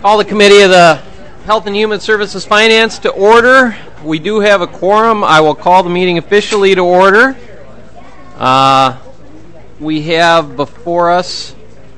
Call the Committee of the Health and Human Services Finance to order. We do have a quorum. I will call the meeting officially to order. We have before us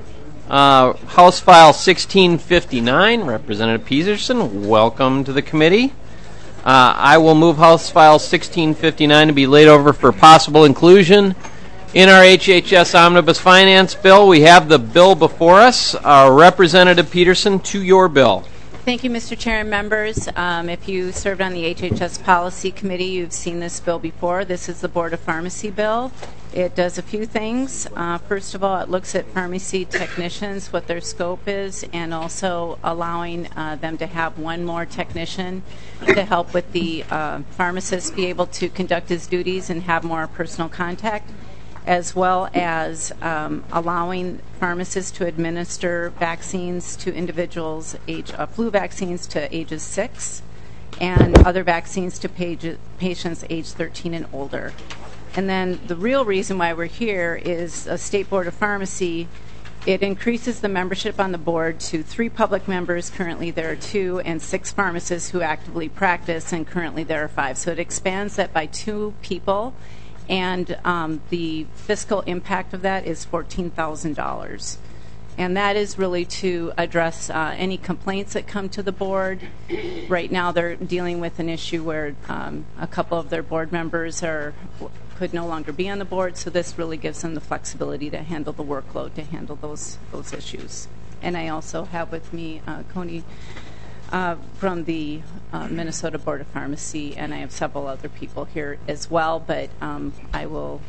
House File 1659. Representative Peterson, welcome to the committee. I will move House File 1659 to be laid over for possible inclusion in our HHS Omnibus Finance Bill. We have the bill before us. Representative Peterson, to your bill. Thank you, Mr. Chair and members. If you served on the HHS Policy Committee, you've seen this bill before. This is the Board of Pharmacy bill. It does a few things. First of all, it looks at pharmacy technicians, what their scope is, and also allowing them to have one more technician to help with the pharmacist be able to conduct his duties and have more personal contact, as well as allowing pharmacists to administer vaccines to individuals, flu vaccines to ages 6, and other vaccines to patients age 13 and older. And then the real reason why we're here is a State Board of Pharmacy. It increases the membership on the board to 3 public members. Currently there are 2, and 6 pharmacists who actively practice, and currently there are 5. So it expands that by 2 people. And the fiscal impact of that is $14,000. And that is really to address any complaints that come to the board. Right now they're dealing with an issue where a couple of their board members could no longer be on the board, so this really gives them the flexibility to handle the workload, to handle those issues. And I also have with me Coney from the Minnesota Board of Pharmacy, and I have several other people here as well, but I will,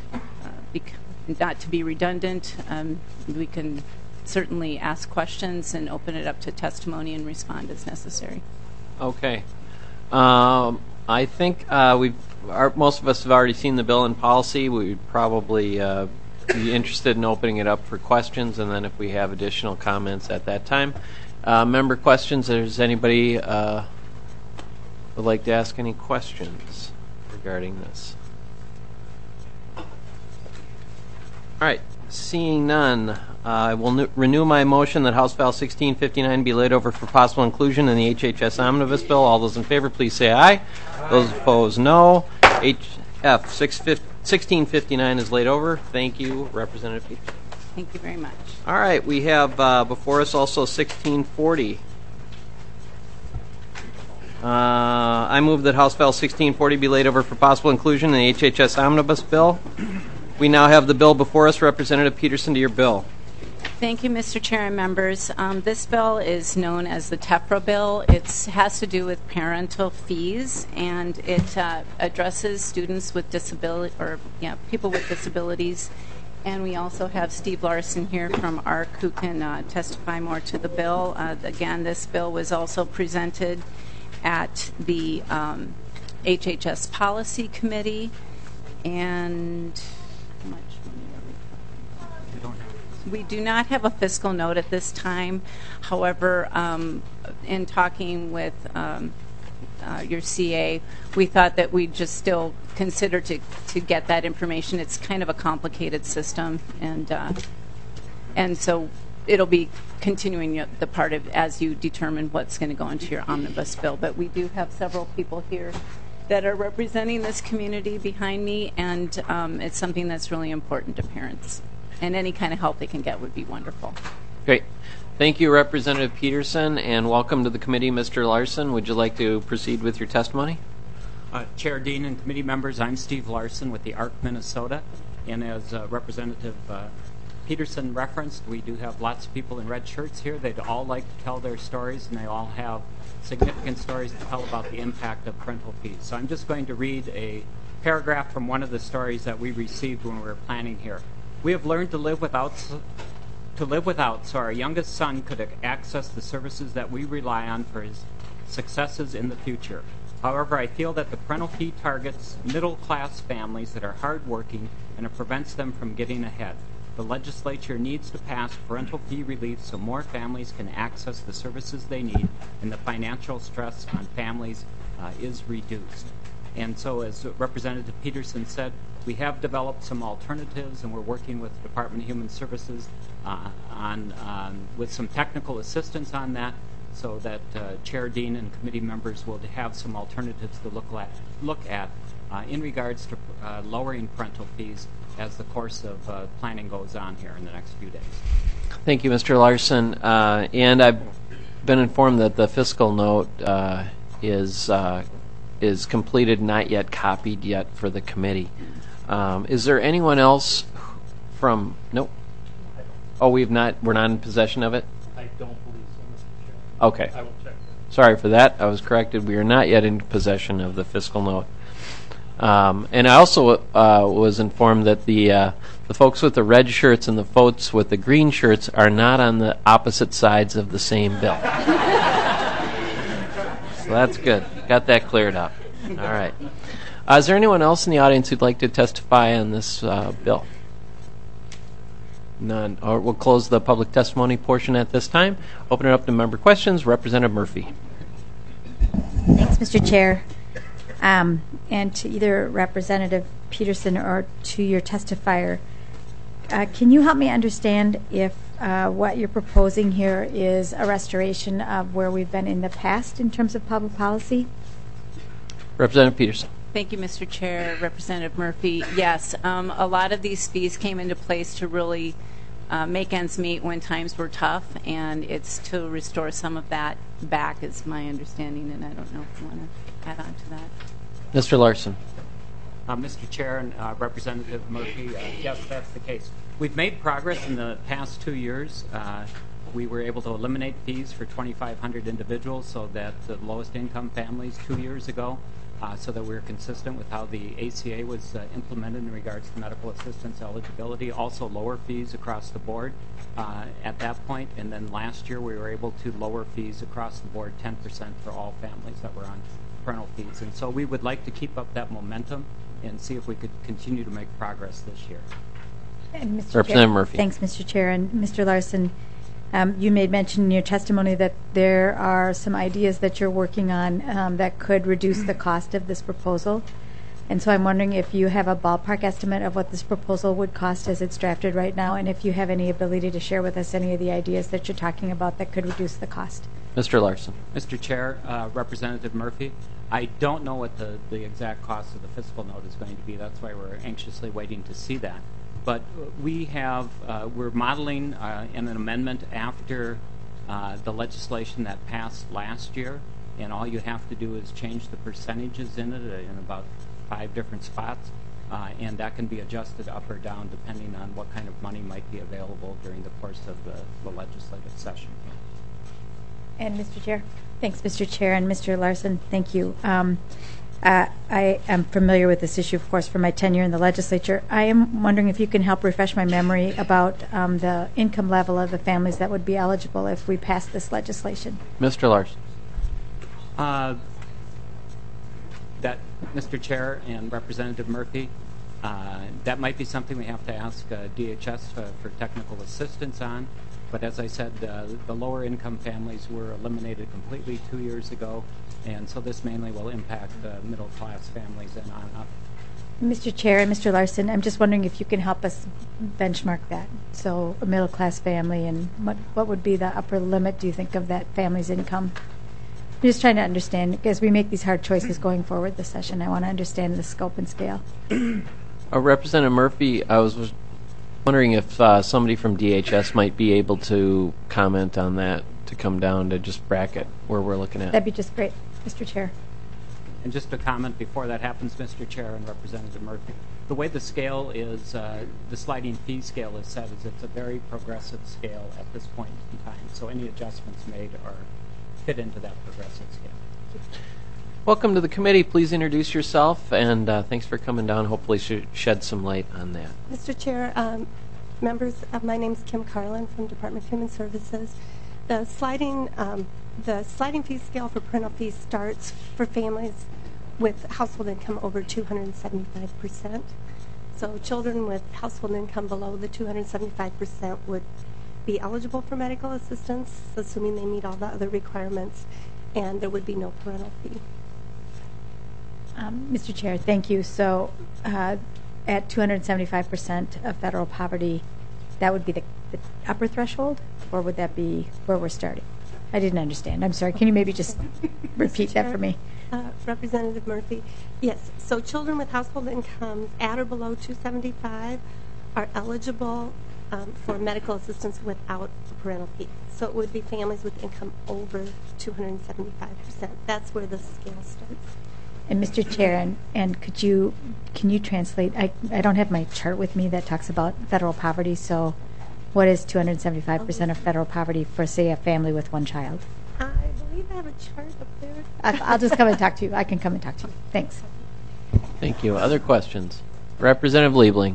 not to be redundant, we can certainly ask questions and open it up to testimony and respond as necessary. Okay. I think most of us have already seen the bill in policy. We would probably be interested in opening it up for questions, and then if we have additional comments at that time. Member questions, does anybody would like to ask any questions regarding this? All right, seeing none, I will renew my motion that House File 1659 be laid over for possible inclusion in the HHS Omnibus Bill. All those in favor, please say aye. Those opposed, no. HF 1659 is laid over. Thank you, Representative Peterson. Thank you very much. All right, we have before us also 1640. I move that House File 1640 be laid over for possible inclusion in the HHS Omnibus Bill. We now have the bill before us. Representative Peterson, to your bill. Thank you, Mr. Chair and members. This bill is known as the TEPRA bill. It has to do with parental fees, and it addresses students with disability, people with disabilities. And we also have Steve Larson here from ARC who can testify more to the bill. Again, this bill was also presented at the HHS Policy Committee. And how much we do not have a fiscal note at this time. However, in talking with your CA, we thought that we'd just still consider to get that information. It's kind of a complicated system, and so it'll be continuing the part of as you determine what's going to go into your omnibus bill. But we do have several people here that are representing this community behind me, and it's something that's really important to parents. And any kind of help they can get would be wonderful. Great. Thank you, Representative Peterson, and welcome to the committee, Mr. Larson. Would you like to proceed with your testimony? Chair, Dean, and committee members, I'm Steve Larson with the ARC Minnesota, and as Representative Peterson referenced, we do have lots of people in red shirts here. They'd all like to tell their stories, and they all have significant stories to tell about the impact of parental fees. So I'm just going to read a paragraph from one of the stories that we received when we were planning here. We have learned to live without so our youngest son could access the services that we rely on for his successes in the future. However, I feel that the parental fee targets middle-class families that are hardworking and it prevents them from getting ahead. The legislature needs to pass parental fee relief so more families can access the services they need and the financial stress on families is reduced. And so, as Representative Peterson said, we have developed some alternatives, and we're working with the Department of Human Services with some technical assistance on that. so that Chair Dean and committee members will have some alternatives to look at in regards to lowering parental fees as the course of planning goes on here in the next few days. Thank you, Mr. Larson. And I've been informed that the fiscal note is completed, not yet copied yet for the committee. Is there anyone else from? Nope. Oh, we're not in possession of it? I don't believe so, Mr. Chair. Okay. I will check. Sorry for that. I was corrected. We are not yet in possession of the fiscal note. And I also was informed that the folks with the red shirts and the folks with the green shirts are not on the opposite sides of the same bill. So that's good. Got that cleared up. All right. Is there anyone else in the audience who'd like to testify on this bill? None. We'll close the public testimony portion at this time. Open it up to member questions. Representative Murphy. Thanks, Mr. Chair. And to either Representative Peterson or to your testifier, can you help me understand if what you're proposing here is a restoration of where we've been in the past in terms of public policy? Representative Peterson. Thank you, Mr. Chair. Representative Murphy. Yes, a lot of these fees came into place to really make ends meet when times were tough, and it's to restore some of that back is my understanding, and I don't know if you want to add on to that. Mr. Larson. Mr. Chair and Representative Murphy, yes, that's the case. We've made progress in the past 2 years. We were able to eliminate fees for 2,500 individuals, so that the lowest income families 2 years ago, so that we're consistent with how the ACA was implemented in regards to medical assistance eligibility. Also lower fees across the board at that point. And then last year we were able to lower fees across the board 10% for all families that were on parental fees. And so we would like to keep up that momentum and see if we could continue to make progress this year. And Mr. Representative Chair, Murphy. Thanks, Mr. Chair. And Mr. Larson, you made mention in your testimony that there are some ideas that you're working on that could reduce the cost of this proposal. And so I'm wondering if you have a ballpark estimate of what this proposal would cost as it's drafted right now, and if you have any ability to share with us any of the ideas that you're talking about that could reduce the cost. Mr. Larson. Mr. Chair, Representative Murphy, I don't know what the exact cost of the fiscal note is going to be. That's why we're anxiously waiting to see that. But we're modeling an amendment after the legislation that passed last year, and all you have to do is change the percentages in it in about 5 different spots, and that can be adjusted up or down depending on what kind of money might be available during the course of the legislative session. And Mr. Chair? Thanks, Mr. Chair. And Mr. Larson, thank you. I am familiar with this issue, of course, from my tenure in the legislature. I am wondering if you can help refresh my memory about the income level of the families that would be eligible if we pass this legislation. Mr. Larson. That, Mr. Chair and Representative Murphy, that might be something we have to ask DHS for technical assistance on. But as I said, the lower income families were eliminated completely 2 years ago, and so this mainly will impact middle class families and on up. Mr. Chair and Mr. Larson, I'm just wondering if you can help us benchmark that. So a middle class family, and what would be the upper limit, do you think, of that family's income? I'm just trying to understand, as we make these hard choices going forward this session, I want to understand the scope and scale. Representative Murphy, I was wondering if somebody from DHS might be able to comment on that, to come down to just bracket where we're looking at. That'd be just great, Mr. Chair. And just a comment before that happens, Mr. Chair and Representative Murphy. The way the scale is, the sliding fee scale is set, is it's a very progressive scale at this point in time. So any adjustments made are fit into that progressive scale. Welcome to the committee. Please introduce yourself, and thanks for coming down. Hopefully shed some light on that. Mr. Chair, members, my name is Kim Carlin from Department of Human Services. The sliding fee scale for parental fees starts for families with household income over 275%. So children with household income below the 275% would be eligible for medical assistance, assuming they meet all the other requirements, and there would be no parental fee. Mr. Chair, thank you. So at 275% of federal poverty, that would be the upper threshold, or would that be where we're starting? I didn't understand. I'm sorry. Can you maybe just repeat that for me? Representative Murphy, yes. So children with household incomes at or below 275 are eligible for medical assistance without a parental fee. So it would be families with income over 275%. That's where the scale starts. And Mr. Chair, and can you translate? I don't have my chart with me that talks about federal poverty. So, what is 275% of federal poverty for, say, a family with one child? I believe I have a chart up there. I'll just come and talk to you. I can come and talk to you. Thanks. Thank you. Other questions? Representative Liebling.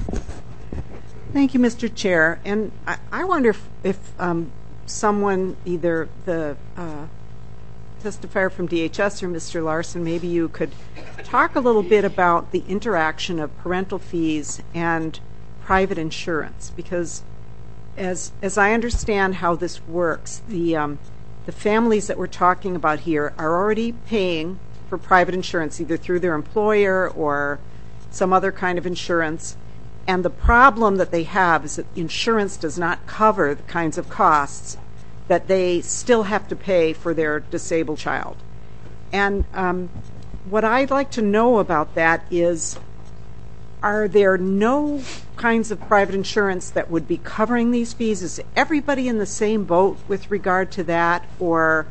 Thank you, Mr. Chair. And I wonder if someone, either the testifier from DHS or Mr. Larson, maybe you could talk a little bit about the interaction of parental fees and private insurance, because as I understand how this works, the families that we're talking about here are already paying for private insurance, either through their employer or some other kind of insurance. And the problem that they have is that insurance does not cover the kinds of costs that they still have to pay for their disabled child. And what I'd like to know about that is, are there no kinds of private insurance that would be covering these fees? Is everybody in the same boat with regard to that? Or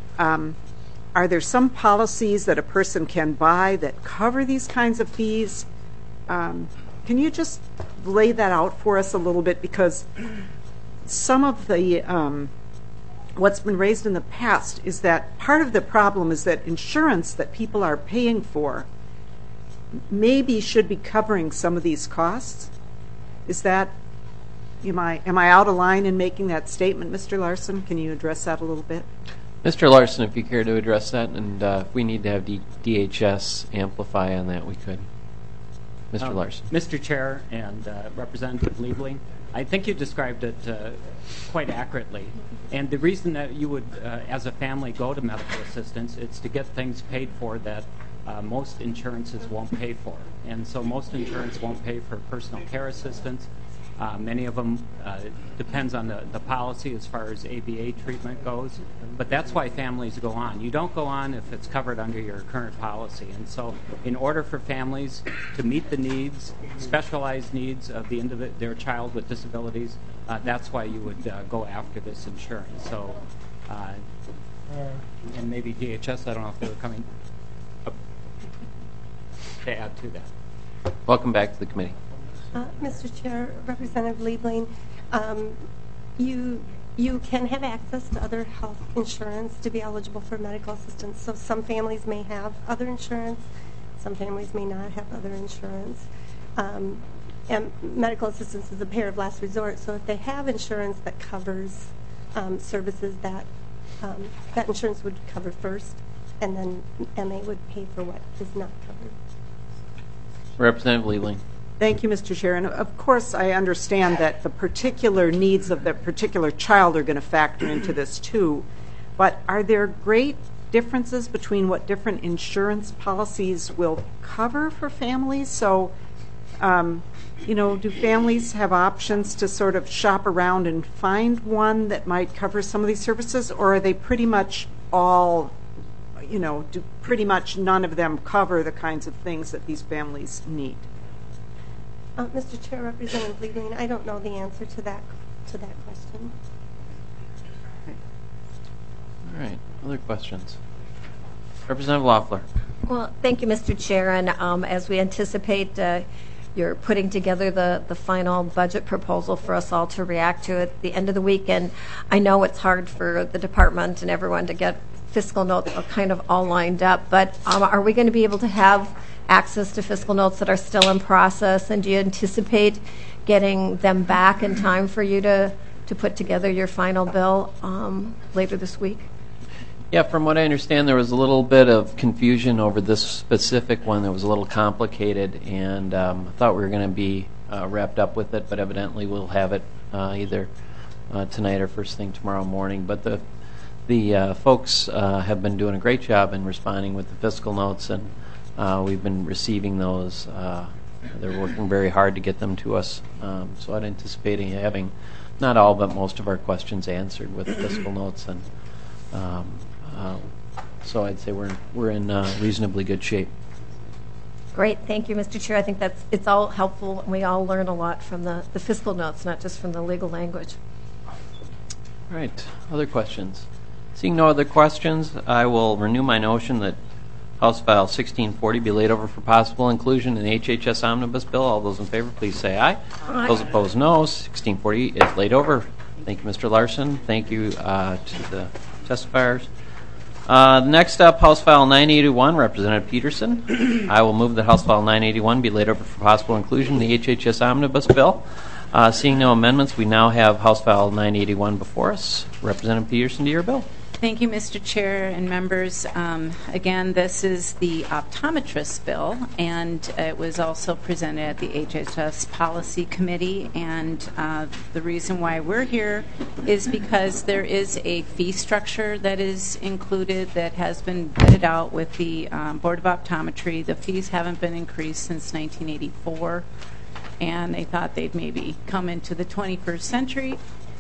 are there some policies that a person can buy that cover these kinds of fees? Can you just lay that out for us a little bit? Because some of the what's been raised in the past is that part of the problem is that insurance that people are paying for maybe should be covering some of these costs. Is that, am I out of line in making that statement, Mr. Larson? Can you address that a little bit? Mr. Larson, if you care to address that, and if we need to have DHS amplify on that, we could. Mr. Larson. Mr. Chair and Representative Liebling, I think you described it quite accurately. And the reason that you would, as a family, go to medical assistance, it's to get things paid for that most insurances won't pay for. And so most insurance won't pay for personal care assistance. Many of them depends on the policy as far as ABA treatment goes. But that's why families go on. You don't go on if it's covered under your current policy. And so in order for families to meet the needs, specialized needs of their child with disabilities, that's why you would go after this insurance. So, and maybe DHS, I don't know if they were coming up to add to that. Welcome back to the committee. Mr. Chair, Representative Liebling, you can have access to other health insurance to be eligible for medical assistance. So some families may have other insurance, some families may not have other insurance. And medical assistance is a payer of last resort. So if they have insurance that covers services, that insurance would cover first, and then MA would pay for what is not covered. Representative Liebling. Thank you, Mr. Chair. And of course, I understand that the particular needs of the particular child are going to factor into this too. But are there great differences between what different insurance policies will cover for families? So, do families have options to sort of shop around and find one that might cover some of these services? Or are they pretty much all, do pretty much none of them cover the kinds of things that these families need? Mr. Chair, Representative Liebling, I don't know the answer to that question. All right. Other questions? Representative Loeffler. Well, thank you, Mr. Chair. And as we anticipate you're putting together the final budget proposal for us all to react to at the end of the week, and I know it's hard for the department and everyone to get fiscal notes kind of all lined up, but are we going to be able to have access to fiscal notes that are still in process, and do you anticipate getting them back in time for you to put together your final bill later this week? Yeah, from what I understand, there was a little bit of confusion over this specific one that was a little complicated, and I thought we were going to be wrapped up with it, but evidently we'll have it either tonight or first thing tomorrow morning. But the folks have been doing a great job in responding with the fiscal notes, and we've been receiving those. They're working very hard to get them to us. So I'd anticipate having not all but most of our questions answered with the fiscal notes. And So I'd say we're in reasonably good shape. Great. Thank you, Mr. Chair. I think it's all helpful, and we all learn a lot from the fiscal notes, not just from the legal language. All right. Other questions? Seeing no other questions, I will renew my notion that House File 1640 be laid over for possible inclusion in the HHS Omnibus Bill. All those in favor, please say aye. Aye. Those opposed, no. 1640 is laid over. Thank you, Mr. Larson. Thank you to the testifiers. Next up, House File 981, Representative Peterson. I will move that House File 981 be laid over for possible inclusion in the HHS Omnibus Bill. Seeing no amendments, we now have House File 981 before us. Representative Peterson, to your bill. Thank you, Mr. Chair and members. Again, this is the optometrist bill, and it was also presented at the HHS Policy Committee. And the reason why we're here is because there is a fee structure that is included that has been vetted out with the Board of Optometry. The fees haven't been increased since 1984, and they thought they'd maybe come into the 21st century.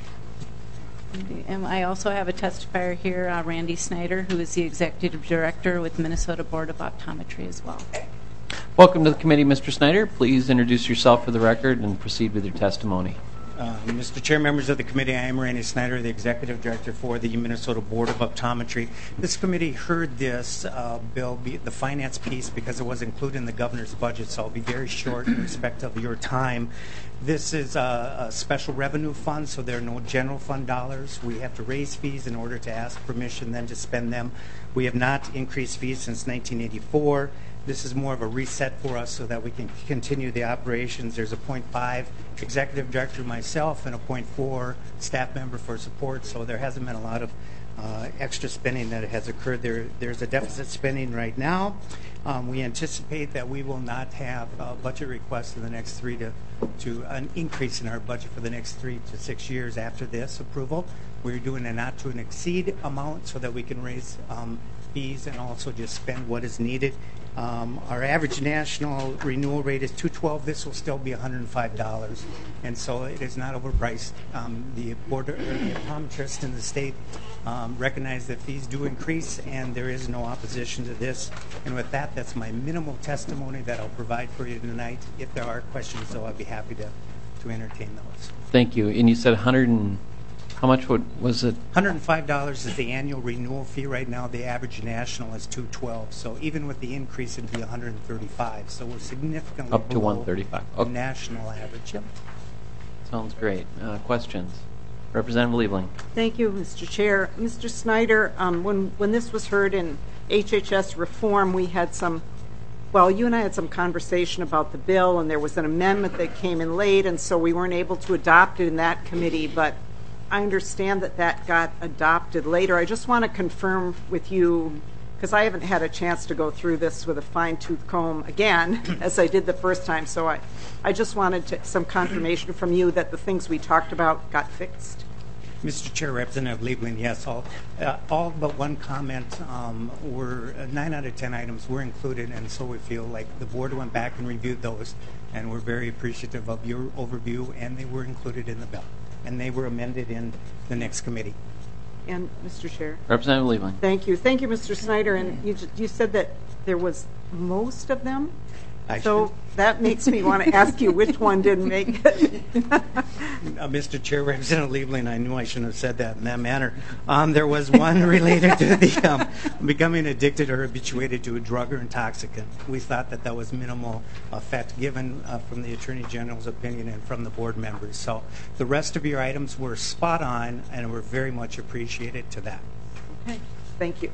And I also have a testifier here, Randy Snyder, who is the Executive Director with Minnesota Board of Optometry as well. Welcome to the committee, Mr. Snyder. Please introduce yourself for the record and proceed with your testimony. Mr. Chair, members of the committee, I am Randy Snyder, the Executive Director for the Minnesota Board of Optometry. This committee heard this bill, the finance piece, because it was included in the governor's budget, so I'll be very short in respect of your time. This is a special revenue fund, so there are no general fund dollars. We have to raise fees in order to ask permission, then to spend them. We have not increased fees since 1984. This is more of a reset for us so that we can continue the operations. There's a 0.5 executive director myself and a 0.4 staff member for support, so there hasn't been a lot of extra spending that has occurred. There's a deficit spending right now. We anticipate that we will not have budget requests in the next an increase in our budget for the next 3 to 6 years after this approval. We're doing a not to exceed amount so that we can raise fees and also just spend what is needed. Our average national renewal rate is $212. This will still be $105, and so it is not overpriced. The optometrists in the state recognize that fees do increase, and there is no opposition to this. And with that, that's my minimal testimony that I'll provide for you tonight. If there are questions, though, I'd be happy to entertain those. Thank you. And you said how much was it? $105 is the annual renewal fee right now. The average national is $212. So even with the increase, it'd be $135. So we're significantly up to below $135. The national average. Yep. Sounds great. Questions? Representative Liebling. Thank you, Mr. Chair. Mr. Snyder, when this was heard in HHS reform, we had you and I had some conversation about the bill, and there was an amendment that came in late, and so we weren't able to adopt it in that committee, but I understand that got adopted later. I just want to confirm with you, because I haven't had a chance to go through this with a fine-tooth comb again, as I did the first time, so I just wanted some confirmation from you that the things we talked about got fixed. Mr. Chair, Representative Liebling, yes, all but one comment were 9 out of 10 items were included, and so we feel like the board went back and reviewed those, and we're very appreciative of your overview, and they were included in the bill, and they were amended in the next committee. And Mr. Chair. Representative Liebling. Thank you, Mr. Snyder. And you said that there was most of them. So that makes me want to ask you which one didn't make it. Mr. Chair, Representative Liebling, I knew I shouldn't have said that in that manner. There was one related to the becoming addicted or habituated to a drug or intoxicant. We thought that was minimal effect given from the Attorney General's opinion and from the board members. So the rest of your items were spot on, and we're very much appreciated to that. Okay, thank you.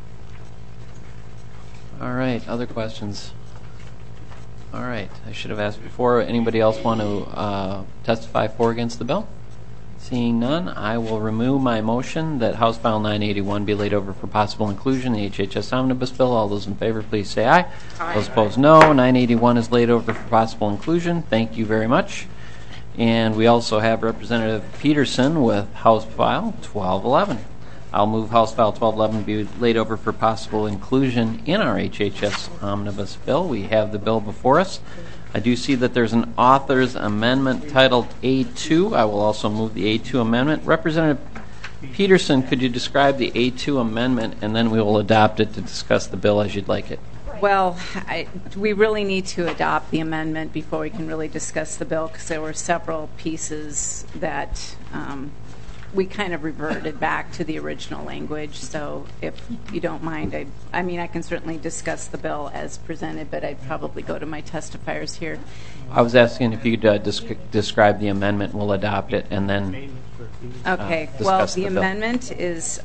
All right, other questions? All right, I should have asked before. Anybody else want to testify for or against the bill? Seeing none, I will remove my motion that House File 981 be laid over for possible inclusion in the HHS Omnibus Bill. All those in favor, please say aye. Aye. Those opposed, no. 981 is laid over for possible inclusion. Thank you very much. And we also have Representative Peterson with House File 1211. I'll move House File 1211 be laid over for possible inclusion in our HHS Omnibus Bill. We have the bill before us. I do see that there's an author's amendment titled A2. I will also move the A2 amendment. Representative Peterson, could you describe the A2 amendment, and then we will adopt it to discuss the bill as you'd like it? Well, we really need to adopt the amendment before we can really discuss the bill, because there were several pieces that we kind of reverted back to the original language. So if you don't mind, I mean, I can certainly discuss the bill as presented, but I'd probably go to my testifiers here. I was asking if you could describe the amendment, we'll adopt it, and then Okay, well, discuss the the bill. amendment is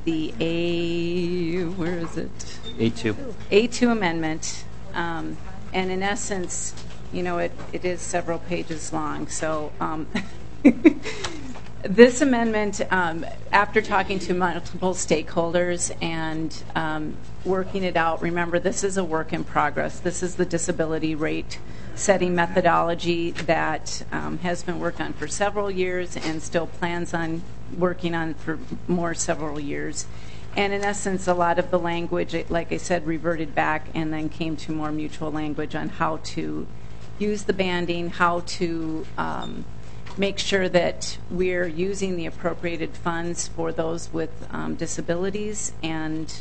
where is it? A2. A2 amendment, and in essence, you know, it is several pages long. So this amendment, after talking to multiple stakeholders and working it out, remember, this is a work in progress. This is the disability rate setting methodology that has been worked on for several years and still plans on working on for more several years. And in essence, a lot of the language, like I said, reverted back and then came to more mutual language on how to use the banding, how to make sure that we're using the appropriated funds for those with disabilities, and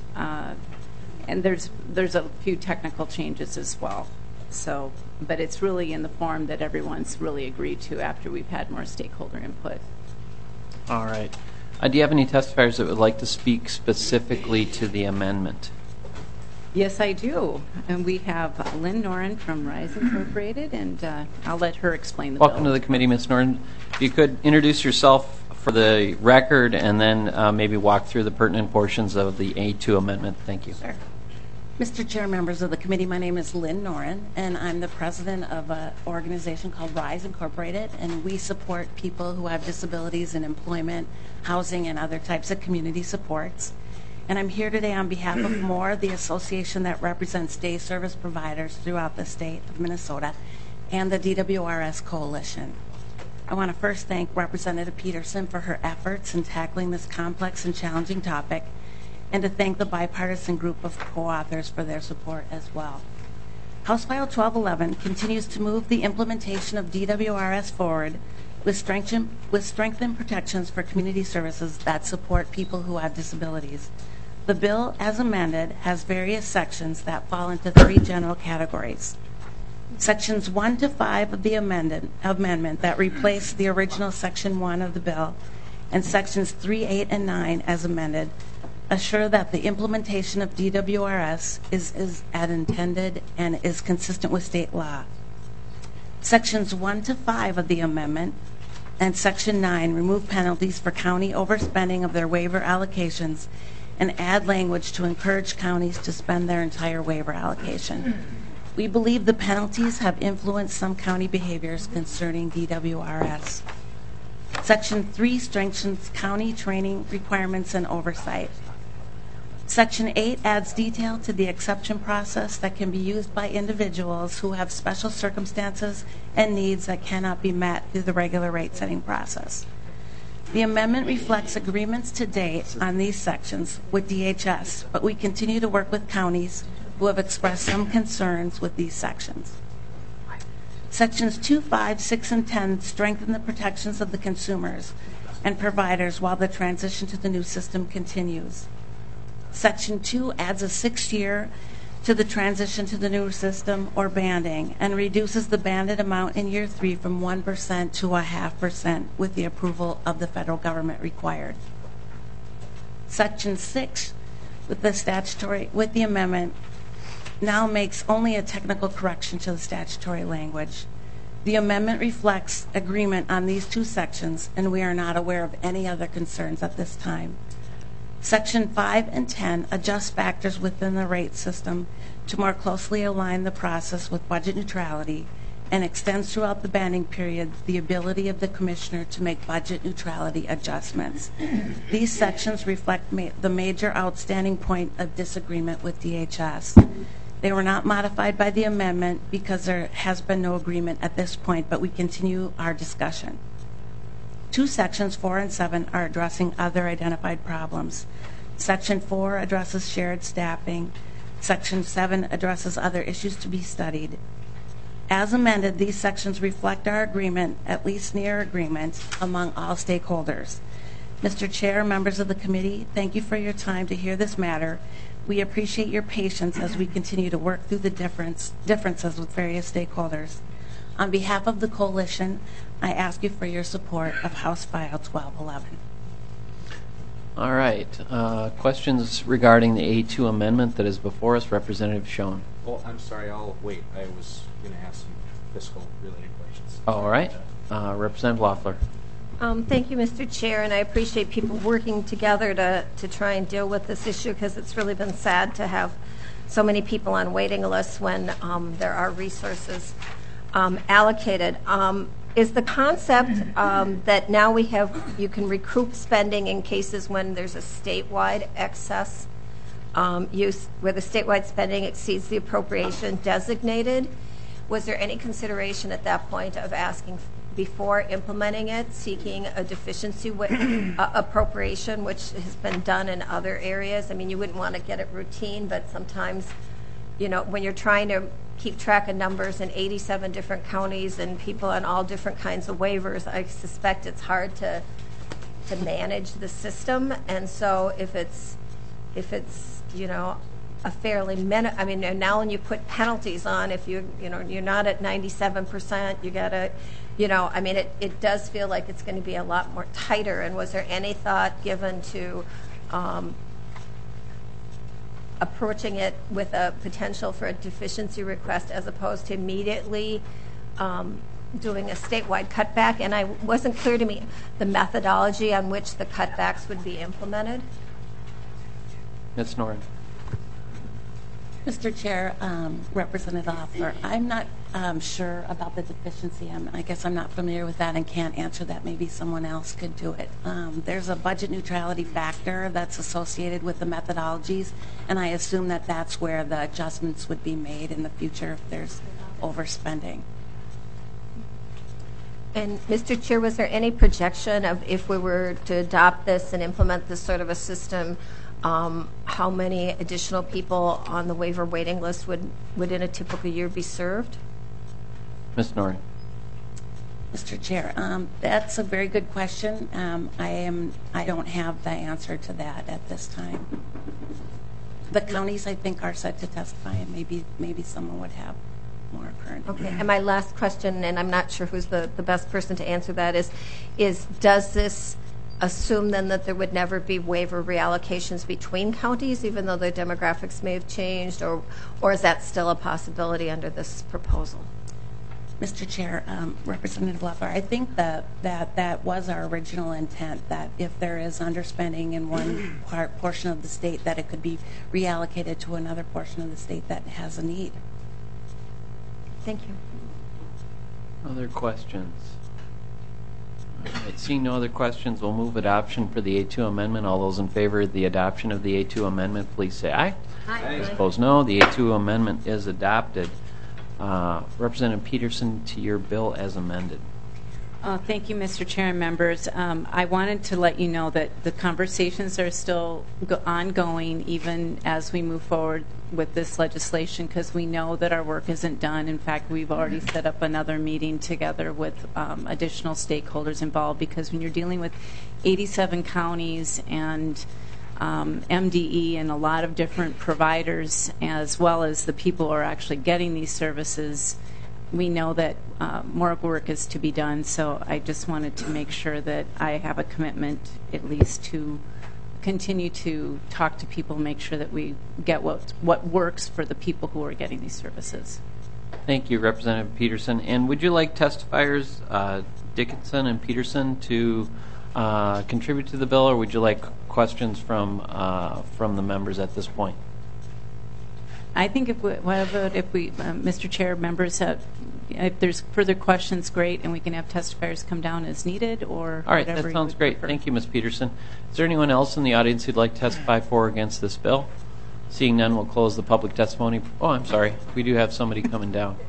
there's a few technical changes as well. So, but it's really in the form that everyone's really agreed to after we've had more stakeholder input. All right. Do you have any testifiers that would like to speak specifically to the amendment? Yes, I do. And we have Lynn Noren from Rise Incorporated, and I'll let her explain the Welcome bill. to the committee, Ms. Noren. If you could introduce yourself for the record and then maybe walk through the pertinent portions of the A2 amendment. Thank you. Sure. Mr. Chair, members of the committee, my name is Lynn Noren, and I'm the president of an organization called Rise Incorporated, and we support people who have disabilities in employment, housing, and other types of community supports. And I'm here today on behalf of MORE, the association that represents day service providers throughout the state of Minnesota, and the DWRS Coalition. I want to first thank Representative Peterson for her efforts in tackling this complex and challenging topic, and to thank the bipartisan group of co-authors for their support as well. House File 1211 continues to move the implementation of DWRS forward with strengthened protections for community services that support people who have disabilities. The bill, as amended, has various sections that fall into three general categories. Sections 1 to 5 of the amendment that replace the original Section 1 of the bill, and Sections 3, 8, and 9 as amended, assure that the implementation of DWRS is as intended and is consistent with state law. Sections 1 to 5 of the amendment and Section 9 remove penalties for county overspending of their waiver allocations and add language to encourage counties to spend their entire waiver allocation. We believe the penalties have influenced some county behaviors concerning DWRS. Section 3 strengthens county training requirements and oversight. Section 8 adds detail to the exception process that can be used by individuals who have special circumstances and needs that cannot be met through the regular rate setting process. The amendment reflects agreements to date on these sections with DHS, but we continue to work with counties who have expressed some concerns with these sections. Sections 2, 5, 6, and 10 strengthen the protections of the consumers and providers while the transition to the new system continues. Section 2 adds a 6th year to the transition to the new system or banding and reduces the banded amount in year 3 from 1% to 0.5% with the approval of the federal government required. Section 6 with the amendment now makes only a technical correction to the statutory language. The amendment reflects agreement on these two sections, and we are not aware of any other concerns at this time. Section 5 and 10 adjust factors within the rate system to more closely align the process with budget neutrality and extends throughout the banding period the ability of the commissioner to make budget neutrality adjustments. These sections reflect the major outstanding point of disagreement with DHS. They were not modified by the amendment because there has been no agreement at this point, but we continue our discussion. Two sections, 4 and 7, are addressing other identified problems. Section 4 addresses shared staffing. Section 7 addresses other issues to be studied. As amended, these sections reflect our agreement, at least near agreement, among all stakeholders. Mr. Chair, members of the committee, thank you for your time to hear this matter. We appreciate your patience as we continue to work through the differences with various stakeholders. On behalf of the coalition, I ask you for your support of House File 1211. All right. Questions regarding the A2 amendment that is before us? Representative Schoen. Oh, I'm sorry. I'll wait. I was going to ask some fiscal-related questions. All right. Representative Loeffler. Thank you, Mr. Chair, and I appreciate people working together to try and deal with this issue, because it's really been sad to have so many people on waiting lists when there are resources allocated. Is the concept that now you can recoup spending in cases when there's a statewide excess use, where the statewide spending exceeds the appropriation designated? Was there any consideration at that point of asking before implementing it, seeking a deficiency appropriation, which has been done in other areas? I mean, you wouldn't want to get it routine, but sometimes, when you're trying to keep track of numbers in 87 different counties and people on all different kinds of waivers, I suspect it's hard to manage the system. And so if it's a fairly now when you put penalties on, if you're not at 97%, you gotta, it does feel like it's going to be a lot more tighter. And was there any thought given to approaching it with a potential for a deficiency request as opposed to immediately doing a statewide cutback? And it wasn't clear to me the methodology on which the cutbacks would be implemented. Ms. Noren. Mr. Chair, Representative Loeffler, I'm not sure about the deficiency. I guess I'm not familiar with that and can't answer that. Maybe someone else could do it. There's a budget neutrality factor that's associated with the methodologies, and I assume that that's where the adjustments would be made in the future if there's overspending. And Mr. Chair, was there any projection of, if we were to adopt this and implement this sort of a system, how many additional people on the waiver waiting list would in a typical year be served? Ms. Noren. Mr. Chair, that's a very good question. I don't have the answer to that at this time. The counties, I think, are set to testify, and maybe someone would have more current. Okay. And my last question, and I'm not sure who's the best person to answer that, is does this assume then that there would never be waiver reallocations between counties, even though their demographics may have changed, or is that still a possibility under this proposal? Mr. Chair, Representative Loeffler, I think that was our original intent, that if there is underspending in one portion of the state, that it could be reallocated to another portion of the state that has a need. Thank you. Other questions? All right, seeing no other questions, we'll move adoption for the A2 amendment. All those in favor of the adoption of the A2 amendment, please say aye. Aye. Those opposed, no. The A2 amendment is adopted. Representative Peterson, to your bill as amended. Thank you, Mr. Chair and members. I wanted to let you know that the conversations are still ongoing even as we move forward with this legislation, because we know that our work isn't done. In fact, we've already set up another meeting together with additional stakeholders involved, because when you're dealing with 87 counties and MDE and a lot of different providers, as well as the people who are actually getting these services, we know that more work is to be done. So I just wanted to make sure that I have a commitment at least to continue to talk to people, make sure that we get what works for the people who are getting these services. Thank you, Representative Peterson. And would you like testifiers Dickinson and Peterson to contribute to the bill, or would you like questions from the members at this point? I think if Mr. Chair, members, if there's further questions, great, and we can have testifiers come down as needed, or all right, whatever that sounds great. Thank you, Ms. Peterson. Is there anyone else in the audience who'd like to testify for or against this bill? Seeing none, we'll close the public testimony. Oh, I'm sorry. We do have somebody coming down.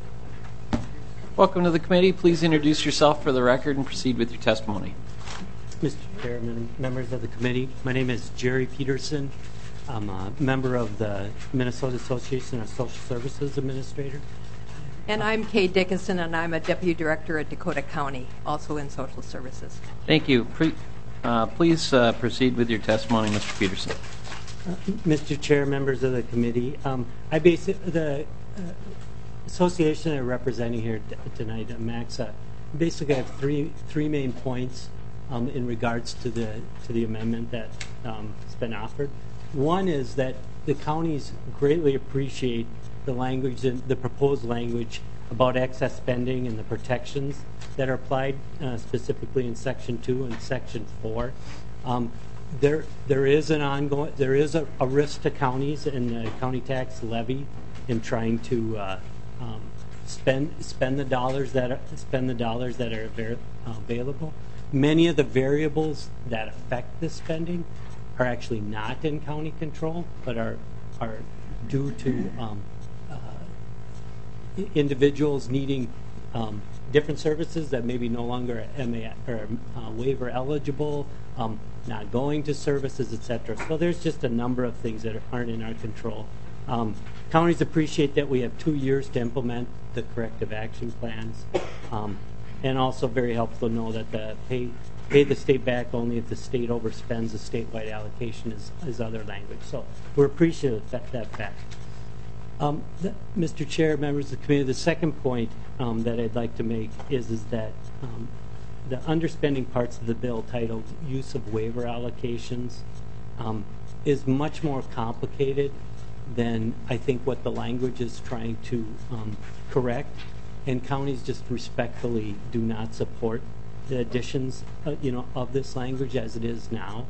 Welcome to the committee. Please introduce yourself for the record and proceed with your testimony. Mr. Chairman, members of the committee, my name is Jerry Peterson. I'm a member of the Minnesota Association of Social Services Administrators. And I'm Kay Dickinson, and I'm a Deputy Director at Dakota County, also in Social Services. Thank you. Please proceed with your testimony, Mr. Peterson. Mr. Chair, members of the committee, the association I'm representing here tonight, MAXA, basically have three main points in regards to the amendment that has been offered. One is that the counties greatly appreciate the language, the proposed language about excess spending and the protections that are applied specifically in Section 2 and Section 4. There is a risk to counties in the county tax levy in trying to spend the dollars that are available. Many of the variables that affect this spending are actually not in county control, but are due to individuals needing different services that maybe no longer waiver eligible, not going to services, etc. So there's just a number of things that aren't in our control. Counties appreciate that we have 2 years to implement the corrective action plans, and also very helpful to know that the pay the state back only if the state overspends the statewide allocation is other language. So we're appreciative of that fact. Mr. Chair, members of the committee, the second point that I'd like to make is that the underspending parts of the bill titled Use of Waiver Allocations is much more complicated than I think what the language is trying to correct, and counties just respectfully do not support the additions of this language as it is now.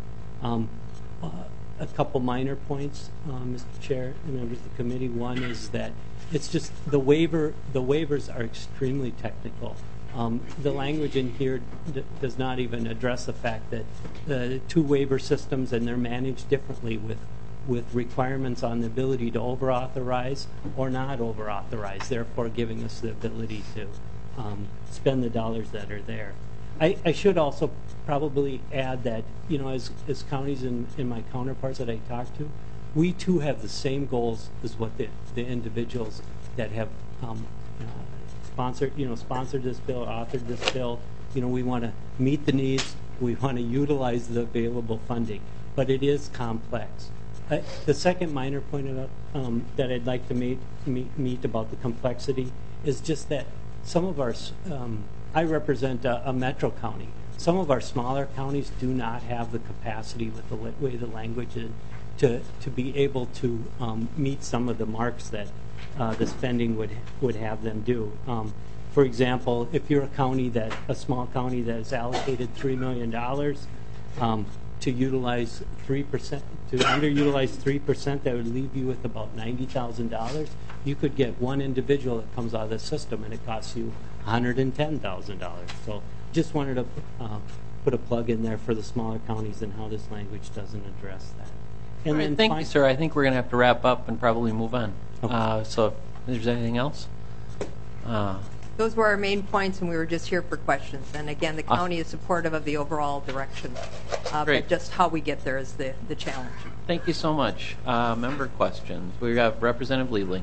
A couple minor points, Mr. Chair and members of the committee. One is that it's just the waivers are extremely technical. The language in here does not even address the fact that the two waiver systems, and they're managed differently with requirements on the ability to over-authorize or not over-authorize, therefore giving us the ability to spend the dollars that are there. I should also probably add that, as counties and my counterparts that I talk to, we too have the same goals as what the individuals that have sponsored this bill, authored this bill. We want to meet the needs. We want to utilize the available funding, but it is complex. The second minor point that I'd like to meet about the complexity is just that some of our I represent a metro county. Some of our smaller counties do not have the capacity with the way the language is to be able to meet some of the marks that the spending would have them do. For example, if you're a small county that is allocated $3 million to utilize 3%, to underutilize 3%, that would leave you with about $90,000. You could get one individual that comes out of the system, and it costs you $110,000. So just wanted to put a plug in there for the smaller counties and how this language doesn't address that. And right, thank you, sir. I think we're going to have to wrap up and probably move on. Okay. So if there's anything else? Those were our main points, and we were just here for questions. And again, the county is supportive of the overall direction, but just how we get there is the challenge. Thank you so much. Member questions. We have Representative Levy.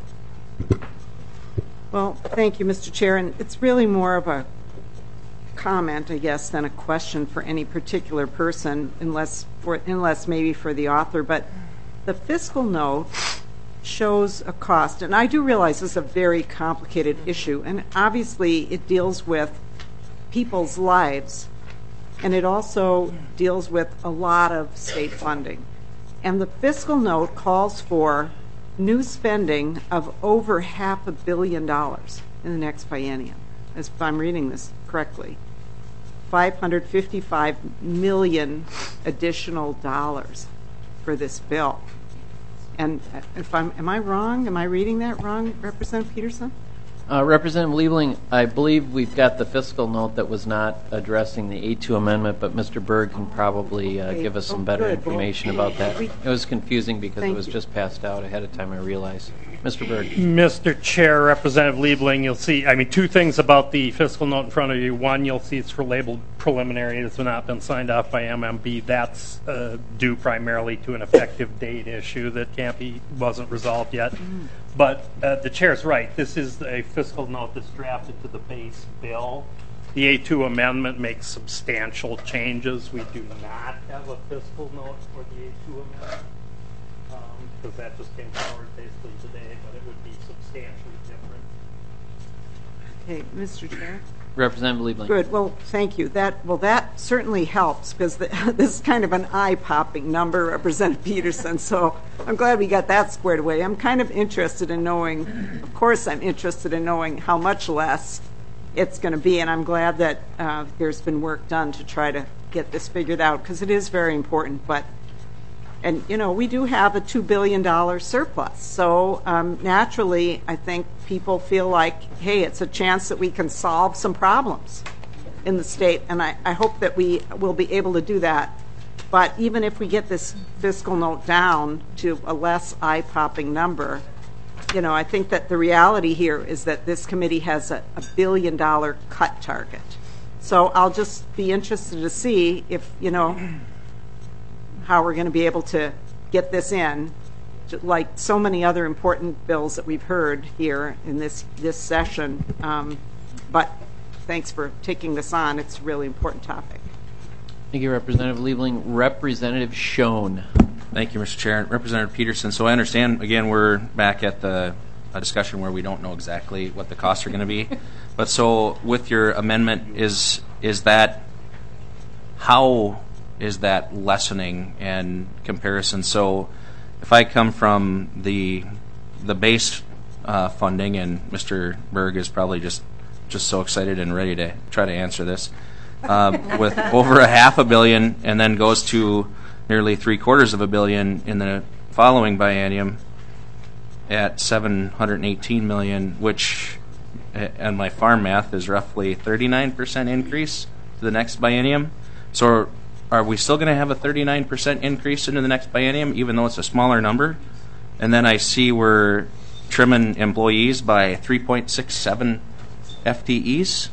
Well, thank you, Mr. Chair. And it's really more of a comment, I guess, than a question for any particular person, unless maybe for the author. But the fiscal note shows a cost, and I do realize this is a very complicated issue, and obviously it deals with people's lives, and it also deals with a lot of state funding. And the fiscal note calls for new spending of over $500 million in the next biennium, if I'm reading this correctly. 555 million additional dollars for this bill. And am I wrong? Am I reading that wrong, Representative Peterson? Representative Liebling, I believe we've got the fiscal note that was not addressing the A2 amendment, but Mr. Berg can probably give us some better information about that. It was confusing because it was just passed out ahead of time, I realized. Mr. Berg. Mr. Chair, Representative Liebling, you'll see, two things about the fiscal note in front of you. One, you'll see it's labeled preliminary. It's not been signed off by MMB. That's due primarily to an effective date issue that wasn't resolved yet. But the chair's right. This is a fiscal note that's drafted to the base bill. The A2 amendment makes substantial changes. We do not have a fiscal note for the A2 amendment because that just came forward basically today, but it would be substantially different. Okay, Mr. Chair. Representative Liebling. Good. Well, thank you. That certainly helps because this is kind of an eye-popping number, Representative Peterson. So I'm glad we got that squared away. I'm kind of interested in knowing. Of course, I'm interested in knowing how much less it's going to be, and I'm glad that there's been work done to try to get this figured out because it is very important. And we do have a $2 billion surplus. So naturally, I think people feel like, hey, it's a chance that we can solve some problems in the state. And I hope that we will be able to do that. But even if we get this fiscal note down to a less eye-popping number, I think that the reality here is that this committee has a $1 billion cut target. So I'll just be interested to see if, how we're going to be able to get this in, like so many other important bills that we've heard here in this session. But thanks for taking this on. It's a really important topic. Thank you, Representative Liebling. Representative Schoen. Thank you, Mr. Chair. Representative Peterson, so I understand, again, we're back at a discussion where we don't know exactly what the costs are going to be. But so with your amendment, how is that lessening in comparison? So if I come from the base funding, and Mr. Berg is probably just so excited and ready to try to answer this, with over $500 million and then goes to nearly $750 million in the following biennium at $718 million, which, and my farm math, is roughly 39% increase to the next biennium. So are we still going to have a 39% increase into the next biennium, even though it's a smaller number? And then I see we're trimming employees by 3.67 FTEs.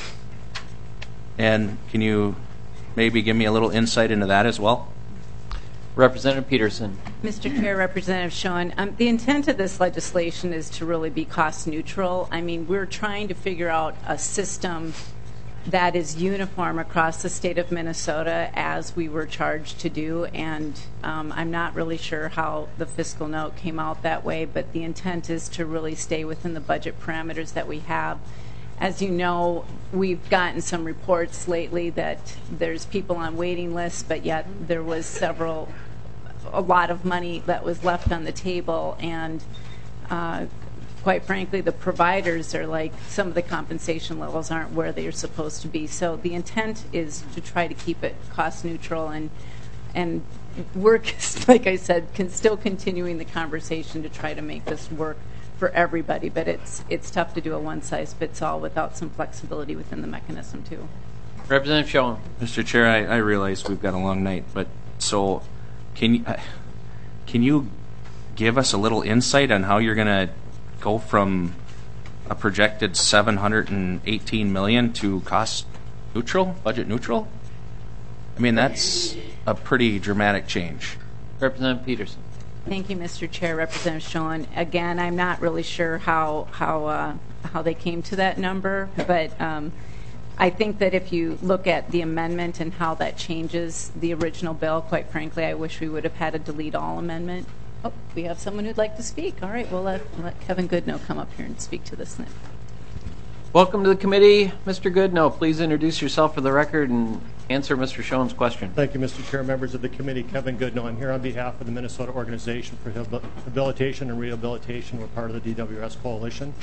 And can you maybe give me a little insight into that as well? Representative Peterson. Mr. Chair, Representative Schoen, the intent of this legislation is to really be cost neutral. We're trying to figure out a system that is uniform across the state of Minnesota as we were charged to do, and I'm not really sure how the fiscal note came out that way, but the intent is to really stay within the budget parameters that we have. As you know, we've gotten some reports lately that there's people on waiting lists, but yet there was a lot of money that was left on the table, and quite frankly, the providers are like, some of the compensation levels aren't where they're supposed to be. So the intent is to try to keep it cost neutral and work, like I said, still continuing the conversation to try to make this work for everybody. But it's tough to do a one-size-fits-all without some flexibility within the mechanism, too. Representative Schoen. Mr. Chair, I realize we've got a long night, but so can you give us a little insight on how you're going to go from a projected $718 million to cost neutral, budget neutral? That's a pretty dramatic change. Representative Peterson. Thank you, Mr. Chair. Representative Schoen. Again, I'm not really sure how they came to that number, but I think that if you look at the amendment and how that changes the original bill, quite frankly, I wish we would have had a delete all amendment. Oh, we have someone who'd like to speak. All right, we'll let Kevin Goodnow come up here and speak to this now. Welcome to the committee. Mr. Goodnow, please introduce yourself for the record and answer Mr. Schoen's question. Thank you, Mr. Chair, members of the committee. Kevin Goodnow. I'm here on behalf of the Minnesota Organization for Habilitation and Rehabilitation. We're part of the DWS Coalition.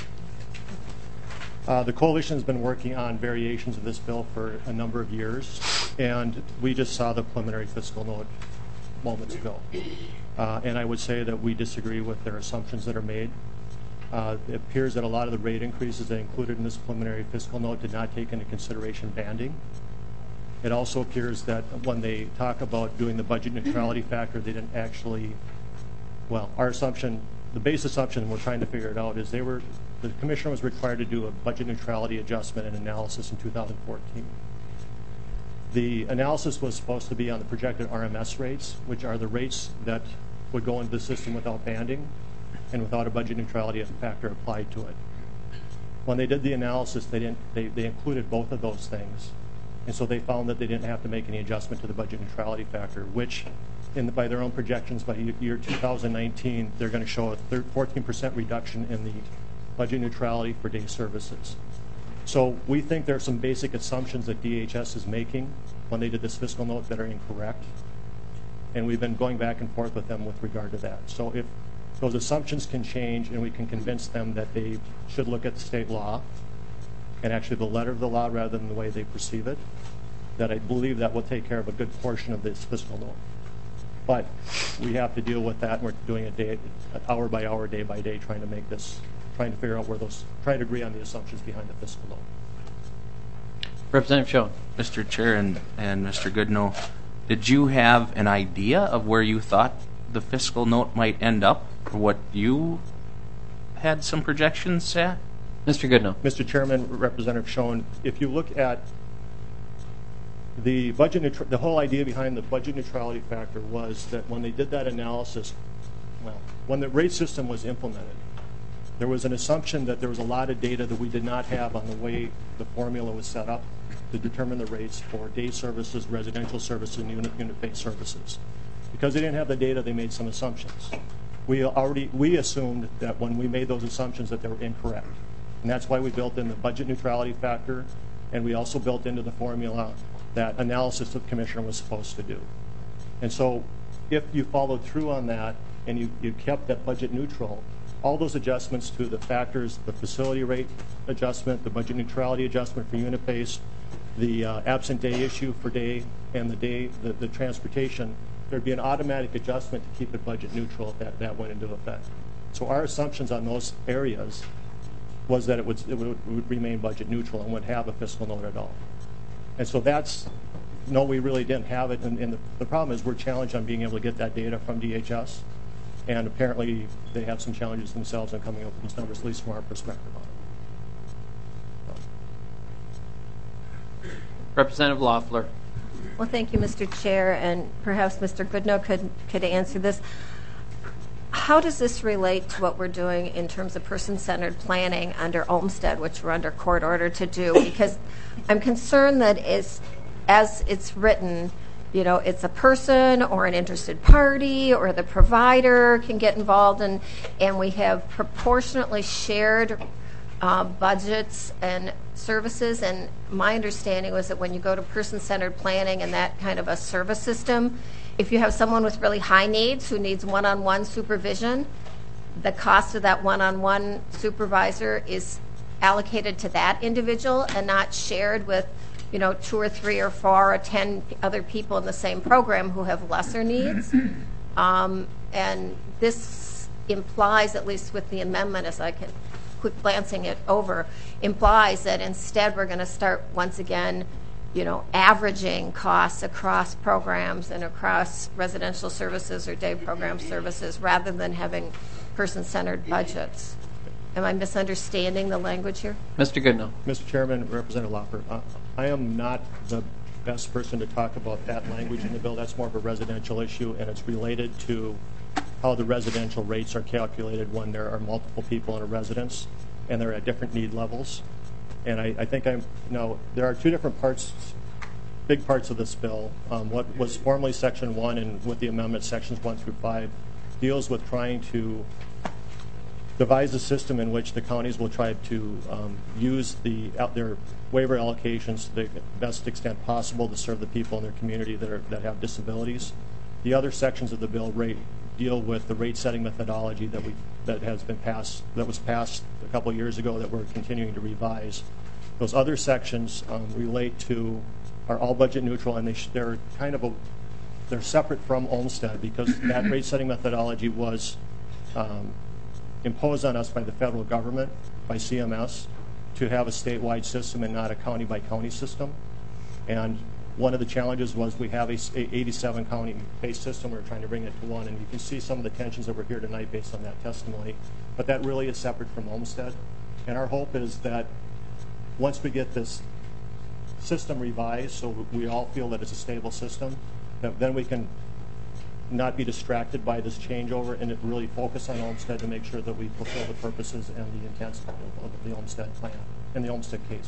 The coalition has been working on variations of this bill for a number of years, and we just saw the preliminary fiscal note moments ago. And I would say that we disagree with their assumptions that are made. It appears that a lot of the rate increases that included in this preliminary fiscal note did not take into consideration banding. It also appears that when they talk about doing the budget neutrality factor, they didn't actually, well, our assumption, the base assumption we're trying to figure it out is the commissioner was required to do a budget neutrality adjustment and analysis in 2014. The analysis was supposed to be on the projected RMS rates, which are the rates that would go into the system without banding and without a budget neutrality factor applied to it. When they did the analysis, they included both of those things. And so they found that they didn't have to make any adjustment to the budget neutrality factor, which by their own projections by year 2019, they're going to show a 14% reduction in the budget neutrality for day services. So we think there are some basic assumptions that DHS is making when they did this fiscal note that are incorrect. And we've been going back and forth with them with regard to that. So if those assumptions can change and we can convince them that they should look at the state law and actually the letter of the law rather than the way they perceive it, that I believe that will take care of a good portion of this fiscal note. But we have to deal with that, and we're doing it hour by hour, day by day, trying to figure out trying to agree on the assumptions behind the fiscal note. Representative Schoen. Mr. Chair and Mr. Goodnow, did you have an idea of where you thought the fiscal note might end up, or what you had some projections at? Mr. Goodnow. Mr. Chairman, Representative Schoen, if you look at the budget, the whole idea behind the budget neutrality factor was that when they did that analysis, when the rate system was implemented, there was an assumption that there was a lot of data that we did not have on the way the formula was set up to determine the rates for day services, residential services, and unit-based services. Because they didn't have the data, they made some assumptions. We assumed that when we made those assumptions that they were incorrect. And that's why we built in the budget neutrality factor, and we also built into the formula that analysis the commissioner was supposed to do. And so if you followed through on that and you kept that budget neutral, all those adjustments to the factors, the facility rate adjustment, the budget neutrality adjustment for unit-based, the absent day issue for day, and the transportation, there'd be an automatic adjustment to keep it budget neutral if that went into effect. So our assumptions on those areas was that it would remain budget neutral and wouldn't have a fiscal note at all. And so no, we really didn't have it. And the problem is we're challenged on being able to get that data from DHS. And apparently they have some challenges themselves in coming up with these numbers, at least from our perspective on it. Representative Loeffler. Well, thank you, Mr. Chair, and perhaps Mr. Goodnow could answer this. How does this relate to what we're doing in terms of person-centered planning under Olmstead, which we're under court order to do? Because I'm concerned that as it's written, it's a person or an interested party or the provider can get involved, and we have proportionately shared budgets and services. And my understanding was that when you go to person-centered planning and that kind of a service system, if you have someone with really high needs who needs one-on-one supervision, the cost of that one-on-one supervisor is allocated to that individual and not shared with 2 or 3 or 4 or 10 other people in the same program who have lesser needs. And this implies, at least with the amendment, as I can quick glancing it over, implies that instead we're going to start once again averaging costs across programs and across residential services or day program services rather than having person-centered budgets. Am I misunderstanding the language here? Mr. Goodnow. Mr. Chairman, Representative Loeffler, I am not the best person to talk about that language in the bill. That's more of a residential issue, and it's related to how the residential rates are calculated when there are multiple people in a residence and they're at different need levels. And I think there are 2 different parts, big parts of this bill. What was formerly Section 1 and with the amendment, Sections 1 through 5, deals with trying to devise a system in which the counties will try to use their waiver allocations to the best extent possible to serve the people in their community that have disabilities. The other sections of the bill deal with the rate-setting methodology that was passed a couple of years ago that we're continuing to revise. Those other sections relate to are all budget neutral, and they're separate from Olmstead because that rate-setting methodology was imposed on us by the federal government, by CMS, to have a statewide system and not a county-by-county system. And one of the challenges was we have a 87 county-based system. We're trying to bring it to one, and you can see some of the tensions that were here tonight based on that testimony. But that really is separate from Olmsted. And our hope is that once we get this system revised so we all feel that it's a stable system, that then we can not be distracted by this changeover and really focus on Olmsted to make sure that we fulfill the purposes and the intents of the Olmsted plan and the Olmsted case.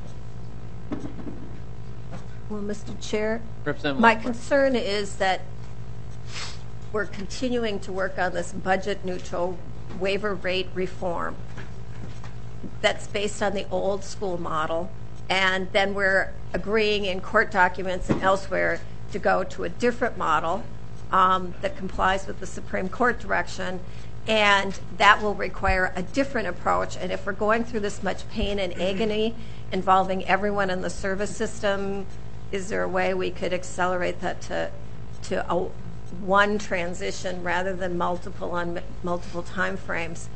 Well, Mr. Chair, my concern is that we're continuing to work on this budget neutral waiver rate reform that's based on the old school model, and then we're agreeing in court documents and elsewhere to go to a different model that complies with the Supreme Court direction, and that will require a different approach. And if we're going through this much pain and agony involving everyone in the service system, is there a way we could accelerate that to one transition rather than multiple on multiple time frames?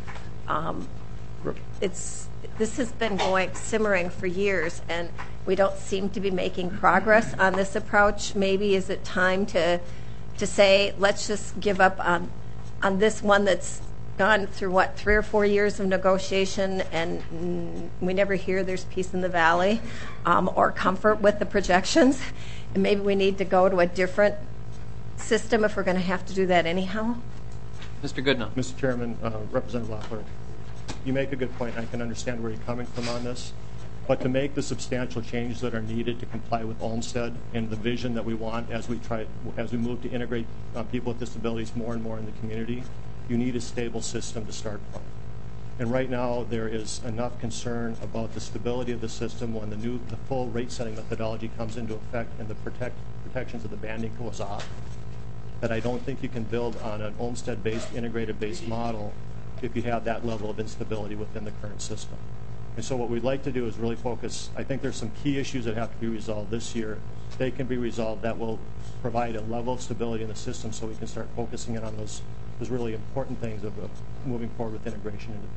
This has been simmering for years, and we don't seem to be making progress on this approach. Maybe is it time to say, let's just give up on this one that's gone through, 3 or 4 years of negotiation, and we never hear there's peace in the valley or comfort with the projections, and maybe we need to go to a different system if we're going to have to do that anyhow? Mr. Goodenough. Mr. Chairman, Representative Loeffler, you make a good point. I can understand where you're coming from on this. But to make the substantial changes that are needed to comply with Olmsted and the vision that we want as we move to integrate people with disabilities more and more in the community, you need a stable system to start from. And right now there is enough concern about the stability of the system when the full rate setting methodology comes into effect and the protections of the banding goes off, that I don't think you can build on an Olmsted-based, integrated-based model if you have that level of instability within the current system. And so what we'd like to do is really focus. I think there's some key issues that have to be resolved this year. If they can be resolved, that will provide a level of stability in the system so we can start focusing in on those really important things of moving forward with integration into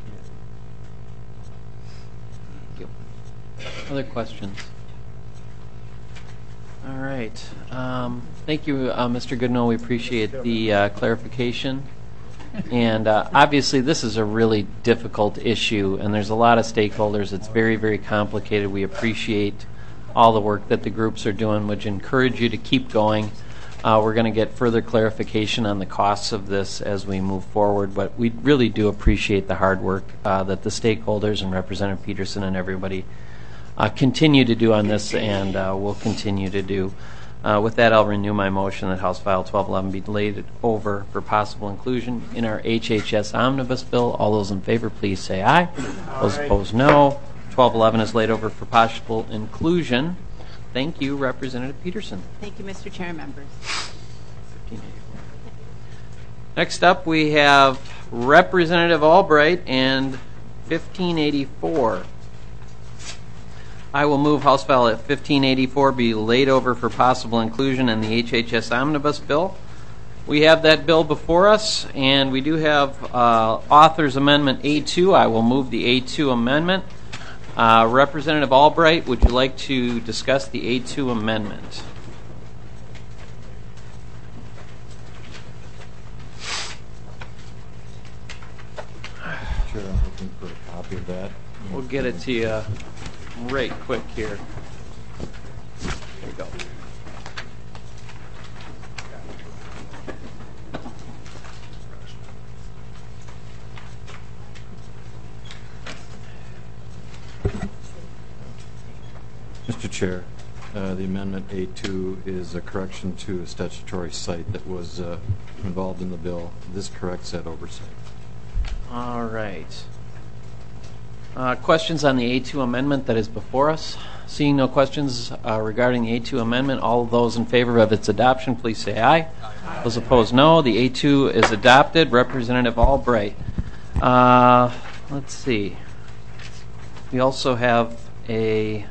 the community. Thank you. Other questions? All right. Thank you, Mr. Goodenough. We appreciate the clarification. And obviously this is a really difficult issue, and there's a lot of stakeholders. It's very, very complicated. We appreciate all the work that the groups are doing, which encourage you to keep going. We're going to get further clarification on the costs of this as we move forward, but we really do appreciate the hard work that the stakeholders and Representative Peterson and everybody continue to do on this, and will continue to do. With that, I'll renew my motion that House File 1211 be laid over for possible inclusion in our HHS Omnibus Bill. All those in favor, please say aye. Those opposed, no. 1211 is laid over for possible inclusion. Thank you, Representative Peterson. Thank you, Mr. Chair and members. Next up, we have Representative Albright and 1584. I will move House File 1584 be laid over for possible inclusion in the HHS Omnibus Bill. We have that bill before us, and we do have Author's Amendment A2. I will move the A2 amendment. Representative Albright, would you like to discuss the A2 amendment? Chair, I'm looking for a copy of that. We'll get it to you right quick here. There you go. Mr. Chair, the amendment A2 is a correction to a statutory cite that was involved in the bill. This corrects that oversight. All right. Questions on the A2 amendment that is before us? Seeing no questions regarding the A2 amendment, all of those in favor of its adoption, please say aye. Aye. Those opposed, no. The A2 is adopted. Representative Albright. Let's see. We also have a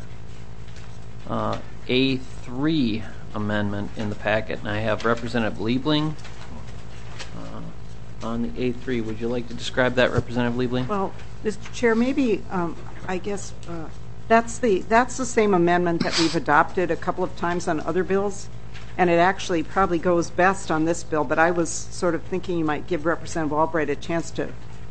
A3 amendment in the packet, and I have Representative Liebling. on the A3. Would you like to describe that, Representative Liebling? Well, Mr. Chair, maybe I guess that's the same amendment that we've adopted a couple of times on other bills, and it actually probably goes best on this bill. But I was sort of thinking you might give Representative Albright a chance to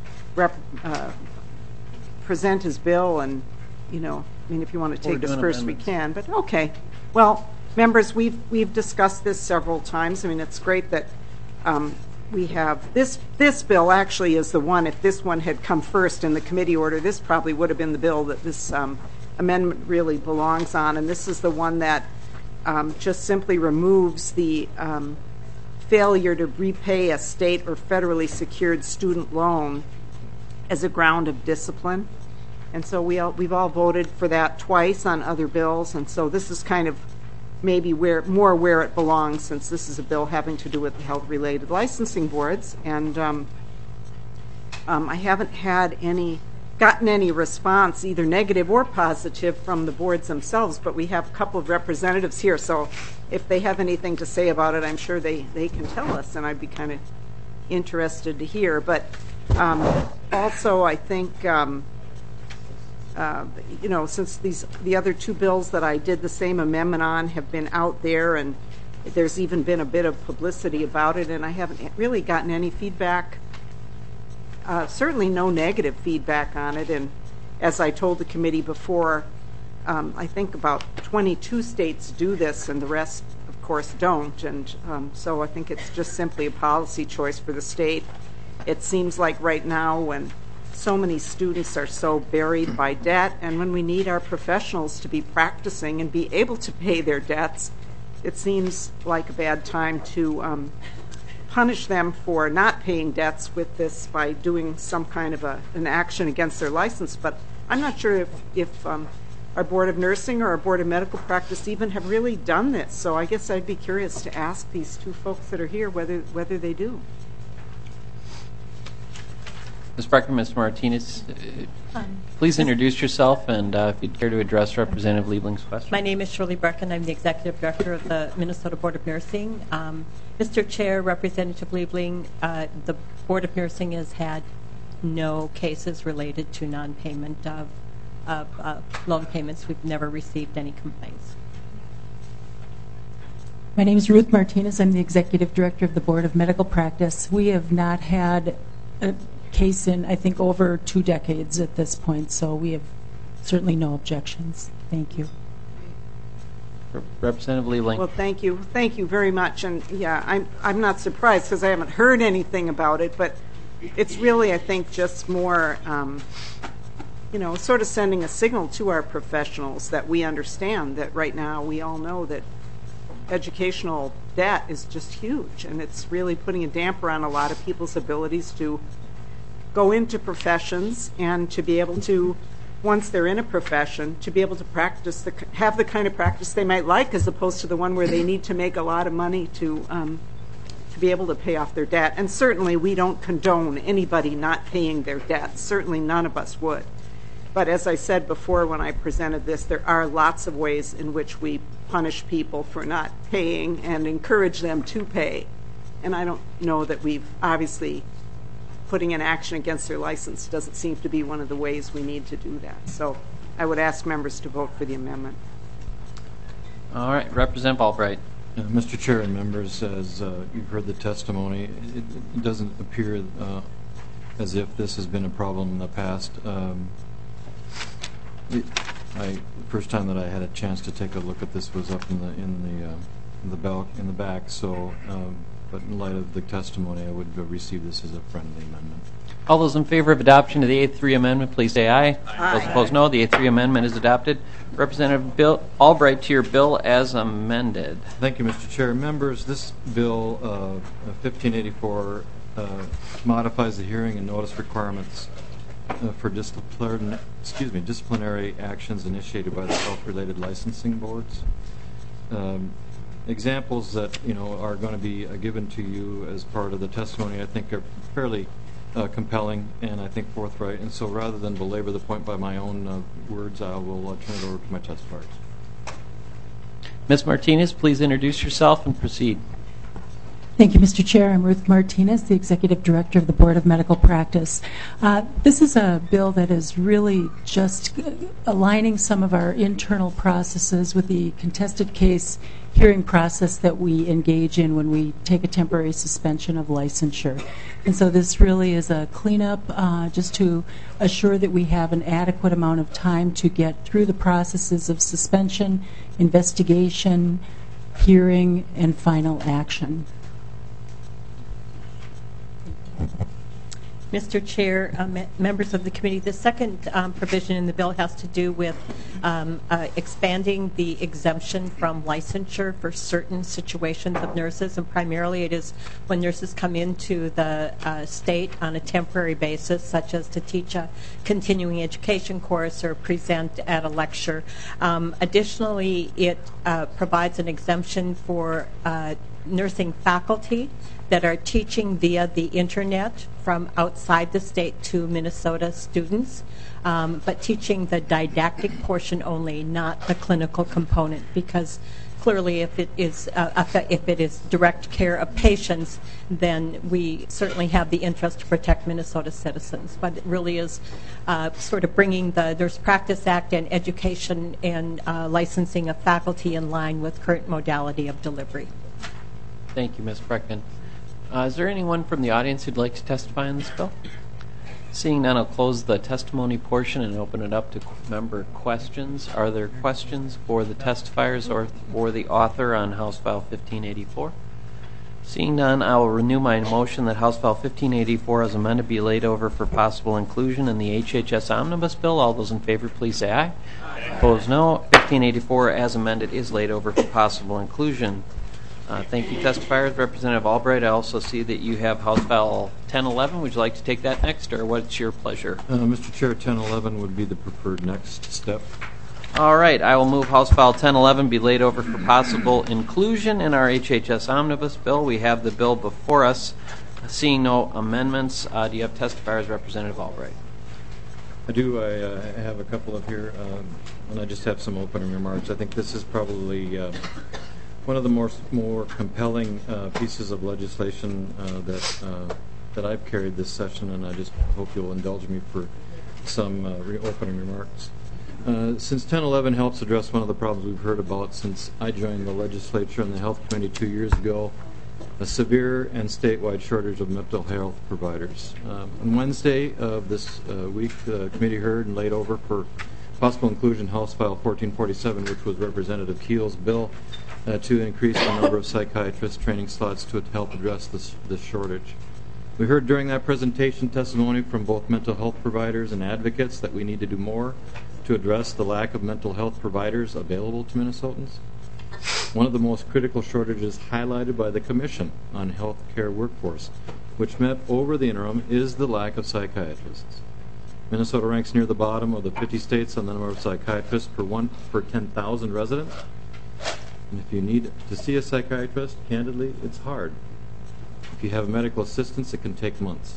present his bill, and if you want to take this first, we can. But okay, well, members, we've discussed this several times. I mean, it's great that we have this bill actually is the one. If this one had come first in the committee order, this probably would have been the bill that this amendment really belongs on, and this is the one that just simply removes the failure to repay a state or federally secured student loan as a ground of discipline. And so we've all voted for that twice on other bills, and so this is kind of maybe where it belongs, since this is a bill having to do with the health-related licensing boards. And I haven't gotten any response, either negative or positive, from the boards themselves, but we have a couple of representatives here, so if they have anything to say about it, I'm sure they can tell us, and I'd be kind of interested to hear. But also, I think since the other two bills that I did the same amendment on have been out there, and there's even been a bit of publicity about it, and I haven't really gotten any feedback, certainly no negative feedback on it. And as I told the committee before, I think about 22 states do this, and the rest, of course, don't. And so I think it's just simply a policy choice for the state. It seems like right now, when so many students are so buried by debt, and when we need our professionals to be practicing and be able to pay their debts, it seems like a bad time to punish them for not paying debts with this by doing some kind of an action against their license. But I'm not sure if our Board of Nursing or our Board of Medical Practice even have really done this. So I guess I'd be curious to ask these two folks that are here whether they do. Ms. Brecker, Ms. Martinez, please introduce yourself, and if you'd care to address Representative Liebling's question. My name is Shirley Brecken. I'm the Executive Director of the Minnesota Board of Nursing. Mr. Chair, Representative Liebling, the Board of Nursing has had no cases related to non-payment of loan payments. We've never received any complaints. My name is Ruth Martinez. I'm the Executive Director of the Board of Medical Practice. We have not had a case in, I think, over 2 decades at this point, so we have certainly no objections. Thank you. Representative Liebling. Well, thank you very much. And yeah, I'm not surprised because I haven't heard anything about it, but it's really, I think, just more sort of sending a signal to our professionals that we understand that right now we all know that educational debt is just huge, and it's really putting a damper on a lot of people's abilities to go into professions and to be able to, once they're in a profession, to be able to practice, have the kind of practice they might like, as opposed to the one where they need to make a lot of money to be able to pay off their debt. And certainly we don't condone anybody not paying their debts. Certainly none of us would. But as I said before when I presented this, there are lots of ways in which we punish people for not paying and encourage them to pay. And I don't know that we've obviously putting an action against their license doesn't seem to be one of the ways we need to do that. So I would ask members to vote for the amendment. All right, Representative Albright. Mr. Chair and members, as you've heard the testimony, it doesn't appear as if this has been a problem in the past. The first time that I had a chance to take a look at this was up in the back. So, but in light of the testimony, I would receive this as a friendly amendment. All those in favor of adoption of the A3 amendment, please say aye. Aye. Those opposed, no. The A3 amendment is adopted. Representative Albright, to your bill as amended. Thank you, Mr. Chair. Members, this bill 1584 modifies the hearing and notice requirements for disciplinary actions initiated by the health-related licensing boards. Examples that are going to be given to you as part of the testimony, I think, are fairly compelling and I think forthright. And so, rather than belabor the point by my own words, I will turn it over to my testifiers. Ms. Martinez, please introduce yourself and proceed. Thank you, Mr. Chair. I'm Ruth Martinez, the Executive Director of the Board of Medical Practice. This is a bill that is really just aligning some of our internal processes with the contested case hearing process that we engage in when we take a temporary suspension of licensure. And so this really is a cleanup just to assure that we have an adequate amount of time to get through the processes of suspension, investigation, hearing, and final action. Mr. Chair, members of the committee, the second provision in the bill has to do with expanding the exemption from licensure for certain situations of nurses, and primarily it is when nurses come into the state on a temporary basis, such as to teach a continuing education course or present at a lecture. Additionally, it provides an exemption for nursing faculty that are teaching via the internet from outside the state to Minnesota students, but teaching the didactic portion only, not the clinical component, because clearly if it is direct care of patients, then we certainly have the interest to protect Minnesota citizens. But it really is sort of bringing the Nurse Practice Act and education and licensing of faculty in line with current modality of delivery. Thank you, Ms. Breckman. Is there anyone from the audience who'd like to testify on this bill? Seeing none, I'll close the testimony portion and open it up to member questions. Are there questions for the testifiers or for the author on House File 1584? Seeing none, I will renew my motion that House File 1584 as amended be laid over for possible inclusion in the HHS Omnibus Bill. All those in favor, please say aye. Opposed, no. 1584 as amended is laid over for possible inclusion. Thank you, testifiers. Representative Albright, I also see that you have House File 1011. Would you like to take that next, or what's your pleasure? Mr. Chair, 1011 would be the preferred next step. All right. I will move House File 1011 be laid over for possible inclusion in our HHS Omnibus Bill. We have the bill before us. Seeing no amendments, do you have testifiers, Representative Albright? I do. I have a couple of here, and I just have some opening remarks. I think this is probably one of the more compelling pieces of legislation that I've carried this session, and I just hope you'll indulge me for some opening remarks. Since 1011 helps address one of the problems we've heard about since I joined the legislature and the Health Committee 2 years ago, a severe and statewide shortage of mental health providers. On Wednesday of this week, the committee heard and laid over for possible inclusion House File 1447, which was Representative Keel's bill to increase the number of psychiatrist training slots to help address this shortage. We heard during that presentation testimony from both mental health providers and advocates that we need to do more to address the lack of mental health providers available to Minnesotans. One of the most critical shortages highlighted by the Commission on Health Care Workforce, which met over the interim, is the lack of psychiatrists. Minnesota ranks near the bottom of the 50 states on the number of psychiatrists per 10,000 residents. And if you need to see a psychiatrist, candidly, it's hard. If you have medical assistance, it can take months.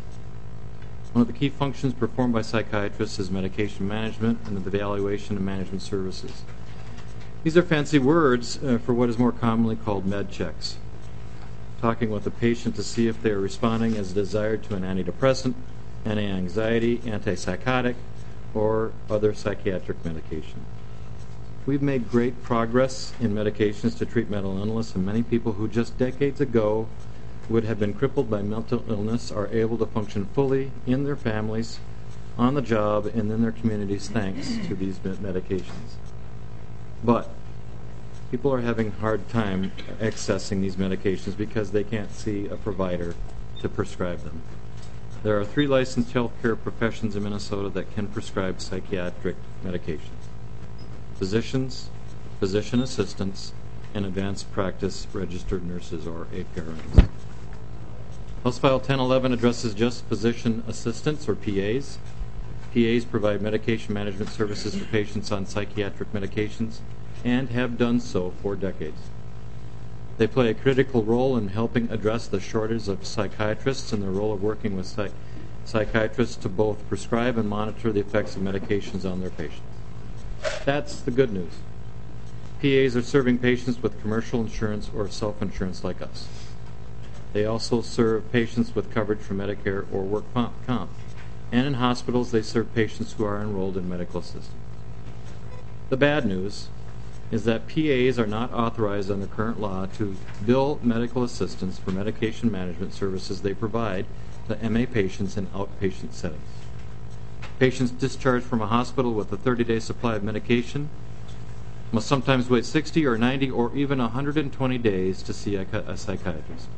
One of the key functions performed by psychiatrists is medication management and the evaluation and management services. These are fancy words for what is more commonly called med checks. Talking with the patient to see if they are responding as desired to an antidepressant, anti-anxiety, antipsychotic, or other psychiatric medication. We've made great progress in medications to treat mental illness, and many people who just decades ago would have been crippled by mental illness are able to function fully in their families, on the job, and in their communities thanks to these medications. But people are having a hard time accessing these medications because they can't see a provider to prescribe them. There are 3 licensed healthcare professions in Minnesota that can prescribe psychiatric medications: physicians, physician assistants, and advanced practice registered nurses, or APRNs. House File 1011 addresses just physician assistants, or PAs. PAs provide medication management services for patients on psychiatric medications and have done so for decades. They play a critical role in helping address the shortage of psychiatrists and their role of working with psychiatrists to both prescribe and monitor the effects of medications on their patients. That's the good news. PAs are serving patients with commercial insurance or self-insurance like us. They also serve patients with coverage from Medicare or work comp. And in hospitals, they serve patients who are enrolled in medical assistance. The bad news is that PAs are not authorized under current law to bill medical assistance for medication management services they provide to MA patients in outpatient settings. Patients discharged from a hospital with a 30-day supply of medication must sometimes wait 60 or 90 or even 120 days to see a psychiatrist.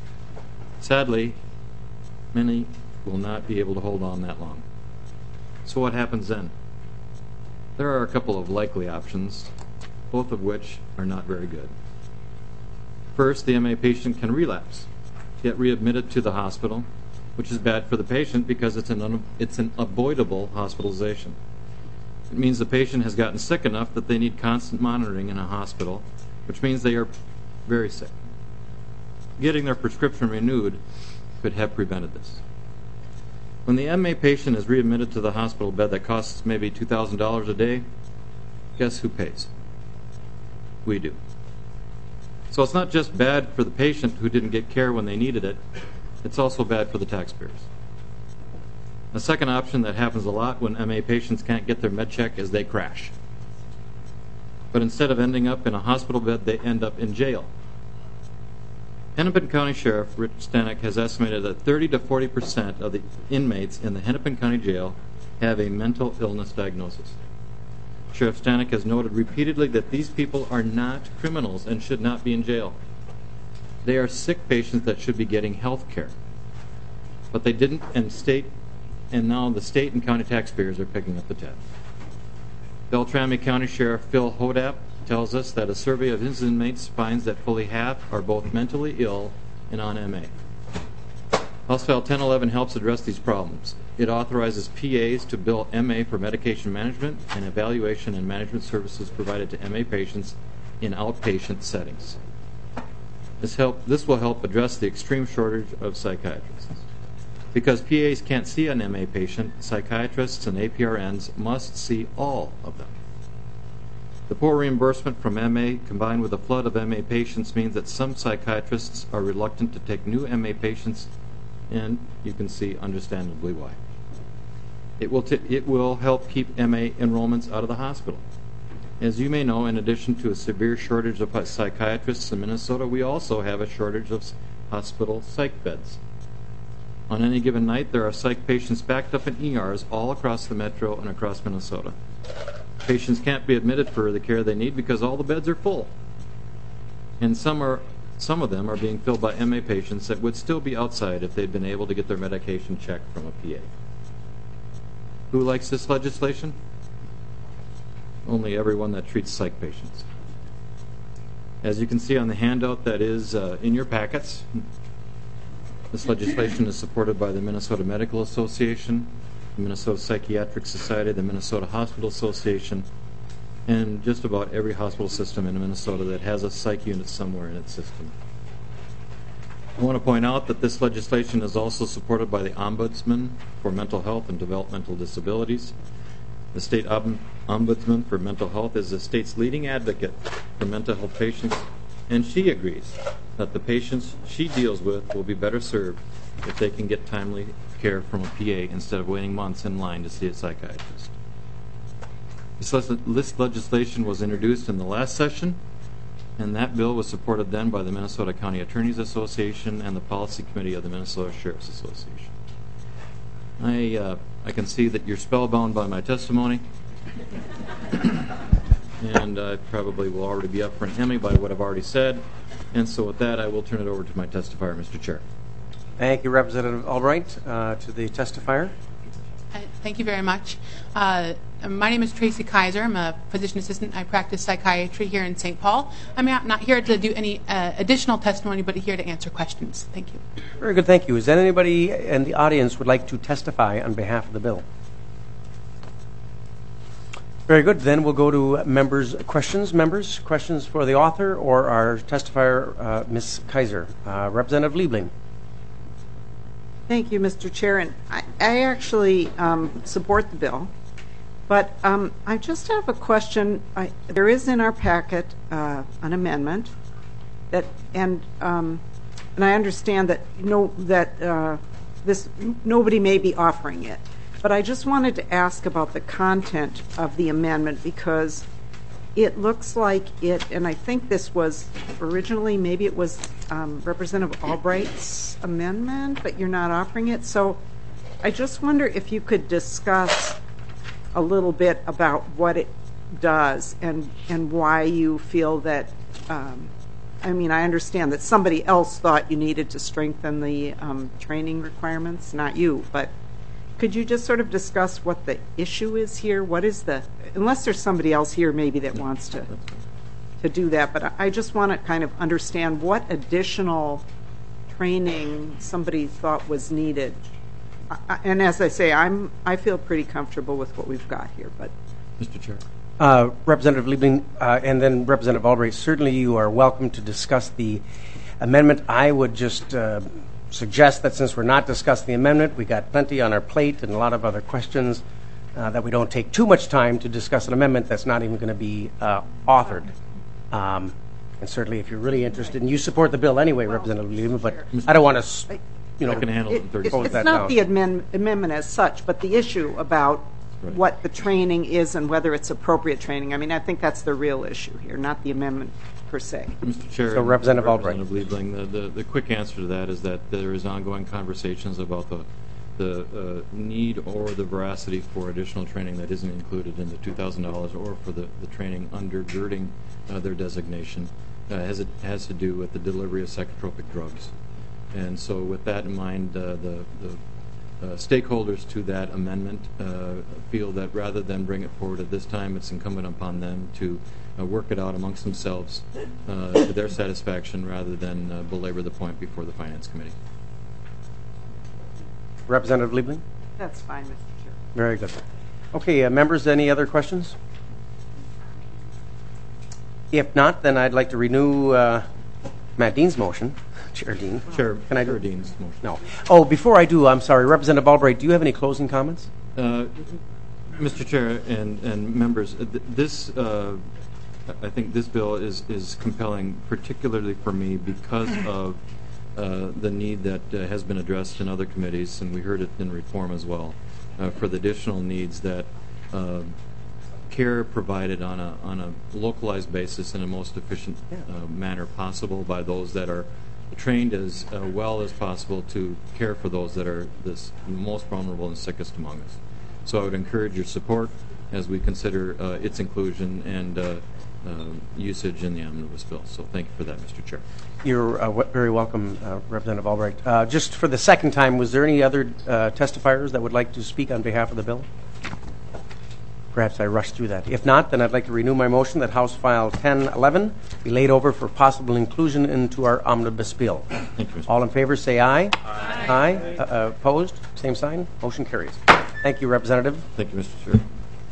Sadly, many will not be able to hold on that long. So what happens then? There are a couple of likely options, both of which are not very good. First, the MA patient can relapse, get readmitted to the hospital, which is bad for the patient because it's an avoidable hospitalization. It means the patient has gotten sick enough that they need constant monitoring in a hospital, which means they are very sick. Getting their prescription renewed could have prevented this. When the MA patient is readmitted to the hospital bed that costs maybe $2,000 a day, guess who pays? We do. So it's not just bad for the patient who didn't get care when they needed it, it's also bad for the taxpayers. A second option that happens a lot when MA patients can't get their med check is they crash. But instead of ending up in a hospital bed, they end up in jail. Hennepin County Sheriff Rich Stanek has estimated that 30 to 40% of the inmates in the Hennepin County Jail have a mental illness diagnosis. Sheriff Stanek has noted repeatedly that these people are not criminals and should not be in jail. They are sick patients that should be getting health care. But they didn't, and now the state and county taxpayers are picking up the tab. Beltrami County Sheriff Phil Hodap tells us that a survey of his inmates finds that fully half are both mentally ill and on MA. House File 1011 helps address these problems. It authorizes PAs to bill MA for medication management and evaluation and management services provided to MA patients in outpatient settings. This will help address the extreme shortage of psychiatrists. Because PAs can't see an MA patient, psychiatrists and APRNs must see all of them. The poor reimbursement from MA combined with a flood of MA patients means that some psychiatrists are reluctant to take new MA patients, and you can see understandably why. It will help keep MA enrollments out of the hospital. As you may know, in addition to a severe shortage of psychiatrists in Minnesota, we also have a shortage of hospital psych beds. On any given night, there are psych patients backed up in ERs all across the metro and across Minnesota. Patients can't be admitted for the care they need because all the beds are full. And some of them are being filled by MA patients that would still be outside if they'd been able to get their medication checked from a PA. Who likes this legislation? Only everyone that treats psych patients. As you can see on the handout that is in your packets, this legislation is supported by the Minnesota Medical Association, the Minnesota Psychiatric Society, the Minnesota Hospital Association, and just about every hospital system in Minnesota that has a psych unit somewhere in its system. I want to point out that this legislation is also supported by the Ombudsman for Mental Health and Developmental Disabilities. The State Ombudsman for Mental Health is the state's leading advocate for mental health patients, and she agrees that the patients she deals with will be better served if they can get timely care from a PA instead of waiting months in line to see a psychiatrist. This legislation was introduced in the last session, and that bill was supported then by the Minnesota County Attorneys Association and the Policy Committee of the Minnesota Sheriff's Association. I can see that you're spellbound by my testimony, and I probably will already be up for an Emmy by what I've already said, and so with that I will turn it over to my testifier, Mr. Chair. Thank you, Representative Albright. To the testifier. Thank you very much. My name is Tracy Kaiser. I'm a physician assistant. I practice psychiatry here in St. Paul. I'm not here to do any additional testimony, but here to answer questions. Thank you. Very good, thank you. Is there anybody in the audience would like to testify on behalf of the bill? Very good. Then we'll go to members' questions. Members, questions for the author or our testifier, Ms. Kaiser. Representative Liebling. Thank you, Mr. Chair. And I actually support the bill, but I just have a question. There is in our packet an amendment that, and and I understand that nobody may be offering it, but I just wanted to ask about the content of the amendment, because it looks like it, and I think this was originally, maybe it was Representative Albright's amendment, but you're not offering it. So I just wonder if you could discuss a little bit about what it does and why you feel that, I mean, I understand that somebody else thought you needed to strengthen the training requirements, not you, but could you just sort of discuss what the issue is here? What is unless there's somebody else here maybe that wants to do that, but I just want to kind of understand what additional training somebody thought was needed. And as I say, I feel pretty comfortable with what we've got here. But Mr. Chair. Representative Liebling and then Representative Albright, certainly you are welcome to discuss the amendment. I would just suggest that since we're not discussing the amendment, we got plenty on our plate and a lot of other questions, that we don't take too much time to discuss an amendment that's not even going to be authored. And certainly if you're really interested, and you support the bill anyway, Representative Liebling, but I don't want to, I can handle it in 30 seconds. It's not the amendment as such, but the issue about what the training is and whether it's appropriate training. I mean, I think that's the real issue here, not the amendment per se. Mr. Chair, so Representative Albright. Representative Liebling, the quick answer to that is that there is ongoing conversations about the need or the veracity for additional training that isn't included in the $2,000 or for the training undergirding their designation as it has to do with the delivery of psychotropic drugs. And so with that in mind, the stakeholders to that amendment feel that rather than bring it forward at this time, it's incumbent upon them to work it out amongst themselves to their satisfaction rather than belabor the point before the Finance Committee. Representative Liebling? That's fine, Mr. Chair. Very good. Okay, members, any other questions? If not, then I'd like to renew Matt Dean's motion. Chair Dean. Chair, can I do Dean's motion? No. Oh, before I do, I'm sorry, Representative Albright, do you have any closing comments? Mr. Chair and members, I think this bill is compelling, particularly for me because of the need that has been addressed in other committees, and we heard it in reform as well, for the additional needs that care provided on a localized basis in a most efficient manner possible by those that are trained as well as possible to care for those that are the most vulnerable and sickest among us. So I would encourage your support as we consider its inclusion and usage in the omnibus bill. So thank you for that, Mr. Chair. You're very welcome, Representative Albright. Just for the second time, was there any other testifiers that would like to speak on behalf of the bill? Perhaps I rushed through that. If not, then I'd like to renew my motion that House File 1011 be laid over for possible inclusion into our omnibus bill. Thank you, Mr. All in favor, say aye. Aye. Opposed? Same sign. Motion carries. Thank you, Representative. Thank you, Mr. Chair.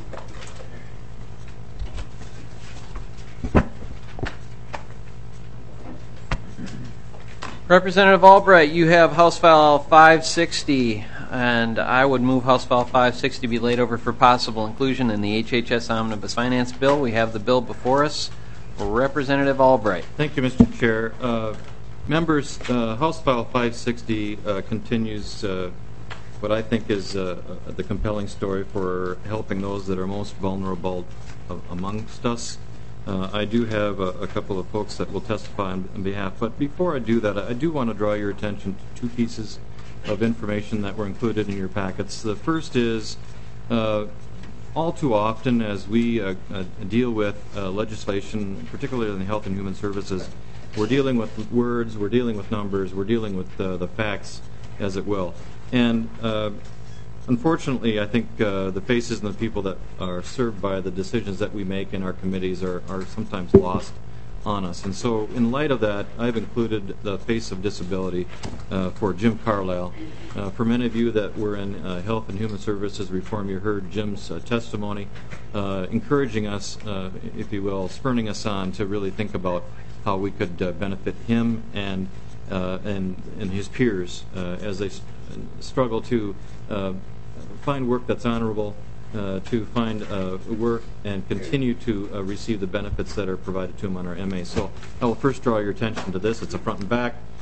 Representative Albright, you have House File 560, and I would move House File 560 be laid over for possible inclusion in the HHS Omnibus Finance Bill. We have the bill before us. Representative Albright. Thank you, Mr. Chair. Members, House File 560 continues what I think is the compelling story for helping those that are most vulnerable amongst us. I do have a couple of folks that will testify on behalf, but before I do that, I do want to draw your attention to two pieces of information that were included in your packets. The first is all too often as we deal with legislation, particularly in the Health and Human Services, we're dealing with words, we're dealing with numbers, we're dealing with the facts, as it will. And unfortunately, I think the faces and the people that are served by the decisions that we make in our committees are sometimes lost on us. And so in light of that, I've included the face of disability for Jim Carlisle. For many of you that were in Health and Human Services reform, you heard Jim's testimony, encouraging us, if you will, spurring us on to really think about how we could benefit him and his peers as they struggle to find work that's honorable, to find work and continue to receive the benefits that are provided to them on our MA. So I will first draw your attention to this. It's a front and back.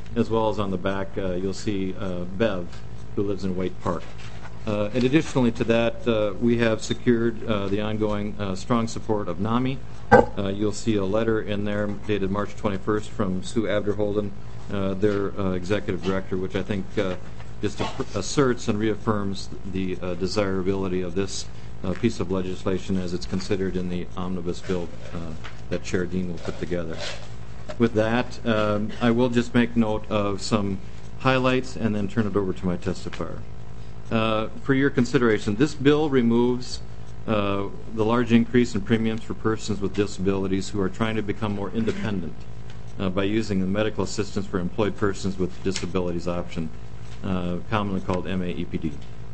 as well as on the back you'll see Bev, who lives in Waite Park. And additionally to that, we have secured the ongoing strong support of NAMI. You'll see a letter in there dated March 21st from Sue Abderholden, their executive director, which I think just asserts and reaffirms the desirability of this piece of legislation as it's considered in the omnibus bill that Chair Dean will put together. With that, I will just make note of some highlights and then turn it over to my testifier. For your consideration, this bill removes the large increase in premiums for persons with disabilities who are trying to become more independent by using the medical assistance for employed persons with disabilities option, commonly called MAEPD.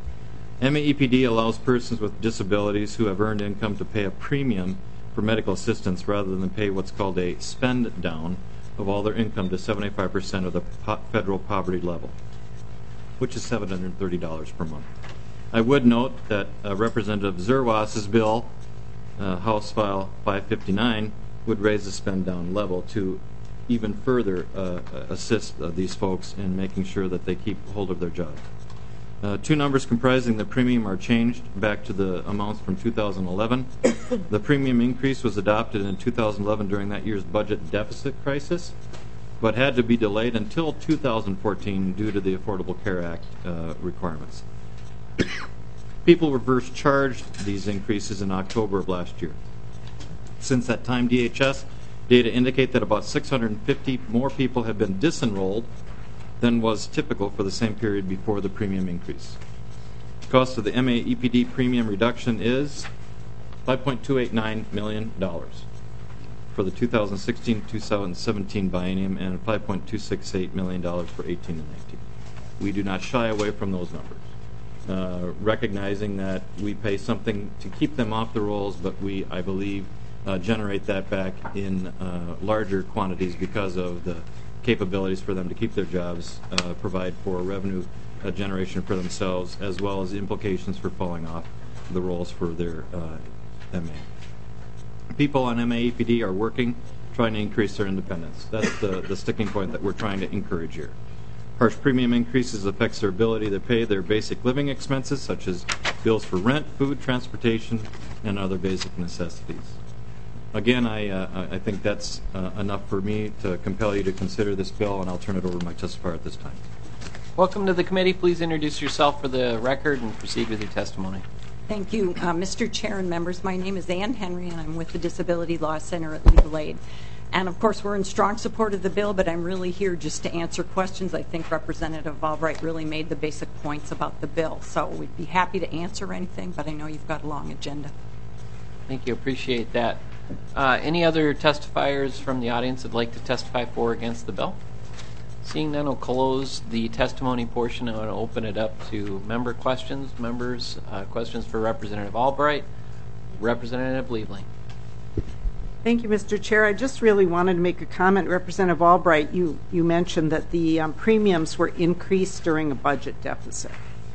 MAEPD allows persons with disabilities who have earned income to pay a premium for medical assistance rather than pay what's called a spend down of all their income to 75% of the federal poverty level, which is $730 per month. I would note that Representative Zerwas's bill, House File 559, would raise the spend down level to even further assist these folks in making sure that they keep hold of their job. Two numbers comprising the premium are changed back to the amounts from 2011. The premium increase was adopted in 2011 during that year's budget deficit crisis, but had to be delayed until 2014 due to the Affordable Care Act requirements. People were first charged these increases in October of last year. Since that time, DHS data indicate that about 650 more people have been disenrolled than was typical for the same period before the premium increase. The cost of the MAEPD premium reduction is $5.289 million for the 2016-2017 biennium and $5.268 million for 18 and 19. We do not shy away from those numbers, recognizing that we pay something to keep them off the rolls, but we, I believe, generate that back in larger quantities because of the capabilities for them to keep their jobs, provide for revenue generation for themselves, as well as implications for falling off the rolls for their MA. People on MAEPD are working, trying to increase their independence. That's the sticking point that we're trying to encourage here. Harsh premium increases affects their ability to pay their basic living expenses, such as bills for rent, food, transportation, and other basic necessities. Again, I think that's enough for me to compel you to consider this bill, and I'll turn it over to my testifier at this time. Welcome to the committee. Please introduce yourself for the record and proceed with your testimony. Thank you, Mr. Chair and members. My name is Ann Henry, and I'm with the Disability Law Center at Legal Aid. And, of course, we're in strong support of the bill, but I'm really here just to answer questions. I think Representative Albright really made the basic points about the bill. So we'd be happy to answer anything, but I know you've got a long agenda. Thank you. Appreciate that. Any other testifiers from the audience that'd like to testify for or against the bill? Seeing none, I'll close the testimony portion. I want to open it up to member questions. Members, questions for Representative Albright. Representative Liebling. Thank you, Mr. Chair. I just really wanted to make a comment. Representative Albright, you mentioned that the premiums were increased during a budget deficit.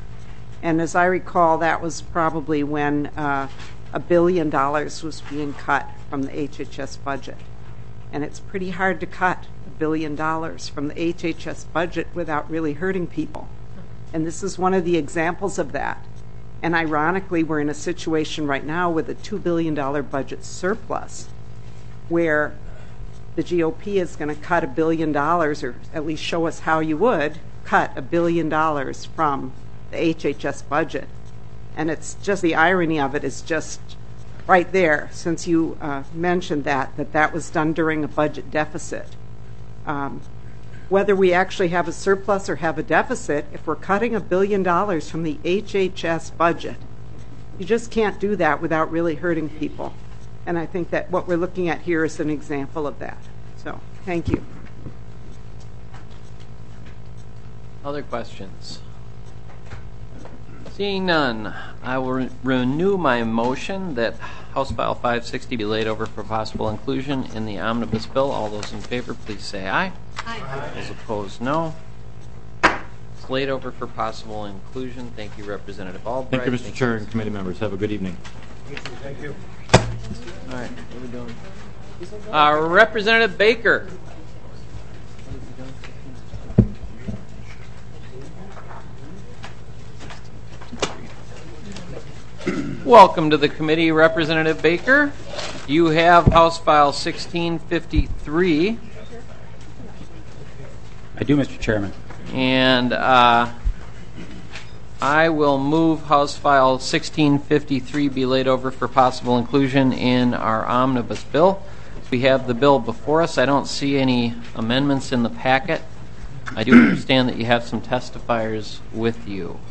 And as I recall, that was probably when $1 billion was being cut from the HHS budget. And it's pretty hard to cut $1 billion from the HHS budget without really hurting people. And this is one of the examples of that. And ironically, we're in a situation right now with a $2 billion budget surplus where the GOP is going to cut $1 billion, or at least show us how you would cut $1 billion from the HHS budget. And it's just the irony of it is just right there, since you mentioned that was done during a budget deficit. Whether we actually have a surplus or have a deficit, if we're cutting $1 billion from the HHS budget, you just can't do that without really hurting people. And I think that what we're looking at here is an example of that. So, thank you. Other questions? Seeing none, I will renew my motion that House File 560 be laid over for possible inclusion in the omnibus bill. All those in favor, please say aye. Aye. Those opposed, no. It's laid over for possible inclusion. Thank you, Representative Albright. Thank you, Mr. Chair and committee members. Have a good evening. Thank you. All right, what are we doing? Representative Baker. Welcome to the committee, Representative Baker. You have House File 1653. I do, Mr. Chairman. And I will move House File 1653 be laid over for possible inclusion in our omnibus bill. We have the bill before us. I don't see any amendments in the packet. I do understand that you have some testifiers with you.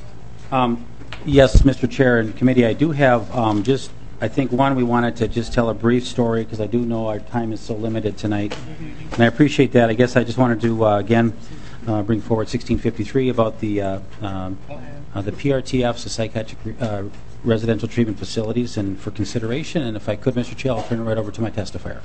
Yes, Mr. Chair and committee, I do have I think we wanted to just tell a brief story because I do know our time is so limited tonight. And I appreciate that. I guess I just wanted to, again, bring forward 1653 about the PRTFs, the psychiatric residential treatment facilities, and for consideration. And if I could, Mr. Chair, I'll turn it right over to my testifier.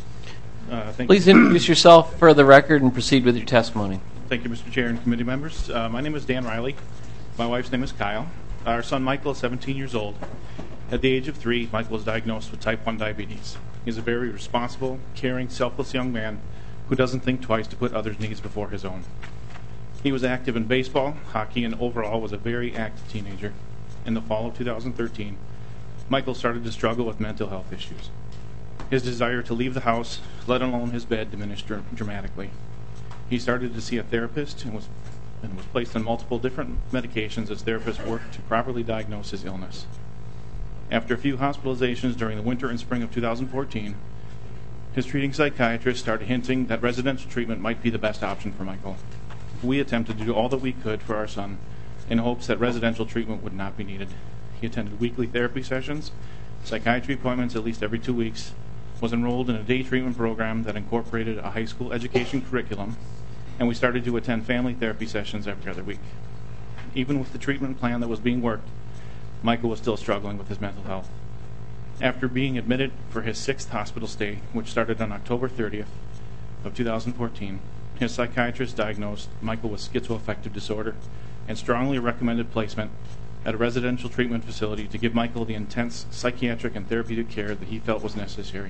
Please introduce yourself for the record and proceed with your testimony. Thank you, Mr. Chair and committee members. My name is Dan Riley. My wife's name is Kyle. Our son Michael is 17 years old. At the age of 3, Michael was diagnosed with type 1 diabetes. He's a very responsible, caring, selfless young man who doesn't think twice to put others' needs before his own. He was active in baseball, hockey, and overall was a very active teenager. In the fall of 2013, Michael started to struggle with mental health issues. His desire to leave the house, let alone his bed, diminished dramatically. He started to see a therapist and was placed on multiple different medications as therapists worked to properly diagnose his illness. After a few hospitalizations during the winter and spring of 2014, his treating psychiatrist started hinting that residential treatment might be the best option for Michael. We attempted to do all that we could for our son in hopes that residential treatment would not be needed. He attended weekly therapy sessions, psychiatry appointments at least every 2 weeks, was enrolled in a day treatment program that incorporated a high school education curriculum, and we started to attend family therapy sessions every other week. Even with the treatment plan that was being worked, Michael was still struggling with his mental health. After being admitted for his 6th hospital stay, which started on October 30th of 2014, his psychiatrist diagnosed Michael with schizoaffective disorder and strongly recommended placement at a residential treatment facility to give Michael the intense psychiatric and therapeutic care that he felt was necessary.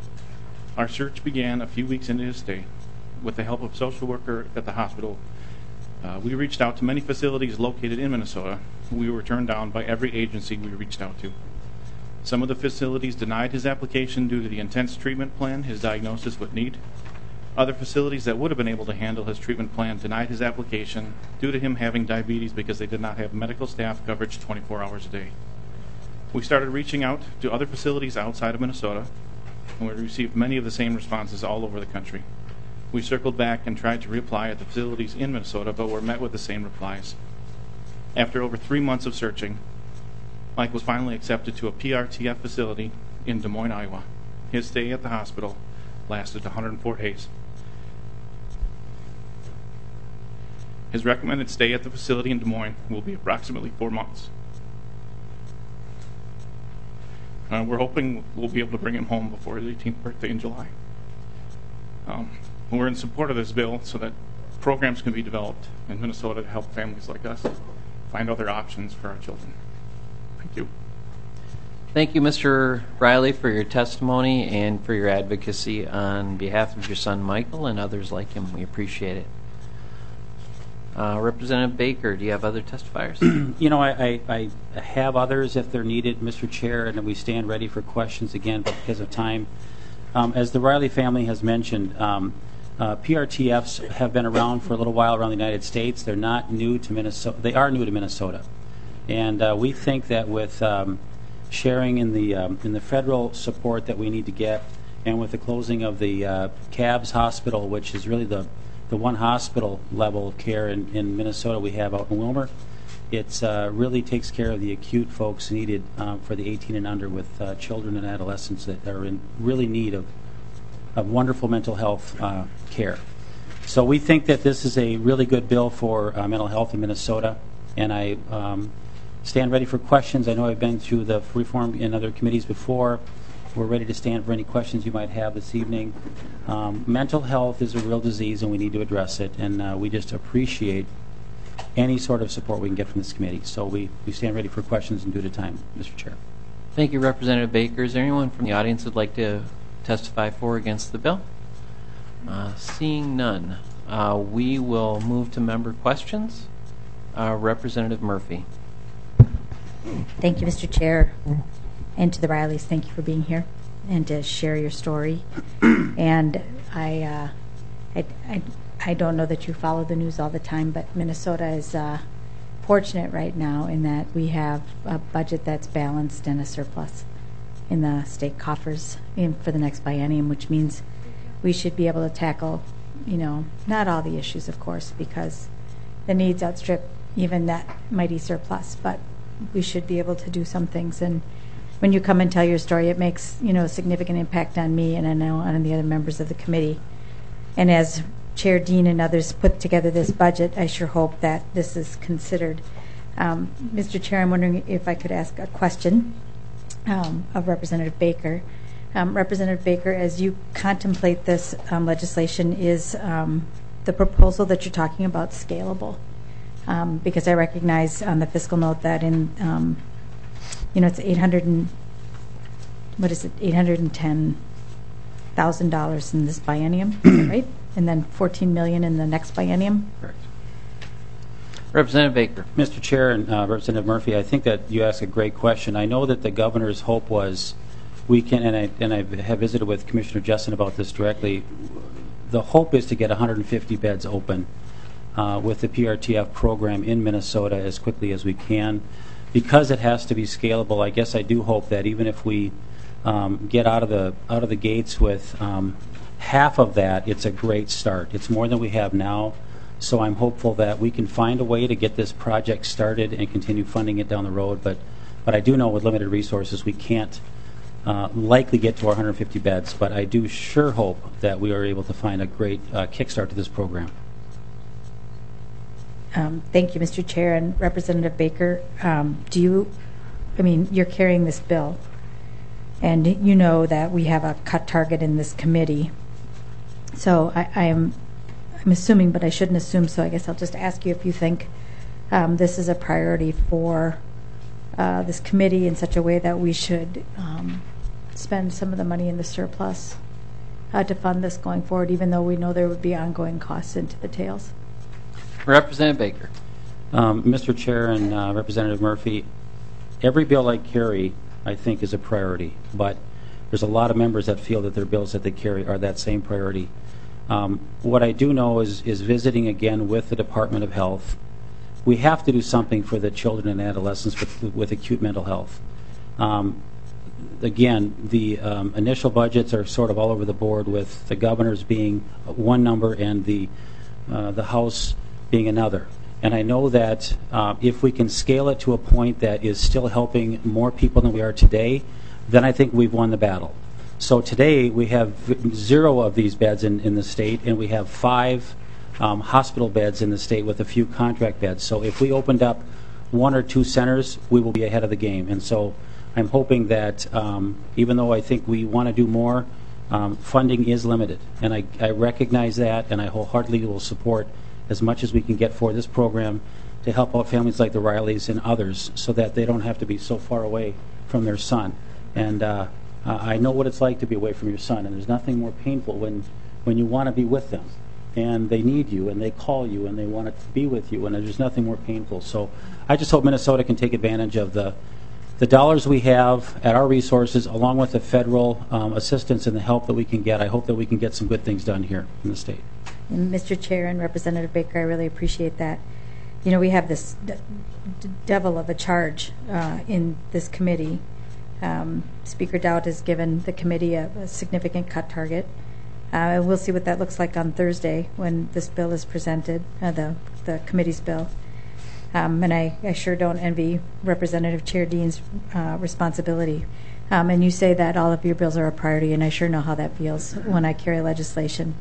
Our search began a few weeks into his stay. With the help of a social worker at the hospital, we reached out to many facilities located in Minnesota. We were turned down by every agency we reached out to. Some of the facilities denied his application due to the intense treatment plan his diagnosis would need. Other facilities that would have been able to handle his treatment plan denied his application due to him having diabetes because they did not have medical staff coverage 24 hours a day. We started reaching out to other facilities outside of Minnesota, and we received many of the same responses all over the country. We circled back and tried to reapply at the facilities in Minnesota, but were met with the same replies. After over 3 months of searching, Mike was finally accepted to a PRTF facility in Des Moines, Iowa. His stay at the hospital lasted 104 days. His recommended stay at the facility in Des Moines will be approximately 4 months. We're hoping we'll be able to bring him home before his 18th birthday in July. We're in support of this bill so that programs can be developed in Minnesota to help families like us find other options for our children. Thank you. Thank you, Mr. Riley, for your testimony and for your advocacy on behalf of your son, Michael, and others like him. We appreciate it. Representative Baker, do you have other testifiers? I have others if they're needed, Mr. Chair, and we stand ready for questions again, but because of time. As the Riley family has mentioned, PRTFs have been around for a little while around the United States. They're not new to Minnesota. They are new to Minnesota. And we think that with sharing in the federal support that we need to get, and with the closing of the CABS hospital, which is really the one hospital level of care in Minnesota we have out in Wilmer, it really takes care of the acute folks needed for the 18 and under with children and adolescents that are in really need of wonderful mental health care. So we think that this is a really good bill for mental health in Minnesota, and I stand ready for questions. I know I've been through the reform in other committees before. We're ready to stand for any questions you might have this evening. Mental health is a real disease, and we need to address it, and we just appreciate any sort of support we can get from this committee. So we stand ready for questions in due time, Mr. Chair. Thank you, Representative Baker. Is there anyone from the audience who'd like to testify for or against the bill? Seeing none, we will move to member questions. Representative Murphy. Thank you, Mr. Chair, and to the Rileys, thank you for being here and to share your story. And I don't know that you follow the news all the time, but Minnesota is fortunate right now in that we have a budget that's balanced and a surplus in the state coffers for the next biennium, which means we should be able to tackle, not all the issues, of course, because the needs outstrip even that mighty surplus, but we should be able to do some things. And when you come and tell your story, it makes, a significant impact on me and I know on the other members of the committee. And as Chair Dean and others put together this budget, I sure hope that this is considered. Mr. Chair, I'm wondering if I could ask a question of Representative Baker. Representative Baker, as you contemplate this legislation, is the proposal that you're talking about scalable? Because I recognize on the fiscal note that in, it's $810,000 in this biennium, right? And then $14 million in the next biennium? Correct. Representative Baker. Mr. Chair and Representative Murphy, I think that you asked a great question. I know that the governor's hope was we can, and I have visited with Commissioner Jessen about this directly, the hope is to get 150 beds open with the PRTF program in Minnesota as quickly as we can. Because it has to be scalable, I guess I do hope that even if we get out of the gates with half of that, it's a great start. It's more than we have now, so I'm hopeful that we can find a way to get this project started and continue funding it down the road. But I do know with limited resources we can't likely get to our 150 beds, but I do sure hope that we are able to find a great kickstart to this program. Thank you, Mr. Chair. And Representative Baker, you're carrying this bill, and you know that we have a cut target in this committee. So I'm assuming, but I shouldn't assume, so I guess I'll just ask you if you think this is a priority for this committee in such a way that we should spend some of the money in the surplus to fund this going forward, even though we know there would be ongoing costs into the tails. Representative Baker. Mr. Chair and Representative Murphy, every bill I carry, I think, is a priority, but there's a lot of members that feel that their bills that they carry are that same priority. What I do know is visiting again with the Department of Health. We have to do something for the children and adolescents with acute mental health. Again, the initial budgets are sort of all over the board, with the governor's being one number and the House being another. And I know that if we can scale it to a point that is still helping more people than we are today, then I think we've won the battle. So today we have 0 of these beds in the state, and we have 5 hospital beds in the state with a few contract beds. So if we opened up 1 or 2 centers, we will be ahead of the game. And so I'm hoping that even though I think we want to do more, funding is limited. And I recognize that, and I wholeheartedly will support as much as we can get for this program to help out families like the Rileys and others so that they don't have to be so far away from their son. And I know what it's like to be away from your son, and there's nothing more painful when you want to be with them and they need you and they call you and they want to be with you, and there's nothing more painful. So I just hope Minnesota can take advantage of the dollars we have at our resources, along with the federal assistance and the help that we can get. I hope that we can get some good things done here in the state. Mr. Chair and Representative Baker, I really appreciate that. We have this devil of a charge in this committee. Speaker Dowd has given the committee a significant cut target. We'll see what that looks like on Thursday when this bill is presented, the committee's bill. And I sure don't envy Representative Chair Dean's responsibility. And you say that all of your bills are a priority, and I sure know how that feels when I carry legislation.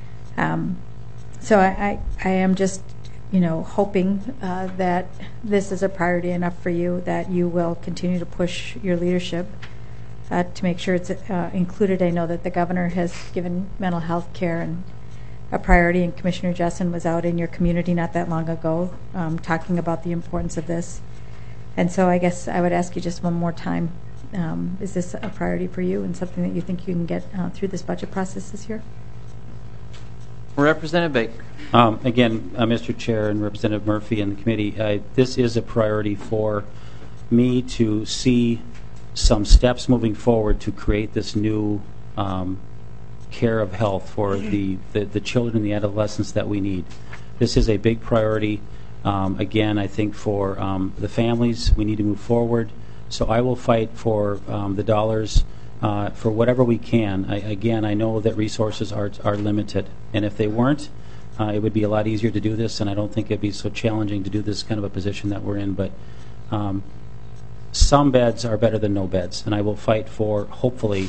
So I am just, hoping that this is a priority enough for you that you will continue to push your leadership to make sure it's included. I know that the governor has given mental health care and a priority, and Commissioner Jessen was out in your community not that long ago talking about the importance of this. And so I guess I would ask you just one more time, is this a priority for you and something that you think you can get through this budget process this year? Representative Baker. Again, Mr. Chair and Representative Murphy and the committee, this is a priority for me to see some steps moving forward to create this new care of health for the children and the adolescents that we need. This is a big priority. Again, I think for the families, we need to move forward. So I will fight for the dollars for whatever we can. I know that resources are limited, and if they weren't, it would be a lot easier to do this, and I don't think it'd be so challenging to do this kind of a position that we're in. But some beds are better than no beds, and I will fight for, hopefully,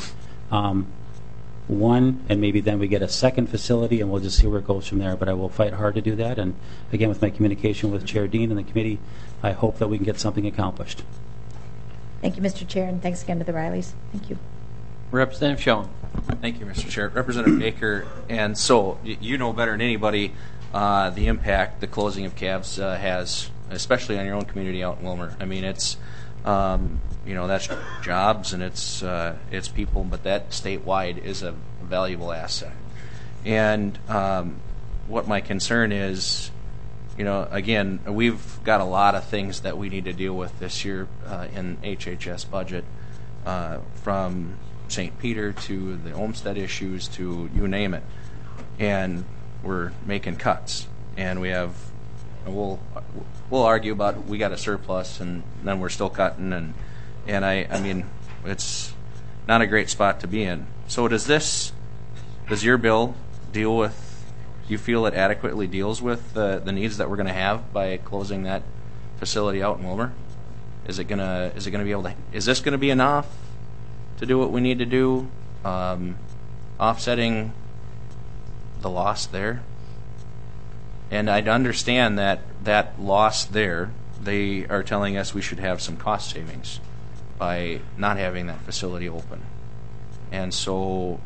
one, and maybe then we get a second facility, and we'll just see where it goes from there. But I will fight hard to do that, and again, with my communication with Chair Dean and the committee, I hope that we can get something accomplished. Thank you, Mr. Chair, and thanks again to the Rileys. Thank you. Representative Schoen. Thank you, Mr. Chair. Representative Baker, and so you know better than anybody the impact the closing of CAVS has, especially on your own community out in Willmar. I mean, it's that's jobs and it's people, but that statewide is a valuable asset. And what my concern is, again, we've got a lot of things that we need to deal with this year in HHS budget, from St. Peter to the Olmsted issues to you name it, and we're making cuts, and we'll argue about we got a surplus and then we're still cutting, and I mean it's not a great spot to be in. So does your bill deal with, do you feel it adequately deals with the needs that we're going to have by closing that facility out in Willmar? Is this going to be enough to do what we need to do, offsetting the loss there? And I'd understand that loss there, they are telling us we should have some cost savings by not having that facility open. And so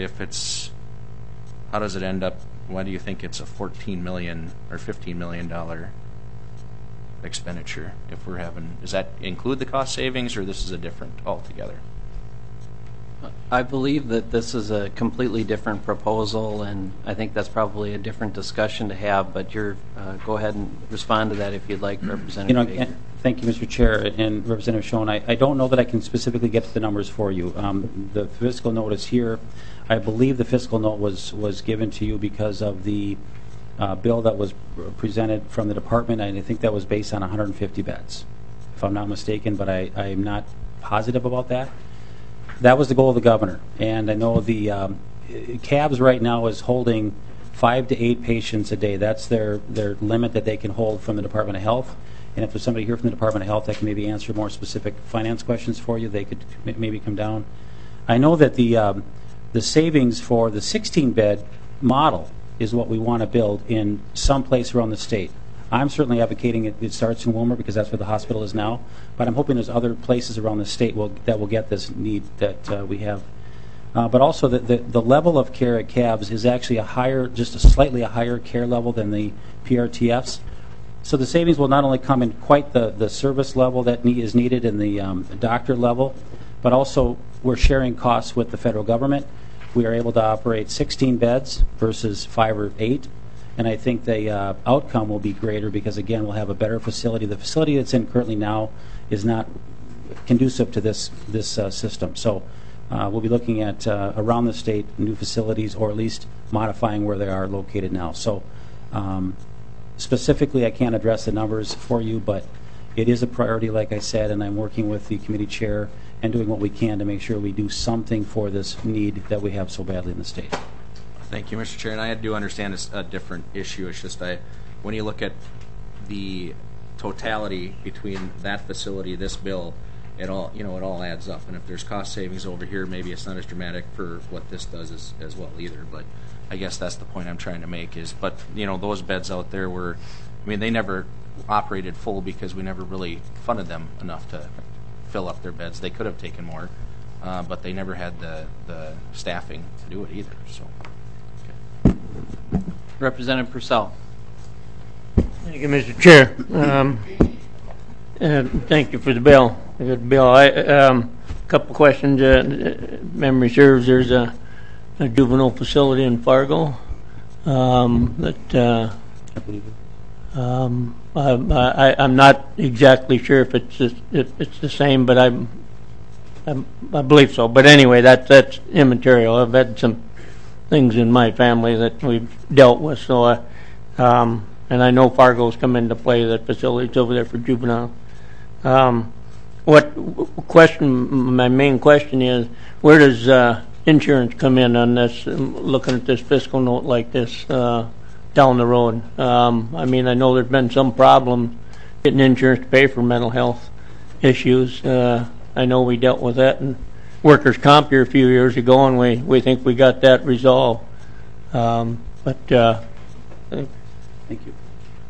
how does it end up? Why do you think it's a $14 million or $15 million expenditure if we're having, does that include the cost savings, or this is a different altogether? I believe that this is a completely different proposal, and I think that's probably a different discussion to have, but go ahead and respond to that if you'd like, Representative Baker. Thank you, Mr. Chair, and Representative Schoen. I don't know that I can specifically get to the numbers for you. The fiscal note is here. I believe the fiscal note was given to you because of the bill that was presented from the department, and I think that was based on 150 beds, if I'm not mistaken, but I am not positive about that. That was the goal of the governor, and I know the CAVS right now is holding 5 to 8 patients a day. That's their limit that they can hold from the Department of Health. And if there's somebody here from the Department of Health that can maybe answer more specific finance questions for you, they could maybe come down. I know that the savings for the 16-bed model is what we want to build in some place around the state. I'm certainly advocating it starts in Willmar because that's where the hospital is now, but I'm hoping there's other places around the state that will get this need that we have. But also the level of care at CAVS is actually slightly a higher care level than the PRTFs. So the savings will not only come in quite the service level that is needed in the doctor level, but also we're sharing costs with the federal government. We are able to operate 16 beds versus 5 or 8. And I think the outcome will be greater because, again, we'll have a better facility. The facility that's in currently now is not conducive to this system. So we'll be looking at, around the state, new facilities, or at least modifying where they are located now. So specifically, I can't address the numbers for you, but it is a priority, like I said, and I'm working with the committee chair and doing what we can to make sure we do something for this need that we have so badly in the state. Thank you, Mr. Chair. And I do understand it's a different issue. It's just when you look at the totality between that facility, this bill, it all adds up. And if there's cost savings over here, maybe it's not as dramatic for what this does as well either. But I guess that's the point I'm trying to make is, but those beds out there they never operated full because we never really funded them enough to fill up their beds. They could have taken more, but they never had the staffing to do it either. So. Representative Purcell. Thank you, Mr. Chair. Thank you for the bill. A good bill. A couple questions. Memory serves, there's a juvenile facility in Fargo that I'm not exactly sure if it's the same, but I believe so. But anyway, that's immaterial. I've had some things in my family that we've dealt with, so and I know Fargo's come into play. That facility's over there for juvenile. My main question is, where does insurance come in on this? Looking at this fiscal note like this down the road, I mean, I know there's been some problems getting insurance to pay for mental health issues. I know we dealt with that in workers' comp here a few years ago, and we think we got that resolved. Thank you.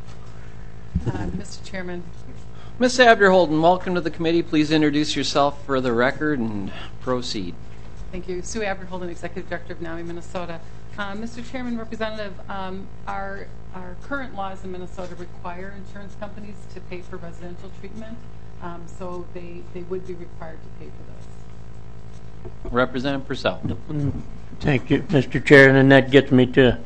Mr. Chairman. Ms. Abderholden, welcome to the committee. Please introduce yourself for the record and proceed. Thank you. Sue Abderholden, Executive Director of NAMI Minnesota. Mr. Chairman, Representative, our current laws in Minnesota require insurance companies to pay for residential treatment, so they would be required to pay for this. Representative Purcell. Thank you, Mr. Chair, and then that gets me to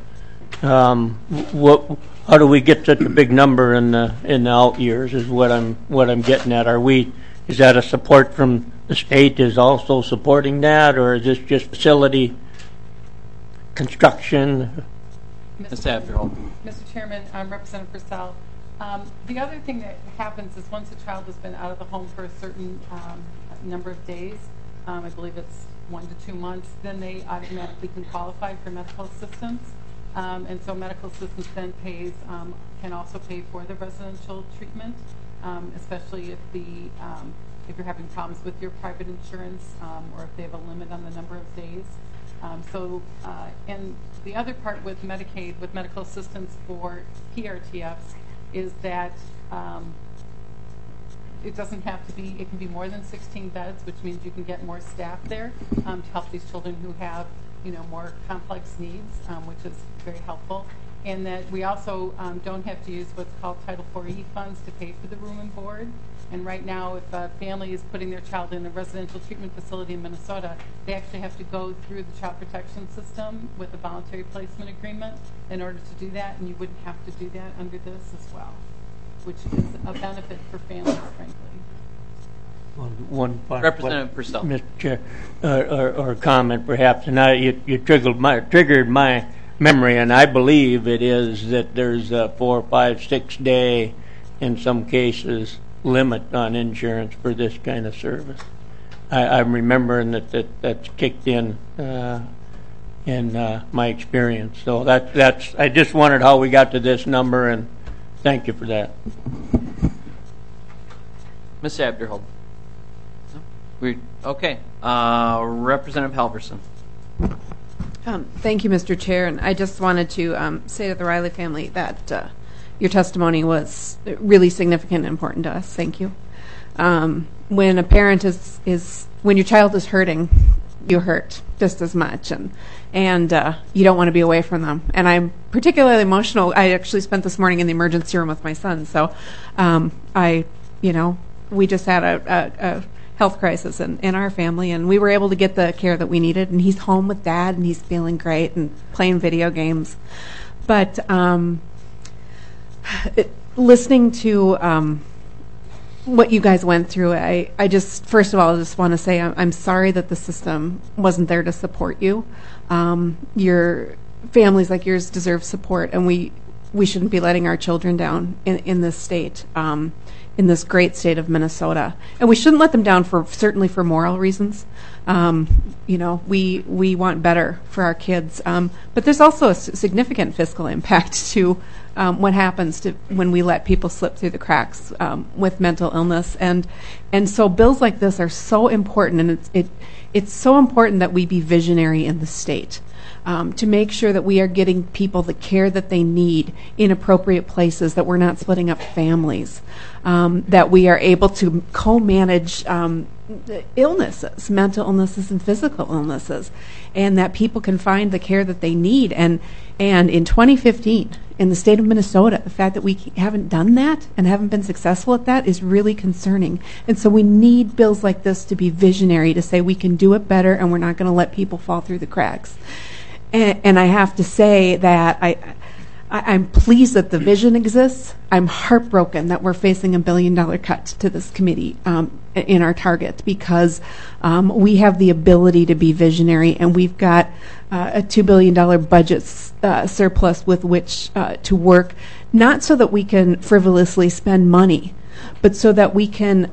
how do we get such a big number in the out years? Is what I'm getting at. Is that a support from the state is also supporting that, or is this just facility construction? Mr. Chairman, Representative Purcell. The other thing that happens is once a child has been out of the home for a certain number of days, I believe it's 1 to 2 months, then they automatically can qualify for medical assistance. And so medical assistance then can also pay for the residential treatment, especially if you're having problems with your private insurance or if they have a limit on the number of days. And the other part with Medicaid, with medical assistance for PRTFs, is that it doesn't have to be, it can be more than 16 beds, which means you can get more staff there to help these children who have more complex needs, which is very helpful. And that we also don't have to use what's called Title IV funds to pay for the room and board. And right now, if a family is putting their child in a residential treatment facility in Minnesota, they actually have to go through the child protection system with a voluntary placement agreement in order to do that, and you wouldn't have to do that under this as well, which is a benefit for families, frankly. One Representative Purcell. Mr. Chair, or comment perhaps, and you triggered my memory, and I believe it is that there's a 4, 5, 6 day, in some cases, limit on insurance for this kind of service. I'm remembering that's kicked in my experience. So that's. I just wondered how we got to this number, and thank you for that. Ms. Abderhold. Okay. Representative Halverson. Thank you, Mr. Chair. And I just wanted to say to the Riley family that your testimony was really significant and important to us. Thank you. When a parent when your child is hurting, you hurt just as much, and you don't want to be away from them. And I'm particularly emotional. I actually spent this morning in the emergency room with my son. So we just had a health crisis in our family, and we were able to get the care that we needed, and he's home with Dad, and he's feeling great and playing video games. But listening to what you guys went through, I just, first of all, I just want to say I'm sorry that the system wasn't there to support you. Your families like yours deserve support, and we shouldn't be letting our children down in this state. In this great state of Minnesota, and we shouldn't let them down certainly for moral reasons. We want better for our kids, but there's also a significant fiscal impact to what happens when we let people slip through the cracks with mental illness, and so bills like this are so important, and it's so important that we be visionary in the state. To make sure that we are getting people the care that they need in appropriate places, that we're not splitting up families, that we are able to co-manage illnesses, mental illnesses and physical illnesses, and that people can find the care that they need. And in 2015, in the state of Minnesota, the fact that we haven't done that and haven't been successful at that is really concerning. And so we need bills like this to be visionary, to say we can do it better and we're not going to let people fall through the cracks. And I have to say that I'm pleased that the vision exists. I'm heartbroken that we're facing $1 billion cut to this committee in our target, because we have the ability to be visionary, and we've got a $2 billion budget surplus with which to work, not so that we can frivolously spend money, but so that we can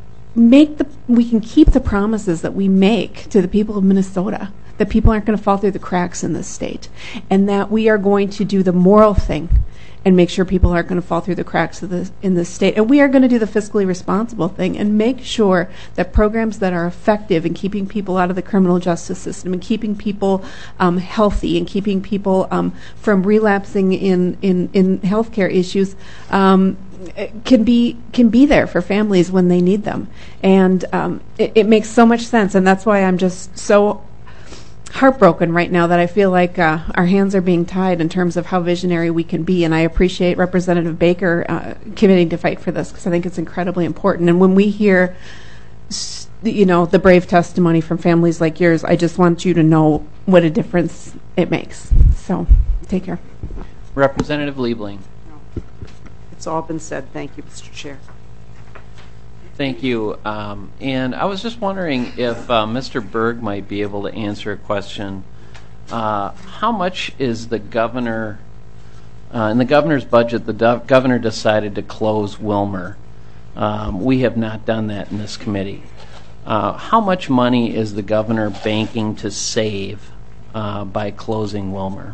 keep the promises that we make to the people of Minnesota, that people aren't going to fall through the cracks in this state, and that we are going to do the moral thing and make sure people aren't going to fall through the cracks in this state. And we are going to do the fiscally responsible thing and make sure that programs that are effective in keeping people out of the criminal justice system and keeping people healthy and keeping people from relapsing in healthcare issues can be there for families when they need them. And it makes so much sense, and that's why I'm just so heartbroken right now that I feel like our hands are being tied in terms of how visionary we can be. And I appreciate Representative Baker committing to fight for this, because I think it's incredibly important. And when we hear the brave testimony from families like yours, I just want you to know what a difference it makes. So take care. Representative Liebling. It's all been said. Thank you, Mr. Chair. Thank you. And I was just wondering if Mr. Berg might be able to answer a question. How much is the governor, in the governor's budget, the governor decided to close Wilmer. We have not done that in this committee. How much money is the governor banking to save by closing Wilmer?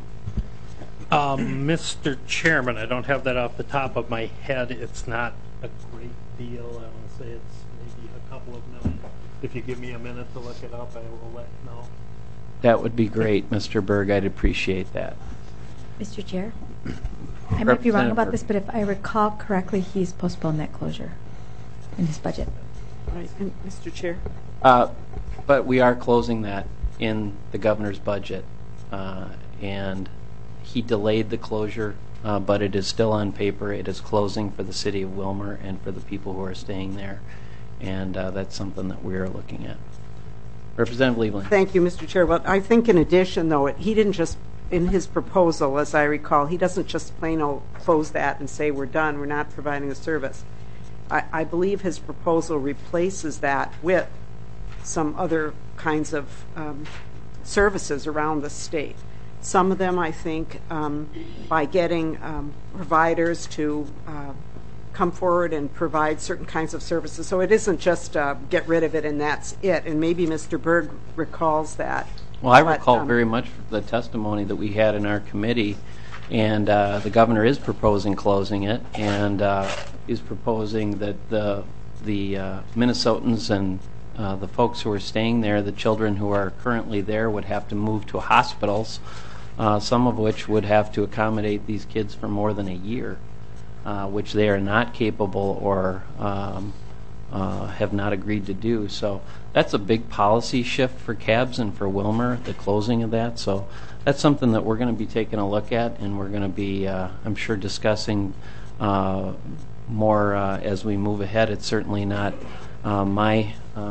Mr. Chairman, I don't have that off the top of my head. It's not a great deal. I want to say it's maybe a couple of million. If you give me a minute to look it up, I will let you know. That would be great, Mr. Berg. I'd appreciate that. Mr. Chair, I might be wrong about this, but if I recall correctly, he's postponed that closure in his budget. Right, and Mr. Chair. But we are closing that in the governor's budget, and he delayed the closure, but it is still on paper. It is closing for the city of Wilmer and for the people who are staying there, and that's something that we are looking at. Representative Liebling. Thank you, Mr. Chair. Well, I think in addition, though, he didn't just, in his proposal, as I recall, he doesn't just plain old close that and say we're done, we're not providing a service. I believe his proposal replaces that with some other kinds of services around the state. Some of them, I think, by getting providers to come forward and provide certain kinds of services. So it isn't just get rid of it and that's it. And maybe Mr. Berg recalls that. Well, I recall very much the testimony that we had in our committee, and the governor is proposing closing it, and is proposing that the Minnesotans and the folks who are staying there, the children who are currently there, would have to move to hospitals, some of which would have to accommodate these kids for more than a year, which they are not capable or have not agreed to do. So that's a big policy shift for CABS and for Wilmer, the closing of that. So that's something that we're going to be taking a look at, and we're going to be, I'm sure, discussing more as we move ahead. It's certainly not my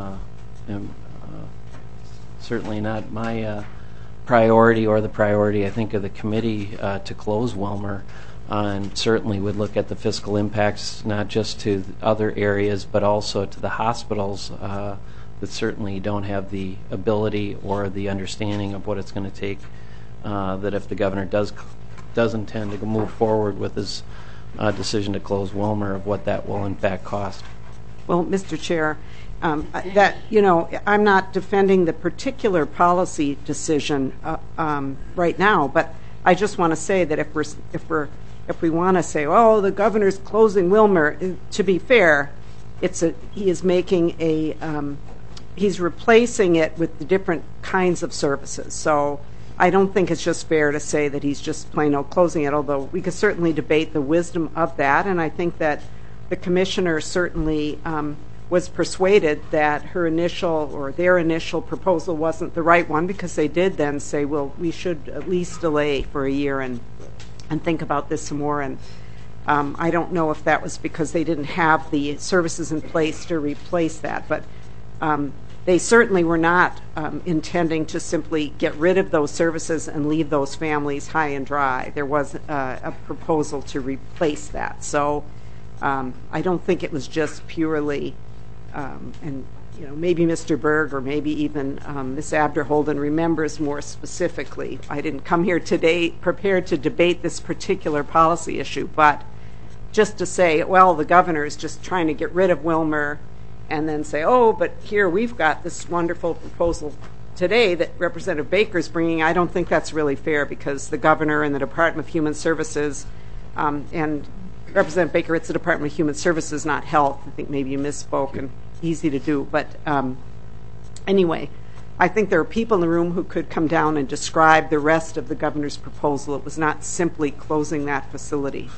priority or the priority, I think, of the committee to close Wilmer, and certainly would look at the fiscal impacts not just to other areas but also to the hospitals that certainly don't have the ability or the understanding of what it's going to take, that if the governor does intend to move forward with his decision to close Wilmer, of what that will in fact cost. Well, Mr. Chair, I'm not defending the particular policy decision right now, but I just want to say that if we want to say, oh, the governor's closing Wilmer, to be fair, he is making he's replacing it with the different kinds of services. So I don't think it's just fair to say that he's just plain old closing it, although we could certainly debate the wisdom of that, and I think that the commissioner certainly was persuaded that their initial proposal wasn't the right one, because they did then say, well, we should at least delay for a year and think about this some more. And I don't know if that was because they didn't have the services in place to replace that, but they certainly were not intending to simply get rid of those services and leave those families high and dry. There was a proposal to replace that. So I don't think it was just purely, and maybe Mr. Berg or maybe even Ms. Abderholden remembers more specifically. I didn't come here today prepared to debate this particular policy issue, but just to say, well, the governor is just trying to get rid of Wilmer, and then say, oh, but here we've got this wonderful proposal today that Representative Baker is bringing. I don't think that's really fair, because the governor and the Department of Human Services, and Representative Baker, it's the Department of Human Services, not Health. I think maybe you misspoke, and easy to do. But anyway, I think there are people in the room who could come down and describe the rest of the governor's proposal. It was not simply closing that facility.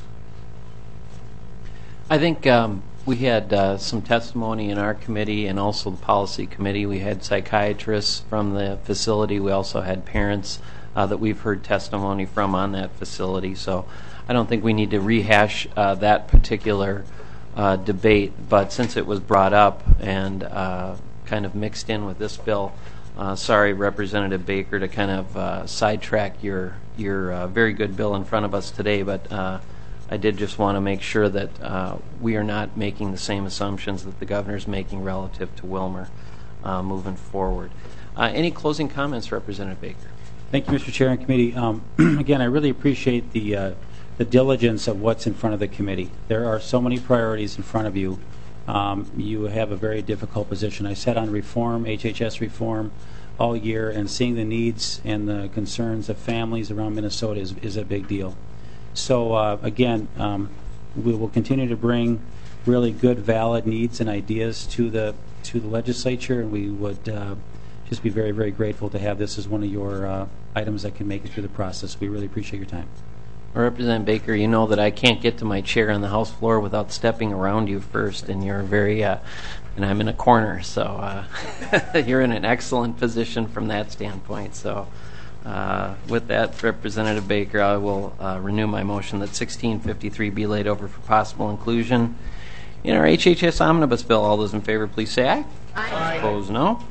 I think we had some testimony in our committee and also the policy committee. We had psychiatrists from the facility. We also had parents that we've heard testimony from on that facility. So I don't think we need to rehash that particular debate. But since it was brought up and kind of mixed in with this bill, sorry, Representative Baker, to kind of sidetrack your very good bill in front of us today, but I did just want to make sure that we are not making the same assumptions that the governor's making relative to Wilmer moving forward. Any closing comments, Representative Baker? Thank you, Mr. Chair and committee. Again, I really appreciate the diligence of what's in front of the committee. There are so many priorities in front of you. You have a very difficult position. I sat on reform, HHS reform, all year, and seeing the needs and the concerns of families around Minnesota is a big deal. So again, we will continue to bring really good, valid needs and ideas to the legislature, and we would just be very, very grateful to have this as one of your items that can make it through the process. We really appreciate your time. Representative Baker, you know that I can't get to my chair on the House floor without stepping around you first, and you're very, and I'm in a corner, so you're in an excellent position from that standpoint. So. With that, Representative Baker, I will renew my motion that 1653 be laid over for possible inclusion in our HHS omnibus bill. All those in favor, please say aye. Aye. Opposed, no.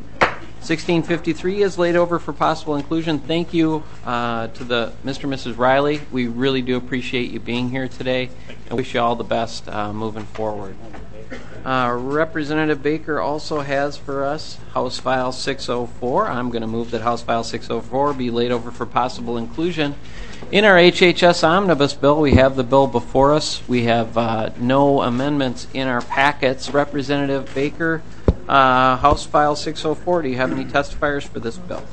1653 is laid over for possible inclusion. Thank you to the Mr. and Mrs. Riley. We really do appreciate you being here today, and wish you all the best moving forward. Representative Baker also has for us House File 604. I'm going to move that House File 604 be laid over for possible inclusion in our HHS omnibus bill. We have the bill before us. We have no amendments in our packets. Representative Baker, House File 604, do you have any testifiers for this bill?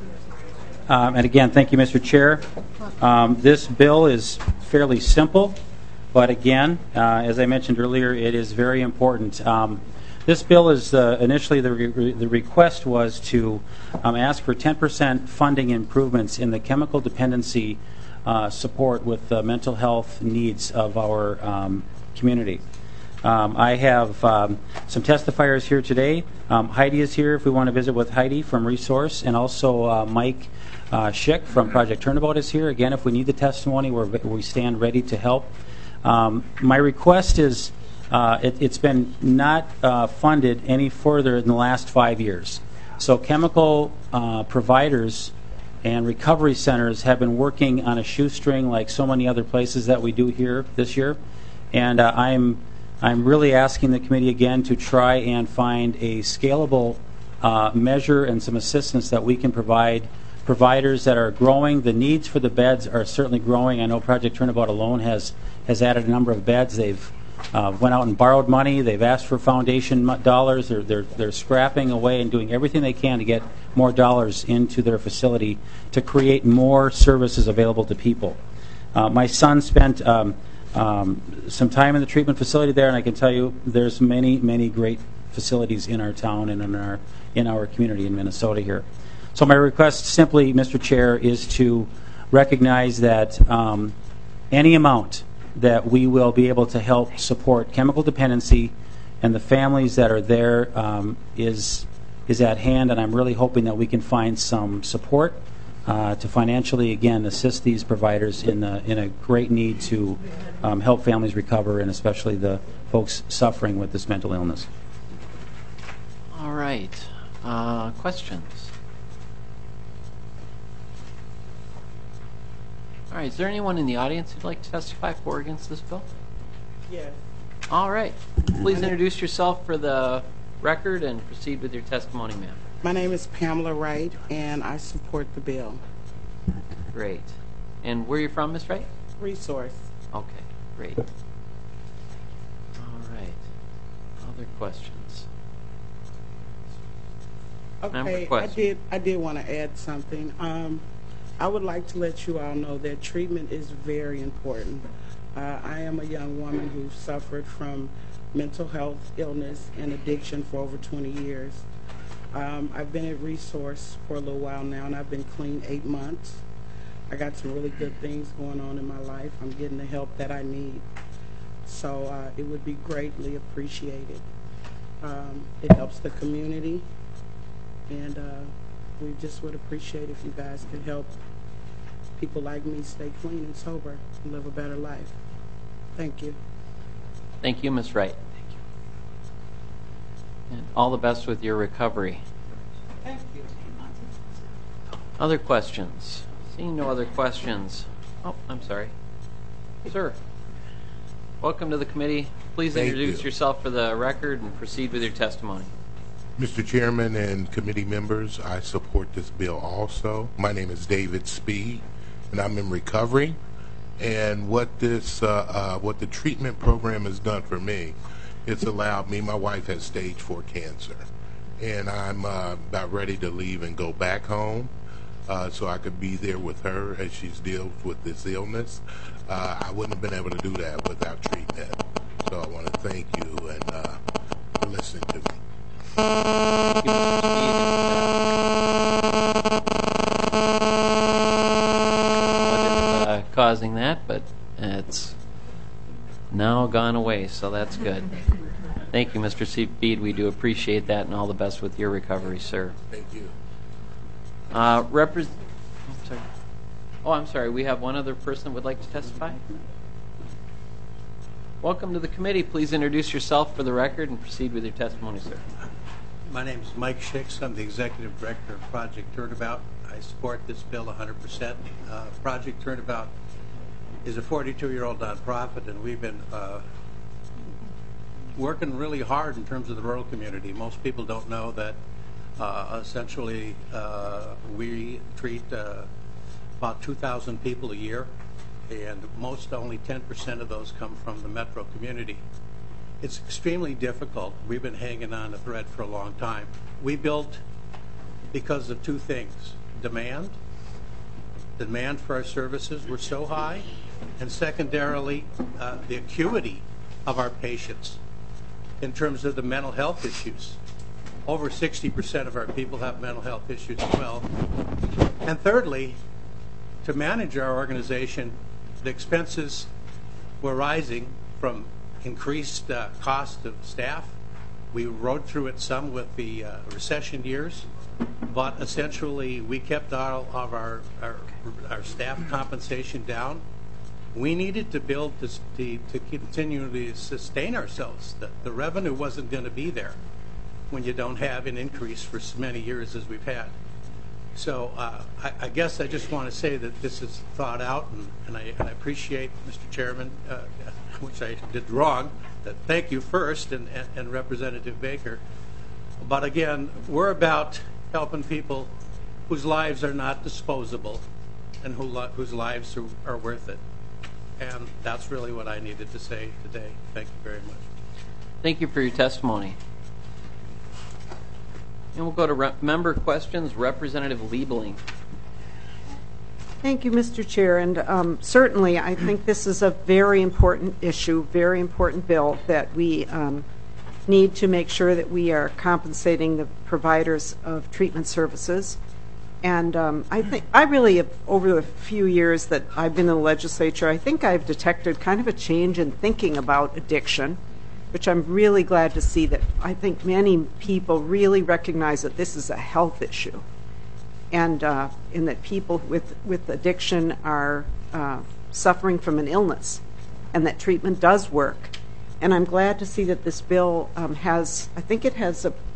And again, thank you, Mr. Chair. This bill is fairly simple. But again, as I mentioned earlier, it is very important. This bill is initially the request was to ask for 10% funding improvements in the chemical dependency support with the mental health needs of our community. I have some testifiers here today. Heidi is here if we want to visit with Heidi from Resource, and also Mike Schick from Project Turnabout is here. Again, if we need the testimony, we stand ready to help. My request is it's been not funded any further in the last 5 years. So chemical providers and recovery centers have been working on a shoestring like so many other places that we do here this year. And I'm really asking the committee again to try and find a scalable measure and some assistance that we can provide providers that are growing. The needs for the beds are certainly growing. I know Project Turnabout alone has added a number of beds. They've went out and borrowed money. They've asked for foundation dollars. They're scrapping away and doing everything they can to get more dollars into their facility to create more services available to people. My son spent some time in the treatment facility there, and I can tell you there's many, many great facilities in our town and in our community in Minnesota here. So my request simply, Mr. Chair, is to recognize that any amount that we will be able to help support chemical dependency and the families that are there is at hand, and I'm really hoping that we can find some support to financially, again, assist these providers in a great need to help families recover, and especially the folks suffering with this mental illness. All right. Questions? All right, is there anyone in the audience who'd like to testify for or against this bill? Yes. All right. Please introduce yourself for the record and proceed with your testimony, ma'am. My name is Pamela Wright, and I support the bill. Great. And where are you from, Ms. Wright? Resource. Okay, great. All right. Other questions? Okay, I did want to add something. I would like to let you all know that treatment is very important. I am a young woman who suffered from mental health illness and addiction for over 20 years. I've been at Resource for a little while now, and I've been clean 8 months. I got some really good things going on in my life. I'm getting the help that I need. So it would be greatly appreciated. It helps the community, and we just would appreciate if you guys could help people like me stay clean and sober and live a better life. Thank you. Thank you, Ms. Wright. Thank you. And all the best with your recovery. Thank you. Other questions? Seeing no other questions. Oh, I'm sorry. Sir, welcome to the committee. Please introduce yourself for the record and proceed with your testimony. Mr. Chairman and committee members, I support this bill also. My name is David Speed, and I'm in recovery. And what the treatment program has done for me, it's allowed me, my wife has stage 4 cancer, and I'm about ready to leave and go back home so I could be there with her as she deals with this illness. I wouldn't have been able to do that without treatment. So I want to thank you and for listening to me. Thank you, Mr. Speed. Causing that, but it's now gone away, so that's good. Thank you, Mr. Speed. We do appreciate that, and all the best with your recovery, sir. Thank you. I'm sorry. We have one other person that would like to testify. Welcome to the committee. Please introduce yourself for the record and proceed with your testimony, sir. My name is Mike Schicks. I'm the Executive Director of Project Turnabout. I support this bill 100%. Project Turnabout is a 42-year-old nonprofit, and we've been working really hard in terms of the rural community. Most people don't know that essentially we treat about 2,000 people a year, and only 10% of those come from the metro community. It's extremely difficult. We've been hanging on a thread for a long time. We built because of two things. Demand for our services were so high, and secondarily, the acuity of our patients in terms of the mental health issues. Over 60% of our people have mental health issues as well. And thirdly, to manage our organization, the expenses were rising from increased cost of staff. We rode through it some with the recession years, but essentially we kept all of our staff compensation down. We needed to build this to continue to sustain ourselves. The revenue wasn't going to be there when you don't have an increase for as many years as we've had. So I guess I just want to say that this is thought out, and I appreciate, Mr. Chairman, which I did wrong, that thank you first, and Representative Baker. But again, we're about helping people whose lives are not disposable and whose lives are worth it. And that's really what I needed to say today. Thank you very much. Thank you for your testimony. And we'll go to member questions. Representative Liebling. Thank you, Mr. Chair. And certainly, I think this is a very important issue, very important bill that we need to make sure that we are compensating the providers of treatment services. And I think I really have, over the few years that I've been in the legislature, I think I've detected kind of a change in thinking about addiction, which I'm really glad to see that I think many people really recognize that this is a health issue, and in that people with addiction are suffering from an illness, and that treatment does work. And I'm glad to see that this bill has, I think it has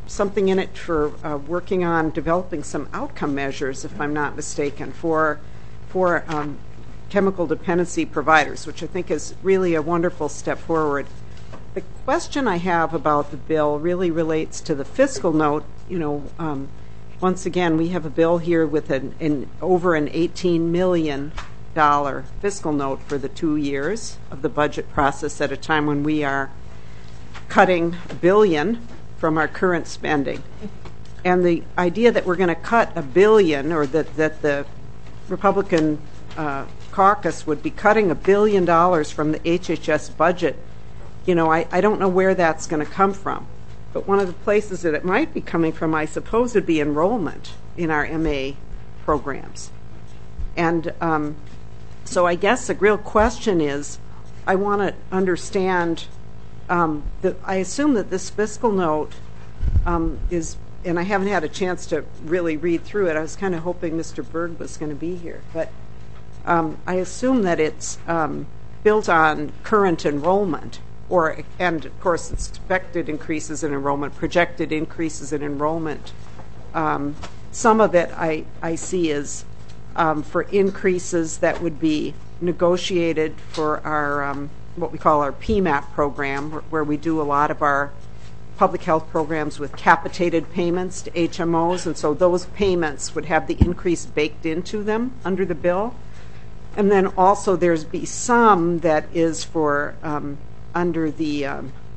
something in it for working on developing some outcome measures, if I'm not mistaken, for chemical dependency providers, which I think is really a wonderful step forward. The question I have about the bill really relates to the fiscal note. Once again, we have a bill here with over an $18 million fiscal note for the 2 years of the budget process at a time when we are cutting $1 billion from our current spending. And the idea that we're going to cut $1 billion, or that the Republican caucus would be cutting $1 billion from the HHS budget, I don't know where that's going to come from. But one of the places that it might be coming from, I suppose, would be enrollment in our MA programs. And so I guess the real question is, I want to understand that I assume that this fiscal note is, and I haven't had a chance to really read through it. I was kind of hoping Mr. Berg was going to be here. But I assume that it's built on current enrollment, and of course expected increases in enrollment, projected increases in enrollment. Some of it I see is for increases that would be negotiated for our what we call our PMAP program, where we do a lot of our public health programs with capitated payments to HMOs, and so those payments would have the increase baked into them under the bill. And then also there's be some that is for under the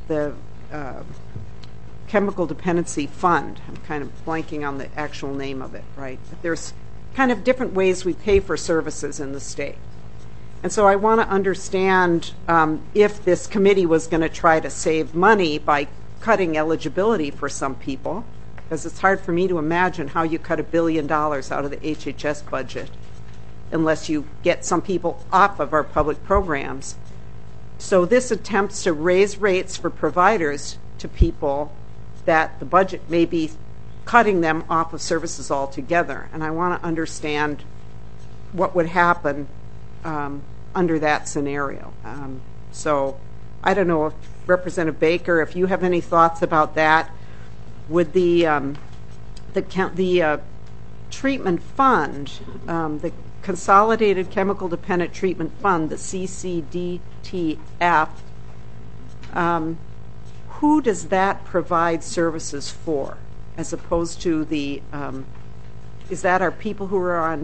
Chemical Dependency Fund. I'm kind of blanking on the actual name of it, right? But there's kind of different ways we pay for services in the state. And so I want to understand if this committee was going to try to save money by cutting eligibility for some people, because it's hard for me to imagine how you cut $1 billion out of the HHS budget unless you get some people off of our public programs. So this attempts to raise rates for providers to people that the budget may be cutting them off of services altogether. And I want to understand what would happen under that scenario. So I don't know if Representative Baker, if you have any thoughts about that. Would the treatment fund, the Consolidated Chemical Dependent Treatment Fund, the CCDTF, who does that provide services for, as opposed to the, is that our people who are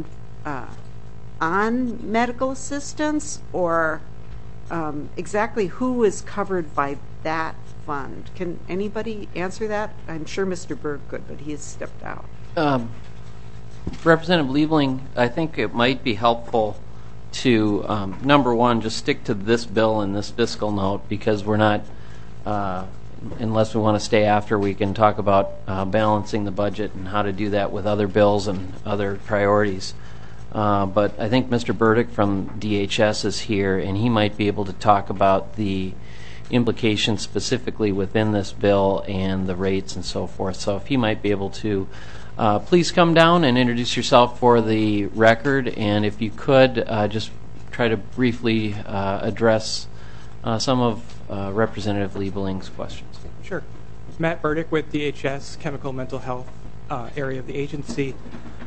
on medical assistance, or exactly who is covered by that fund? Can anybody answer that? I'm sure Mr. Berg could, but he has stepped out. Representative Liebling, I think it might be helpful to, number one, just stick to this bill and this fiscal note, because we're not, unless we want to stay after, we can talk about balancing the budget and how to do that with other bills and other priorities. But I think Mr. Burdick from DHS is here, and he might be able to talk about the implications specifically within this bill and the rates and so forth. So if he might be able to please come down and introduce yourself for the record, and if you could just try to briefly address some of Representative Liebling's questions. Sure. Matt Burdick with DHS, Chemical Mental Health area of the agency.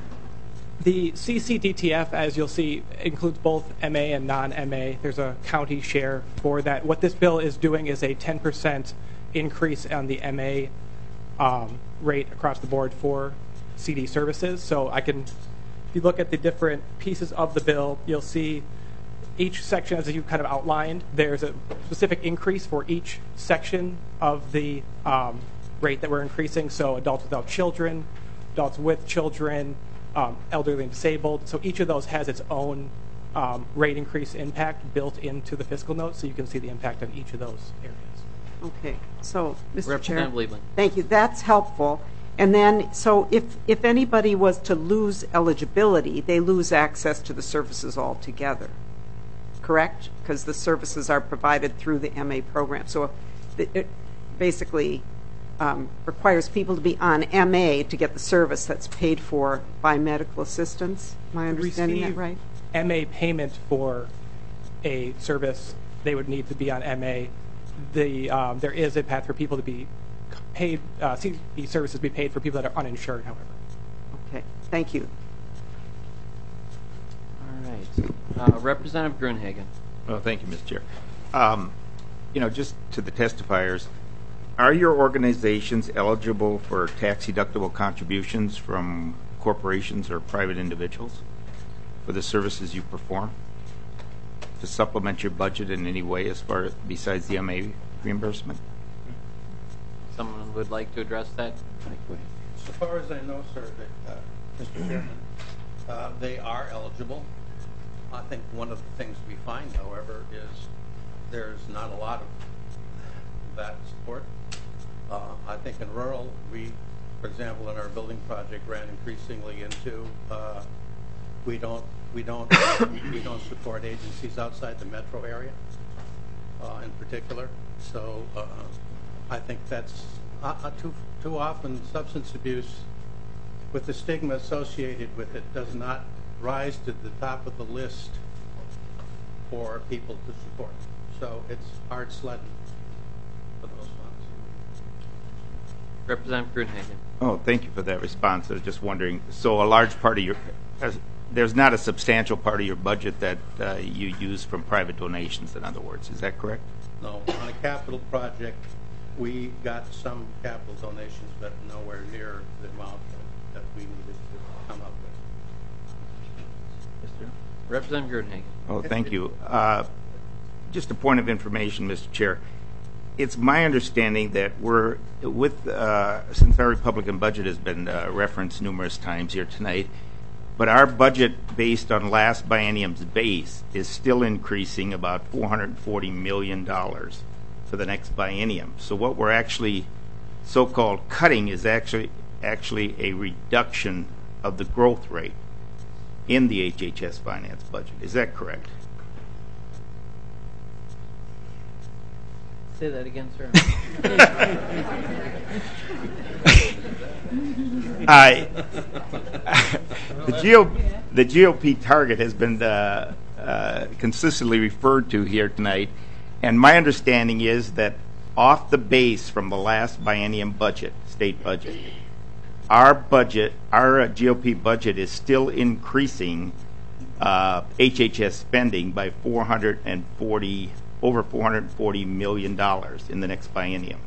The CCDTF, as you'll see, includes both MA and non-MA. There's a county share for that. What this bill is doing is a 10% increase on the MA rate across the board for CD services. So if you look at the different pieces of the bill, you'll see each section, as you kind of outlined, there's a specific increase for each section of the rate that we're increasing. So adults without children, adults with children, elderly and disabled. So each of those has its own rate increase impact built into the fiscal note, so you can see the impact on each of those areas. Okay. So, Mr. Chair. Representative Liebling. Thank you. That's helpful. And then, so if anybody was to lose eligibility, they lose access to the services altogether, correct? Because the services are provided through the MA program. So it basically requires people to be on MA to get the service that's paid for by medical assistance. Am I understanding that right? MA payment for a service, they would need to be on MA. There is a path for people to be paid CCD services be paid for people that are uninsured, however. Okay, thank you. All right. Representative Gruenhagen. Well, thank you, Mr. Chair. Just to the testifiers, are your organizations eligible for tax-deductible contributions from corporations or private individuals for the services you perform to supplement your budget in any way besides the MA reimbursement? Someone would like to address that? So far as I know, sir, Mr. Chairman, they are eligible. I think one of the things we find, however, is there's not a lot of that support. I think in rural, we, for example, in our building project, ran increasingly into we don't support agencies outside the metro area, in particular. So I think that's too often substance abuse, with the stigma associated with it, does not rise to the top of the list for people to support. So it's hard sledding for those funds. Representative Gruenhagen. Oh, thank you for that response. I was just wondering, so a large part of there's not a substantial part of your budget that you use from private donations, in other words. Is that correct? No. On a capital project, we got some capital donations, but nowhere near the amount that we needed to come up with. Representative Gruenhagen. Oh, thank you. Just a point of information, Mr. Chair. It's my understanding that since our Republican budget has been referenced numerous times here tonight, but our budget based on last biennium's base is still increasing about $440 million for the next biennium. So what we're actually so-called cutting is actually a reduction of the growth rate in the HHS finance budget. Is that correct? Say that again, sir. The GOP target has been consistently referred to here tonight, and my understanding is that off the base from the last biennium budget, state budget, our GOP budget is still increasing HHS spending by over $440 million in the next biennium.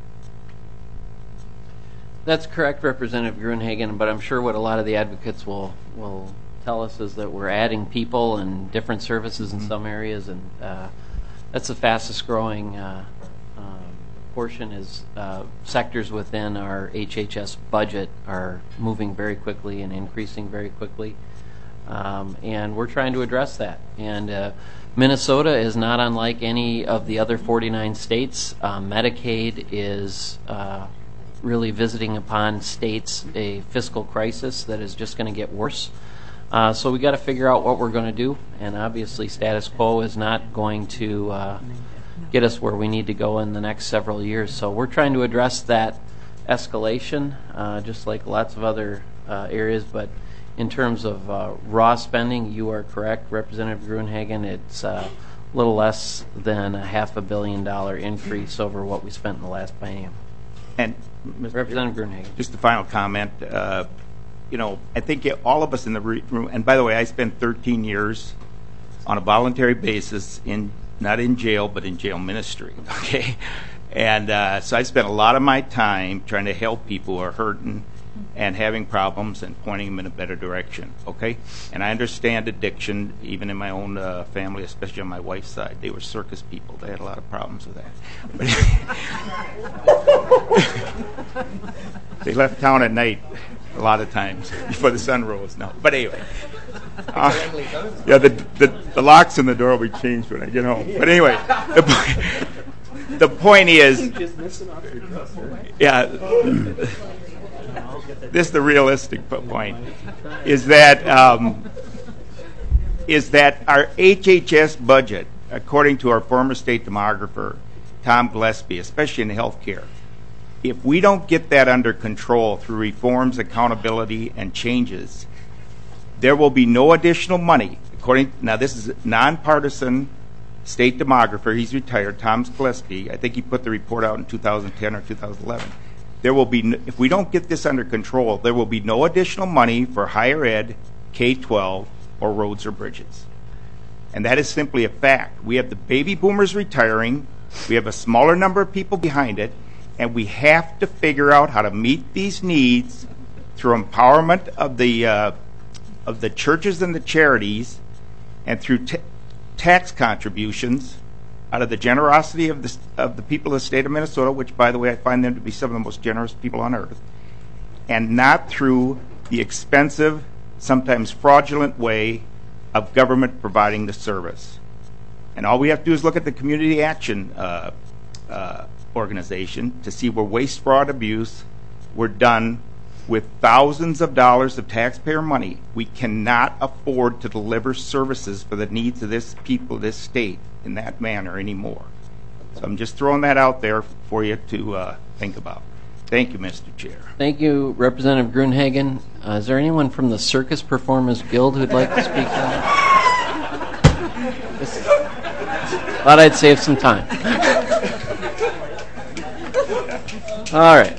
That's correct, Representative Gruenhagen, but I'm sure what a lot of the advocates will tell us is that we're adding people and different services in some areas, and that's the fastest growing portion is sectors within our HHS budget are moving very quickly and increasing very quickly, and we're trying to address that. And Minnesota is not unlike any of the other 49 states. Medicaid is really visiting upon states a fiscal crisis that is just going to get worse. So we got to figure out what we're going to do, and obviously status quo is not going to get us where we need to go in the next several years. So we're trying to address that escalation, just like lots of other areas. But in terms of raw spending, you are correct, Representative Gruenhagen. It's a little less than $500 million increase over what we spent in the last biennium. And Representative Gruenhagen. Just a final comment. I think all of us in the room, and by the way, I spent 13 years on a voluntary basis not in jail, but in jail ministry, okay? And so I spent a lot of my time trying to help people who are hurting and having problems and pointing them in a better direction, okay? And I understand addiction, even in my own family, especially on my wife's side. They were circus people. They had a lot of problems with that. But they left town at night a lot of times before the sun rose. No, but anyway. The locks in the door will be changed when I get home. But anyway, the point is, this is the realistic point, is that our HHS budget, according to our former state demographer, Tom Gillespie, especially in healthcare, if we don't get that under control through reforms, accountability, and changes, there will be no additional money. Now, this is a nonpartisan state demographer. He's retired, Tom Gillespie. I think he put the report out in 2010 or 2011. if we don't get this under control, there will be no additional money for higher ed, K-12, or roads or bridges. And that is simply a fact. We have the baby boomers retiring, we have a smaller number of people behind it, and we have to figure out how to meet these needs through empowerment of the churches and the charities, and through tax contributions out of the generosity of the people of the state of Minnesota, which, by the way, I find them to be some of the most generous people on earth, and not through the expensive, sometimes fraudulent way of government providing the service. And all we have to do is look at the Community Action Organization to see where waste, fraud, abuse were done with thousands of dollars of taxpayer money. We cannot afford to deliver services for the needs of this people, this state, in that manner anymore. So I'm just throwing that out there for you to think about. Thank you, Mr. Chair. Thank you, Representative Gruenhagen. Is there anyone from the Circus Performers Guild who'd like to speak on that? Thought I'd save some time. All right.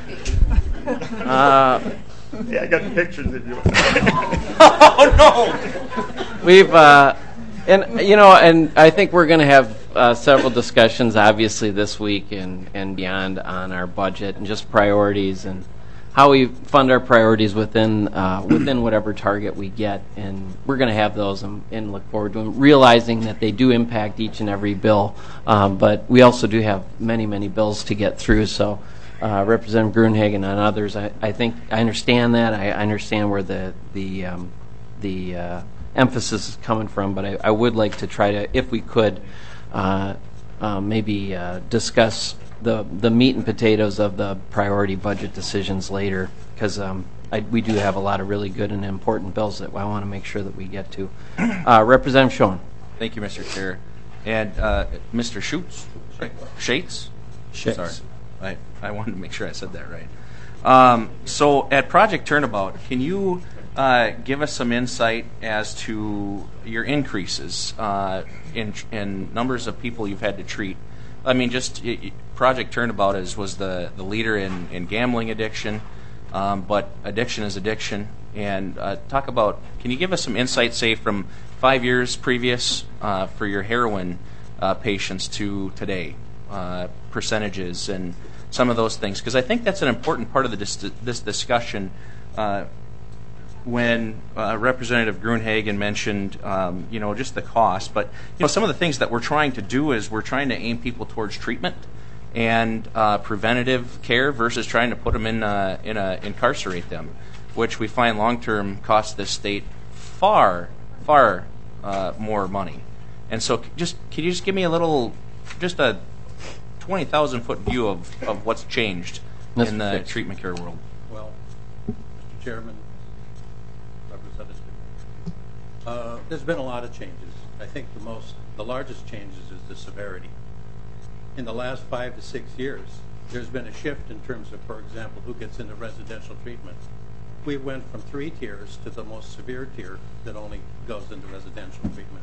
Yeah, I got the pictures if you want. Oh no! We've and I think we're going to have several discussions, obviously, this week and beyond on our budget and just priorities and how we fund our priorities within whatever target we get, and we're going to have those and look forward to them, realizing that they do impact each and every bill, but we also do have many bills to get through. So. Representative Gruenhagen and others, I think I understand that. I understand where the emphasis is coming from, but I would like to try to, if we could, maybe discuss the meat and potatoes of the priority budget decisions later, because we do have a lot of really good and important bills that I want to make sure that we get to. Representative Schoen. Thank you, Mr. Chair. And Mr. Schutz? Right? Shates? Sorry. I wanted to make sure I said that right. So at Project Turnabout, can you give us some insight as to your increases in numbers of people you've had to treat? I mean, just Project Turnabout was the leader in gambling addiction, but addiction is addiction. And talk about, can you give us some insight, say, from 5 years previous for your heroin patients to today, percentages and some of those things, because I think that's an important part of this discussion. When Representative Gruenhagen mentioned, just the cost, but some of the things that we're trying to do is we're trying to aim people towards treatment and preventative care versus trying to put them incarcerate them, which we find long-term costs this state far more money. And so, can you just give me a 20,000-foot view of what's changed in the treatment care world? Well, Mr. Chairman, Representative, there's been a lot of changes. I think the largest changes is the severity. In the last 5 to 6 years, there's been a shift in terms of, for example, who gets into residential treatment. We went from 3 tiers to the most severe tier that only goes into residential treatment.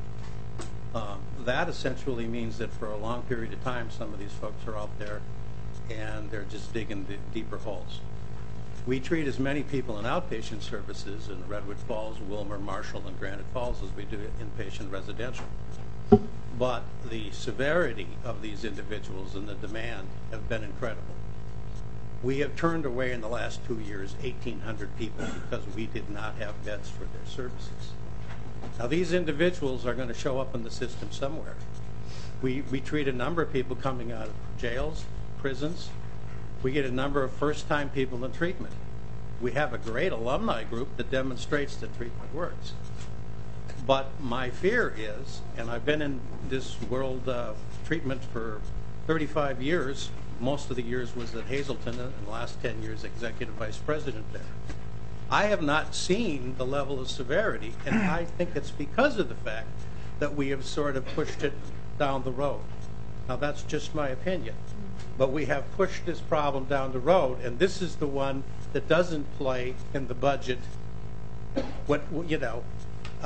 That essentially means that for a long period of time, some of these folks are out there and they're just digging deeper holes. We treat as many people in outpatient services in Redwood Falls, Wilmer, Marshall, and Granite Falls as we do inpatient residential. But the severity of these individuals and the demand have been incredible. We have turned away in the last 2 years 1,800 people because we did not have beds for their services. Now, these individuals are going to show up in the system somewhere. We treat a number of people coming out of jails, prisons. We get a number of first-time people in treatment. We have a great alumni group that demonstrates that treatment works. But my fear is, and I've been in this world of treatment for 35 years, most of the years was at Hazelton, and the last 10 years executive vice president there. I have not seen the level of severity, and I think it's because of the fact that we have sort of pushed it down the road. Now, that's just my opinion. But we have pushed this problem down the road, and this is the one that doesn't play in the budget.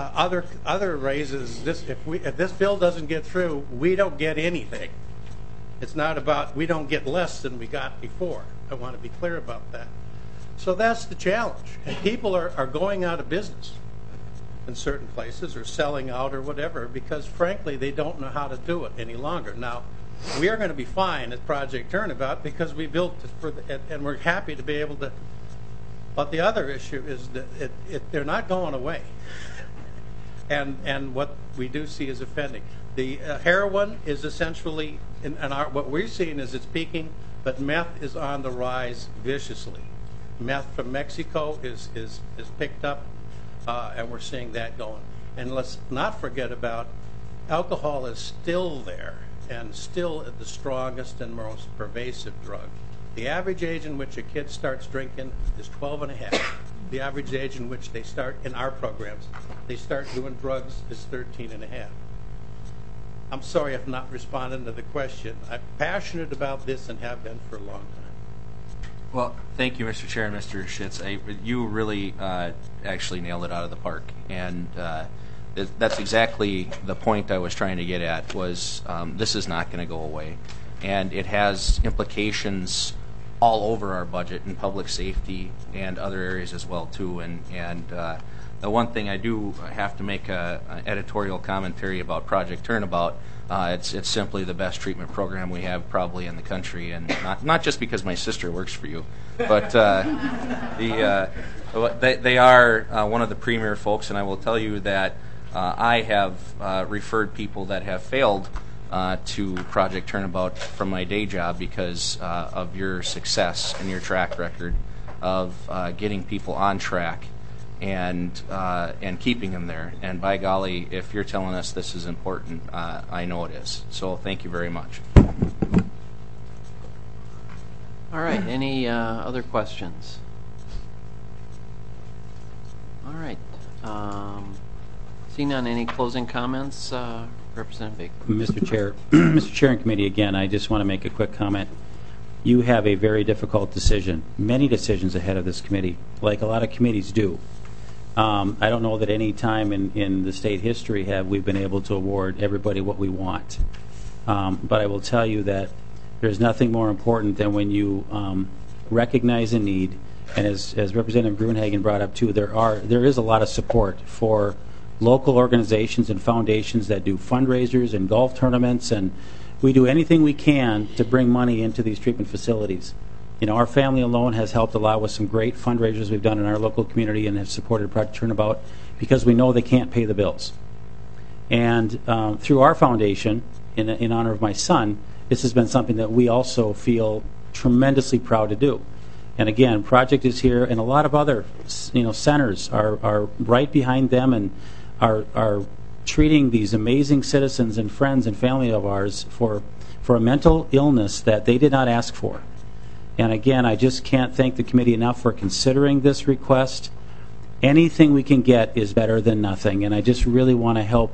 Other raises, if this bill doesn't get through, we don't get anything. It's not about we don't get less than we got before. I want to be clear about that. So that's the challenge. And people are going out of business in certain places or selling out or whatever because, frankly, they don't know how to do it any longer. Now, we are going to be fine at Project Turnabout because we built it and we're happy to be able to. But the other issue is that they're not going away. And what we do see is offending. The heroin is essentially, what we're seeing is it's peaking, but meth is on the rise viciously. Meth from Mexico is picked up, and we're seeing that going. And let's not forget about alcohol is still there and still the strongest and most pervasive drug. The average age in which a kid starts drinking is 12 and a half. The average age in which they start, in our programs, they start doing drugs is 13 and a half. I'm sorry if I'm not responding to the question. I'm passionate about this and have been for a long time. Well, thank you, Mr. Chair and Mr. Schitz. You really actually nailed it out of the park. And that's exactly the point I was trying to get at, was this is not going to go away. And it has implications all over our budget in public safety and other areas as well, too. And the one thing I do have to make an editorial commentary about Project Turnabout, it's simply the best treatment program we have probably in the country, and not just because my sister works for you, but they are one of the premier folks, and I will tell you that I have referred people that have failed to Project Turnabout from my day job because of your success and your track record of getting people on track and keeping them there. And by golly, if you're telling us this is important, I know it is. So thank you very much. All right. Any other questions? All right. Seeing none, any closing comments? Representative Baker. Mr. Chair, Mr. Chair and Committee, again, I just want to make a quick comment. You have a very difficult decision, many decisions ahead of this committee, like a lot of committees do. I don't know that any time in the state history have we been able to award everybody what we want. But I will tell you that there's nothing more important than when you recognize a need, and as Representative Gruenhagen brought up too, there is a lot of support for local organizations and foundations that do fundraisers and golf tournaments, and we do anything we can to bring money into these treatment facilities. You know, our family alone has helped a lot with some great fundraisers we've done in our local community and have supported Project Turnabout because we know they can't pay the bills. And through our foundation, in honor of my son, this has been something that we also feel tremendously proud to do. And again, Project is here, and a lot of other centers are right behind them and are treating these amazing citizens and friends and family of ours for a mental illness that they did not ask for. And again, I just can't thank the committee enough for considering this request. Anything we can get is better than nothing, and I just really want to help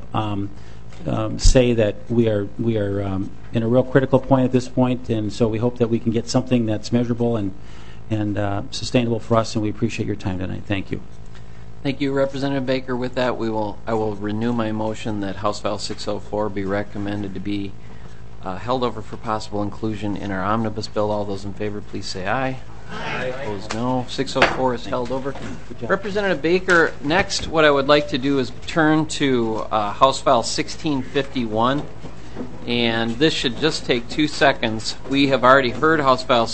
say that we are in a real critical point at this point, and so we hope that we can get something that's measurable and sustainable for us, and we appreciate your time tonight. Thank you. Thank you, Representative Baker. With that, I will renew my motion that House File 604 be recommended to be held over for possible inclusion in our omnibus bill. All those in favor, please say aye. Aye. Opposed, no. 604 is held over. Representative Baker, next what I would like to do is turn to House File 1651, and this should just take 2 seconds. We have already heard House File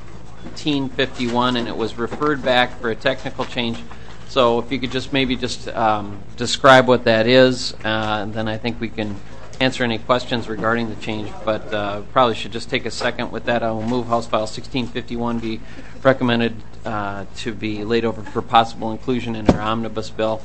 1651, and it was referred back for a technical change. So if you could just maybe describe what that is, and then I think we can answer any questions regarding the change, but probably should just take a second with that. I will move House File 1651 be recommended to be laid over for possible inclusion in our omnibus bill.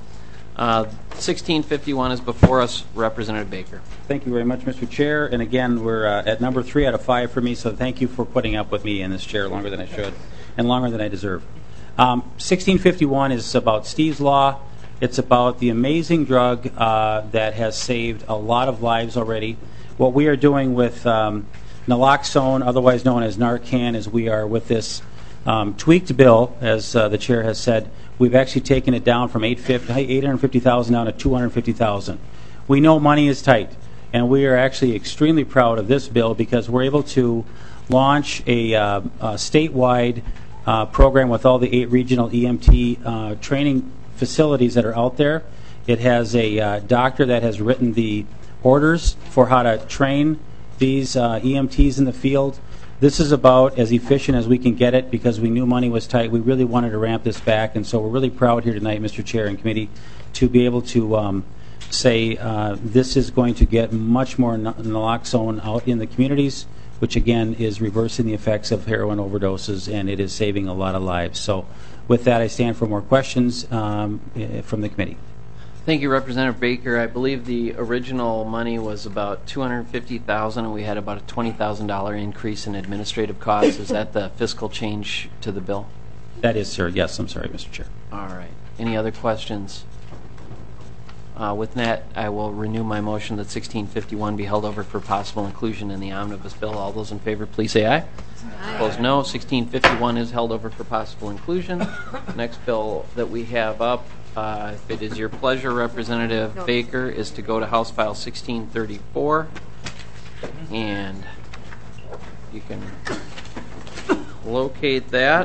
1651 is before us. Representative Baker. Thank you very much, Mr. Chair. And again, we're at number 3 out of 5 for me, so thank you for putting up with me in this chair longer than I should and longer than I deserve. 1651 is about Steve's Law. It's about the amazing drug that has saved a lot of lives already. What we are doing with naloxone, otherwise known as Narcan, is we are with this tweaked bill, as the chair has said, we've actually taken it down from $850,000 down to $250,000. We know money is tight. And we are actually extremely proud of this bill because we're able to launch a statewide program with all the 8 regional EMT training facilities that are out there. It has a doctor that has written the orders for how to train these EMTs in the field. This is about as efficient as we can get it because we knew money was tight. We really wanted to ramp this back, and so we're really proud here tonight, Mr. Chair and committee, to be able to say this is going to get much more naloxone out in the communities, which again is reversing the effects of heroin overdoses, and it is saving a lot of lives. So with that, I stand for more questions from the committee. Thank you, Representative Baker. I believe the original money was about $250,000, and we had about a $20,000 increase in administrative costs. Is that the fiscal change to the bill? That is, sir. Yes, I'm sorry, Mr. Chair. All right. Any other questions? With that, I will renew my motion that 1651 be held over for possible inclusion in the omnibus bill. All those in favor, please say aye. Aye. Opposed, no. 1651 is held over for possible inclusion. Next bill that we have up, if it is your pleasure, Representative Baker, is to go to House File 1634. And you can locate that.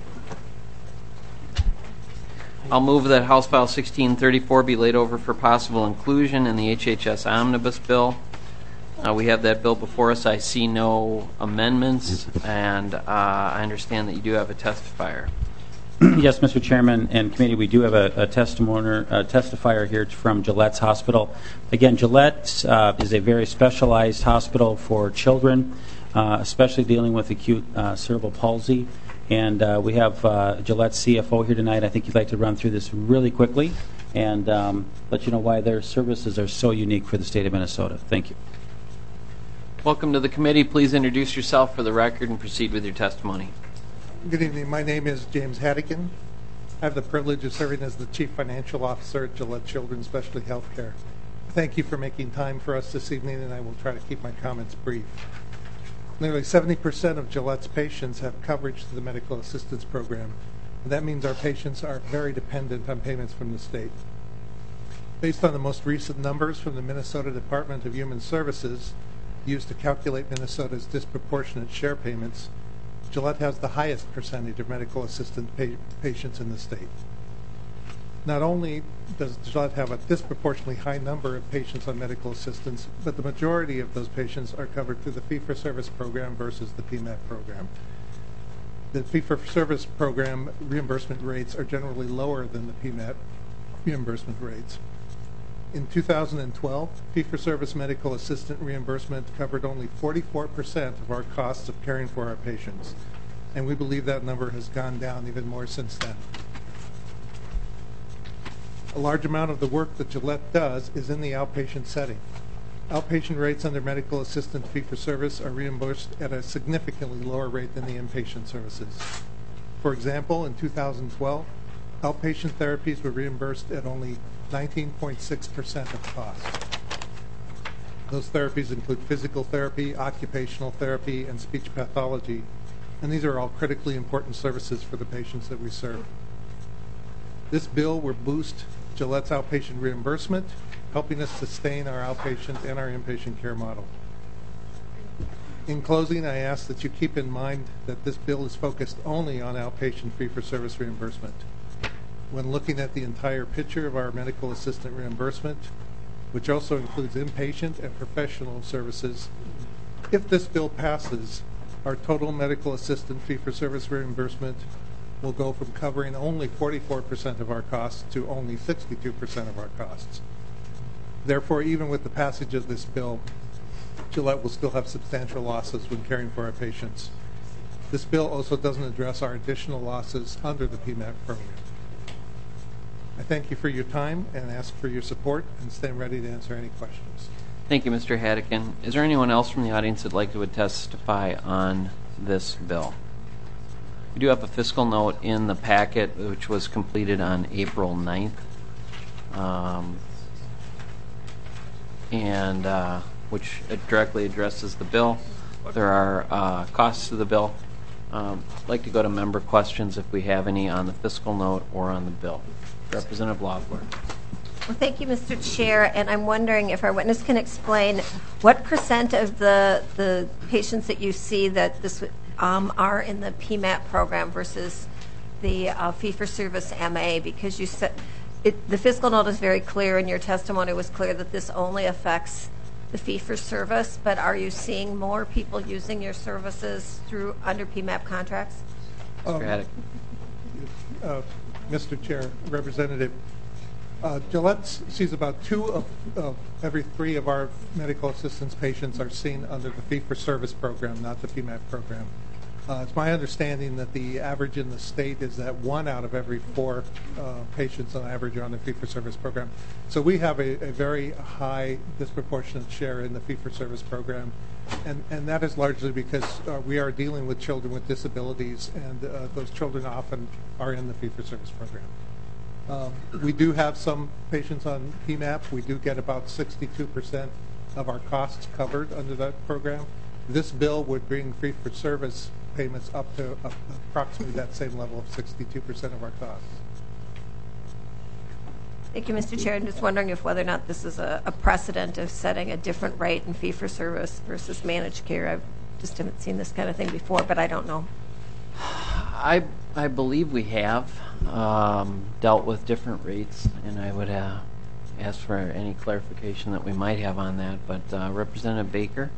I'll move that House File 1634 be laid over for possible inclusion in the HHS Omnibus Bill. We have that bill before us. I see no amendments, and I understand that you do have a testifier. Yes, Mr. Chairman and committee, we do have a testifier here from Gillette's Hospital. Again, Gillette is a very specialized hospital for children, especially dealing with acute cerebral palsy. And we have Gillette's CFO here tonight. I think you'd like to run through this really quickly and let you know why their services are so unique for the state of Minnesota. Thank you. Welcome to the committee. Please introduce yourself for the record and proceed with your testimony. Good evening. My name is James Haddigan. I have the privilege of serving as the Chief Financial Officer at Gillette Children's Specialty Healthcare. Thank you for making time for us this evening, and I will try to keep my comments brief. Nearly 70% of Gillette's patients have coverage through the medical assistance program, and that means our patients are very dependent on payments from the state. Based on the most recent numbers from the Minnesota Department of Human Services used to calculate Minnesota's disproportionate share payments, Gillette has the highest percentage of medical assistance patients in the state. Not only does Gillette have a disproportionately high number of patients on medical assistance, but the majority of those patients are covered through the fee-for-service program versus the PMAP program. The fee-for-service program reimbursement rates are generally lower than the PMAP reimbursement rates. In 2012, fee-for-service medical assistant reimbursement covered only 44% of our costs of caring for our patients, and we believe that number has gone down even more since then. A large amount of the work that Gillette does is in the outpatient setting. Outpatient rates under medical assistant fee-for-service are reimbursed at a significantly lower rate than the inpatient services. For example, in 2012, outpatient therapies were reimbursed at only 19.6% of cost. Those therapies include physical therapy, occupational therapy, and speech pathology, and these are all critically important services for the patients that we serve. This bill will boost Gillette's outpatient reimbursement, helping us sustain our outpatient and our inpatient care model. In closing, I ask that you keep in mind that this bill is focused only on outpatient fee-for-service reimbursement. When looking at the entire picture of our medical assistant reimbursement, which also includes inpatient and professional services, if this bill passes, our total medical assistant fee-for-service reimbursement will go from covering only 44% of our costs to only 62% of our costs. Therefore, even with the passage of this bill, Gillette will still have substantial losses when caring for our patients. This bill also doesn't address our additional losses under the PMAP program. I thank you for your time and ask for your support and stand ready to answer any questions. Thank you, Mr. Haddigan. Is there anyone else from the audience that'd like to testify on this bill? We do have a fiscal note in the packet, which was completed on April 9th, which directly addresses the bill. There are costs to the bill. I'd like to go to member questions if we have any on the fiscal note or on the bill. Representative Loeffler. Well, thank you, Mr. Chair, and I'm wondering if our witness can explain what percent of the patients that you see that this are in the PMAP program versus the fee-for-service MA, because you said the fiscal note is very clear and your testimony was clear that this only affects the fee-for-service, but are you seeing more people using your services under PMAP contracts? Mr. Mr. Chair, Representative, Gillette sees about 2 of every 3 of our medical assistance patients are seen under the fee-for-service program, not the PMAP program. It's my understanding that the average in the state is that 1 out of every 4 patients on average are on the fee-for-service program. So we have a very high disproportionate share in the fee-for-service program, and that is largely because we are dealing with children with disabilities, and those children often are in the fee-for-service program. We do have some patients on PMAP. We do get about 62% of our costs covered under that program. This bill would bring fee-for-service payments up to approximately that same level of 62% of our costs. Thank you, Mr. Chair. I'm just wondering if whether or not this is a precedent of setting a different rate in fee-for-service versus managed care. I just haven't seen this kind of thing before, but I don't know. I believe we have dealt with different rates, and I would ask for any clarification that we might have on that. But Representative Baker,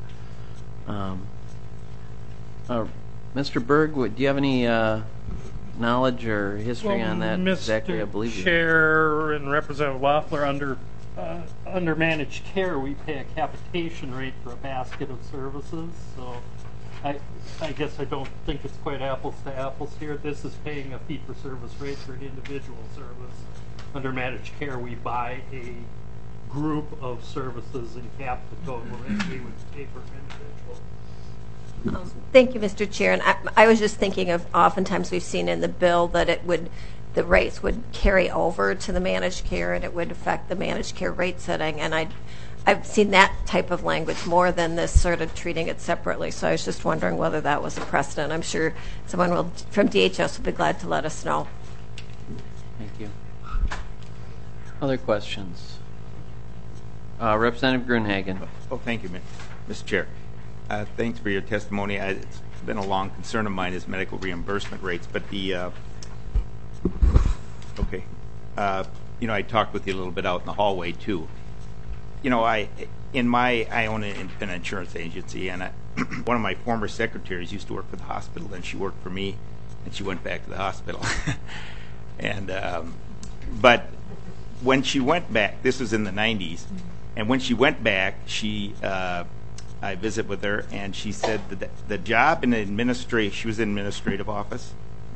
Mr. Berg, do you have any knowledge or history on that? Exactly, I believe Mr. Chair and Representative Loeffler, under managed care, we pay a capitation rate for a basket of services. So I guess I don't think it's quite apples to apples here. This is paying a fee-for-service rate for an individual service. Under managed care, we buy a group of services and cap the total rate we would pay for an individual. Thank you, Mr. Chair. And I was just thinking of oftentimes we've seen in the bill that the rates would carry over to the managed care and it would affect the managed care rate setting. And I've seen that type of language more than this sort of treating it separately. So I was just wondering whether that was a precedent. I'm sure someone from DHS will be glad to let us know. Thank you. Other questions? Representative Grunhagen. Oh, thank you, Mr. Chair. Thanks for your testimony. It's been a long concern of mine is medical reimbursement rates, but I talked with you a little bit out in the hallway too. I own an independent insurance agency, and one of my former secretaries used to work for the hospital. Then she worked for me, and she went back to the hospital. But when she went back, this was in the 90s, and when she went back, I visit with her, and she said that the job in administration, she was in administrative office,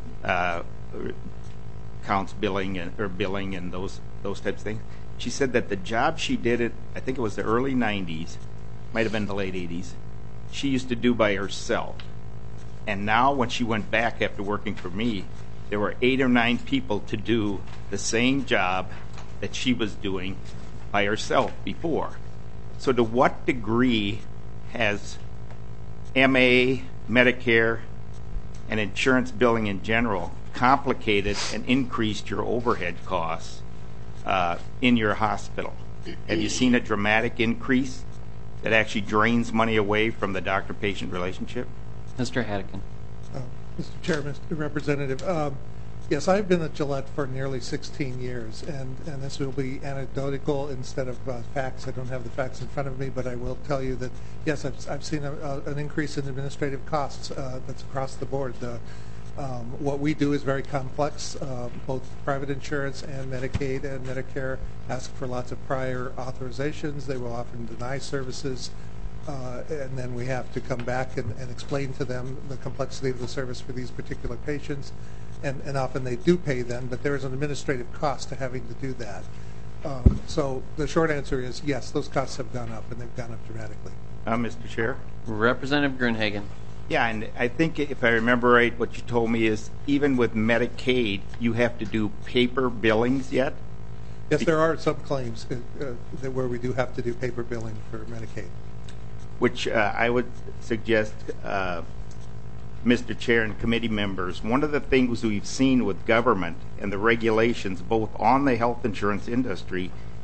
accounts billing and those types of things. She said that the job she did I think it was the early 90s, might have been the late 80s, she used to do by herself. And now when she went back after working for me, there were 8 or 9 people to do the same job that she was doing by herself before. So to what degree has MA, Medicare, and insurance billing in general complicated and increased your overhead costs in your hospital? Have you seen a dramatic increase that actually drains money away from the doctor-patient relationship? Mr. Haddocken. Mr. Chair, Mr. Representative, yes, I've been at Gillette for nearly 16 years, and this will be anecdotal instead of facts. I don't have the facts in front of me, but I will tell you that, yes, I've seen an increase in administrative costs that's across the board. What we do is very complex. Both private insurance and Medicaid and Medicare ask for lots of prior authorizations. They will often deny services. And then we have to come back and explain to them the complexity of the service for these particular patients. And often they do pay them, but there is an administrative cost to having to do that. So the short answer is yes, those costs have gone up, and they've gone up dramatically. Mr. Chair? Representative Grunhagen. Yeah, and I think if I remember right, what you told me is even with Medicaid, you have to do paper billings yet? Yes, there are some claims where we do have to do paper billing for Medicaid. Which I would suggest, Mr. Chair and committee members, one of the things we've seen with government and the regulations both on the health insurance industry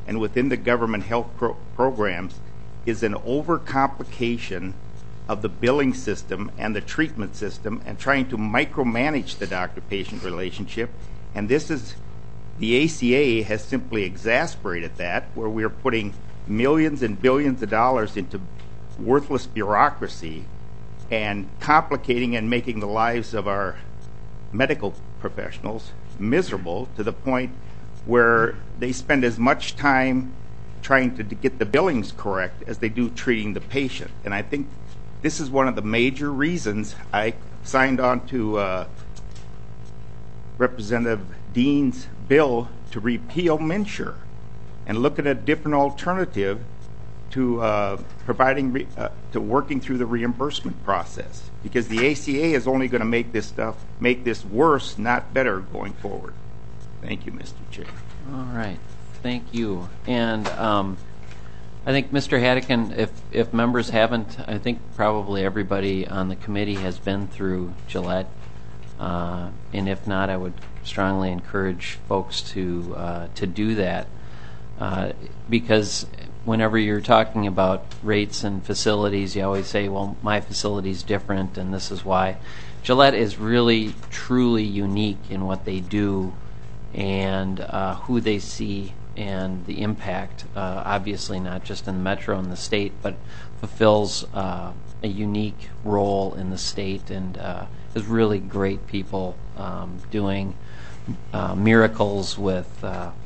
and within the government health programs is an overcomplication of the billing system and the treatment system and trying to micromanage the doctor-patient relationship. And this is, the ACA has simply exasperated that, where we're putting millions and billions of dollars into worthless bureaucracy and complicating and making the lives of our medical professionals miserable to the point where they spend as much time trying to get the billings correct as they do treating the patient. And I think this is one of the major reasons I signed on to Representative Dean's bill to repeal MNsure and look at a different alternative to providing to working through the reimbursement process, because the ACA is only going to make this worse, not better, going forward. Thank you, Mr. Chair. All right, thank you. And I think, Mr. Haddican, if members haven't, I think probably everybody on the committee has been through Gillette, and if not, I would strongly encourage folks to do that, because whenever you're talking about rates and facilities, you always say, well, my facility's different, and this is why. Gillette is really, truly unique in what they do and who they see and the impact, obviously not just in the metro and the state, but fulfills a unique role in the state and is really great people doing miracles with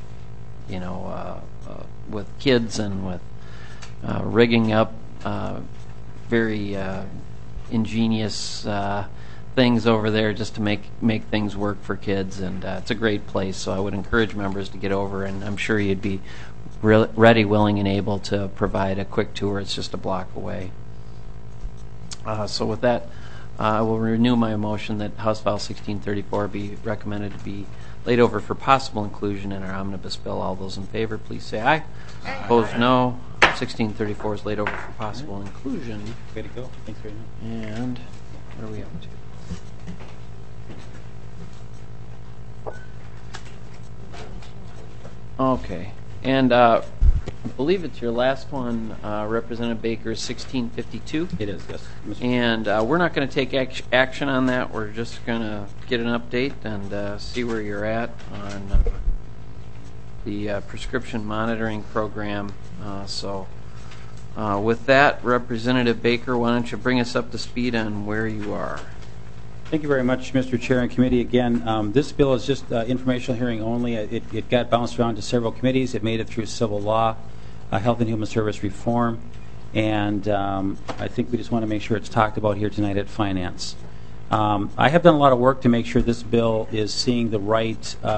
with kids and with rigging up very ingenious things over there just to make things work for kids, and it's a great place. So I would encourage members to get over, and I'm sure you'd be ready, willing, and able to provide a quick tour. It's just a block away. So with that, I will renew my motion that House File 1634 be recommended to be laid over for possible inclusion in our omnibus bill. All those in favor, please say aye. Aye. Opposed, no. 1634 is laid over for possible inclusion. Way to go. Thanks very much. And what are we up to? Okay. And I believe it's your last one, Representative Baker, 1652. It is, yes. And we're not going to take action on that. We're just going to get an update and see where you're at on the prescription monitoring program. So with that, Representative Baker, why don't you bring us up to speed on where you are? Thank you very much, Mr. Chair and Committee. Again, this bill is just informational hearing only. It got bounced around to several committees. It made it through Civil Law, Health and Human Service Reform, and I think we just want to make sure it's talked about here tonight at Finance. I have done a lot of work to make sure this bill is seeing the right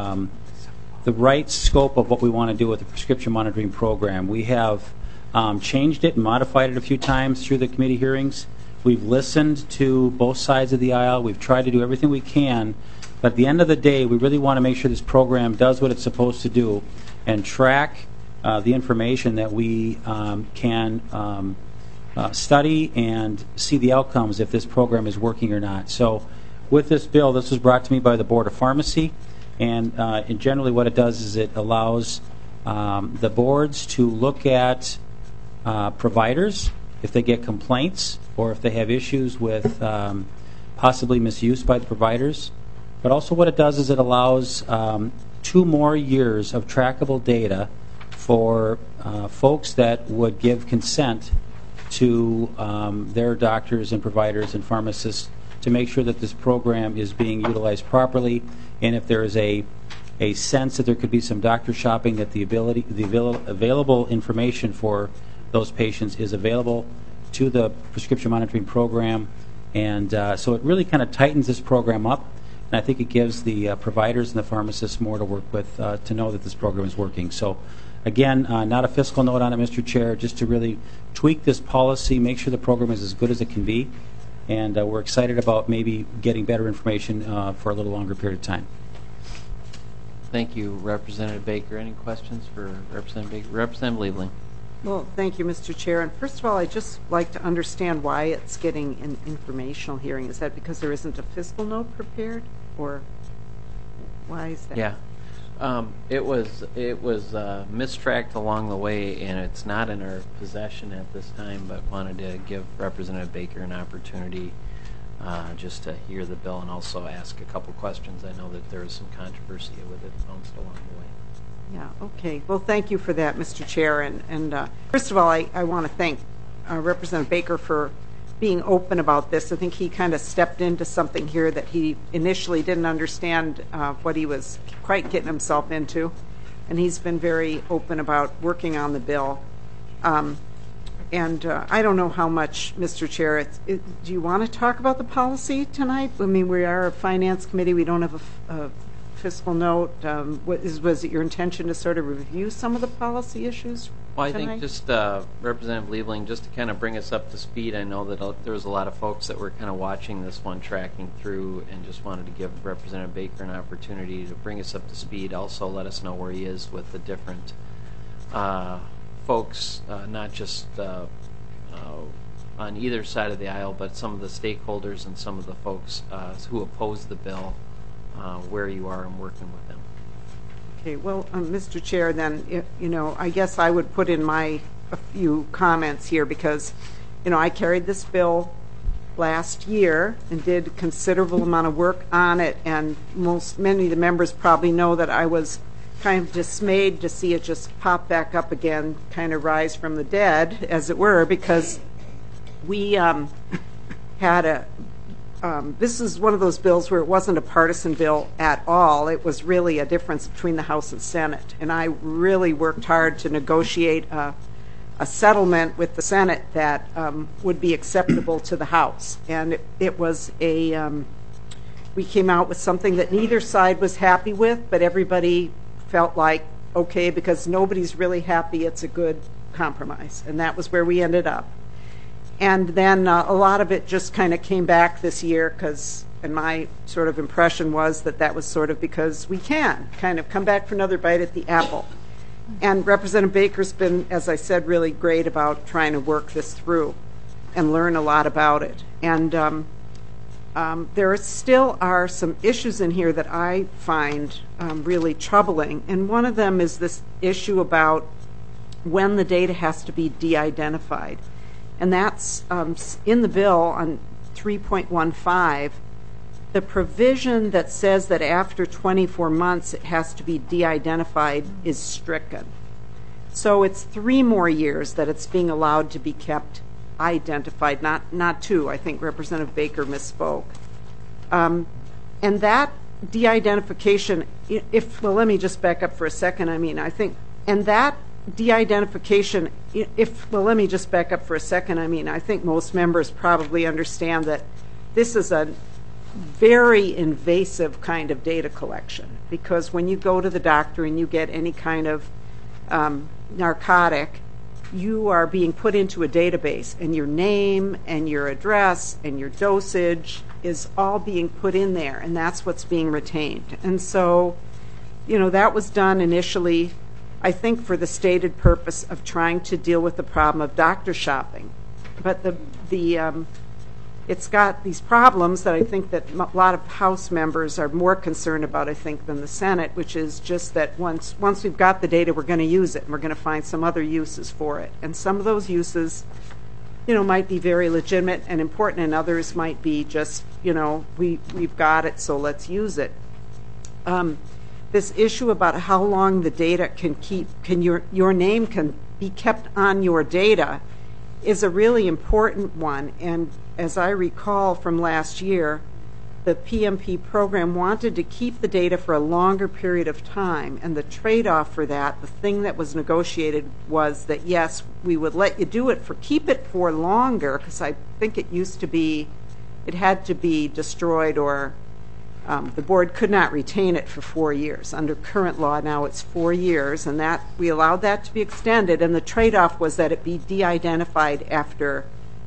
scope of what we want to do with the prescription monitoring program. We have changed it and modified it a few times through the committee hearings. We've listened to both sides of the aisle. We've tried to do everything we can. But at the end of the day, we really want to make sure this program does what it's supposed to do and track the information that we can study and see the outcomes if this program is working or not. So with this bill, this was brought to me by the Board of Pharmacy. And generally what it does is it allows the boards to look at providers if they get complaints or if they have issues with possibly misuse by the providers. But also what it does is it allows 2 more years of trackable data for folks that would give consent to their doctors and providers and pharmacists to make sure that this program is being utilized properly. And if there is a sense that there could be some doctor shopping, that the available information for those patients is available to the prescription monitoring program. And so it really kind of tightens this program up. And I think it gives the providers and the pharmacists more to work with to know that this program is working. So again, not a fiscal note on it, Mr. Chair, just to really tweak this policy, make sure the program is as good as it can be. And we're excited about maybe getting better information for a little longer period of time. Thank you, Representative Baker. Any questions for Representative Baker? Representative Liebling. Well, thank you, Mr. Chair. And first of all, I'd just like to understand why it's getting an informational hearing. Is that because there isn't a fiscal note prepared, or why is that? Yeah. It was mistracked along the way, and it's not in our possession at this time, but wanted to give Representative Baker an opportunity just to hear the bill and also ask a couple questions. I know that there is some controversy with it bounced along the way. Yeah, okay. Well, thank you for that, Mr. Chair. And first of all, I want to thank Representative Baker for being open about this. I think he kind of stepped into something here that he initially didn't understand what he was quite getting himself into. And he's been very open about working on the bill. And I don't know how much, Mr. Chair, do you want to talk about the policy tonight? I mean, we are a finance committee. We don't have a fiscal note. Was it your intention to sort of review some of the policy issues Well, I tonight? think just Representative Liebling, just to kind of bring us up to speed, I know that there was a lot of folks that were kind of watching this one, tracking through, and just wanted to give Representative Baker an opportunity to bring us up to speed. Also let us know where he is with the different folks, not just on either side of the aisle, but some of the stakeholders and some of the folks who oppose the bill, where you are and working with them. Okay, well, Mr. Chair, then, I guess I would put in a few comments here because, I carried this bill last year and did a considerable amount of work on it, and many of the members probably know that I was kind of dismayed to see it just pop back up again, kind of rise from the dead, as it were, because we had this is one of those bills where it wasn't a partisan bill at all. It was really a difference between the House and Senate. And I really worked hard to negotiate a settlement with the Senate that would be acceptable to the House. And it was we came out with something that neither side was happy with, but everybody felt like, okay, because nobody's really happy, it's a good compromise. And that was where we ended up. And then a lot of it just kind of came back this year and my sort of impression was that was sort of because we can kind of come back for another bite at the apple. And Representative Baker's been, as I said, really great about trying to work this through and learn a lot about it. And there still are some issues in here that I find really troubling. And one of them is this issue about when the data has to be de-identified. And that's in the bill on 3.15, the provision that says that after 24 months it has to be de-identified is stricken. So it's 3 more years that it's being allowed to be kept identified, not 2. I think Representative Baker misspoke. And that de-identification, let me just back up for a second. I mean, I think most members probably understand that this is a very invasive kind of data collection, because when you go to the doctor and you get any kind of narcotic, you are being put into a database, and your name and your address and your dosage is all being put in there, and that's what's being retained. And so, that was done initially, I think, for the stated purpose of trying to deal with the problem of doctor shopping. But it's got these problems that I think that a lot of House members are more concerned about, I think, than the Senate, which is just that once we've got the data, we're going to use it, and we're going to find some other uses for it. And some of those uses, might be very legitimate and important, and others might be just, we've got it, so let's use it. This issue about how long the data your name can be kept on your data is a really important one. And as I recall from last year, the PMP program wanted to keep the data for a longer period of time. And the trade-off for that, the thing that was negotiated, was that, yes, we would let you keep it for longer, because I think it had to be destroyed, or the board could not retain it for 4 years. Under current law now it's 4 years, and that we allowed that to be extended, and the trade-off was that it be de-identified after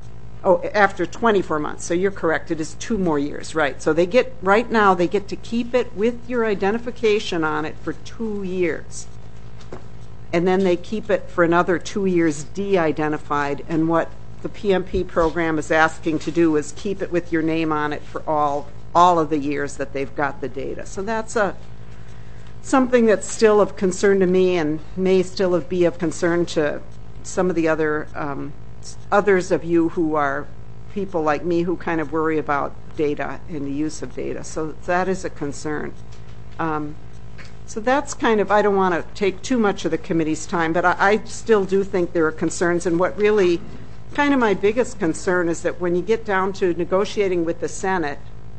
24 months. So you're correct, it is 2 more years, right? So right now they get to keep it with your identification on it for 2 years. And then they keep it for another 2 years de-identified, and what the PMP program is asking to do is keep it with your name on it for all of the years that they've got the data. So that's something that's still of concern to me and may still be of concern to some of the others of you who are people like me who kind of worry about data and the use of data. So that is a concern. So that's kind of, I don't want to take too much of the committee's time, but I still do think there are concerns. And what really, kind of my biggest concern is that when you get down to negotiating with the Senate,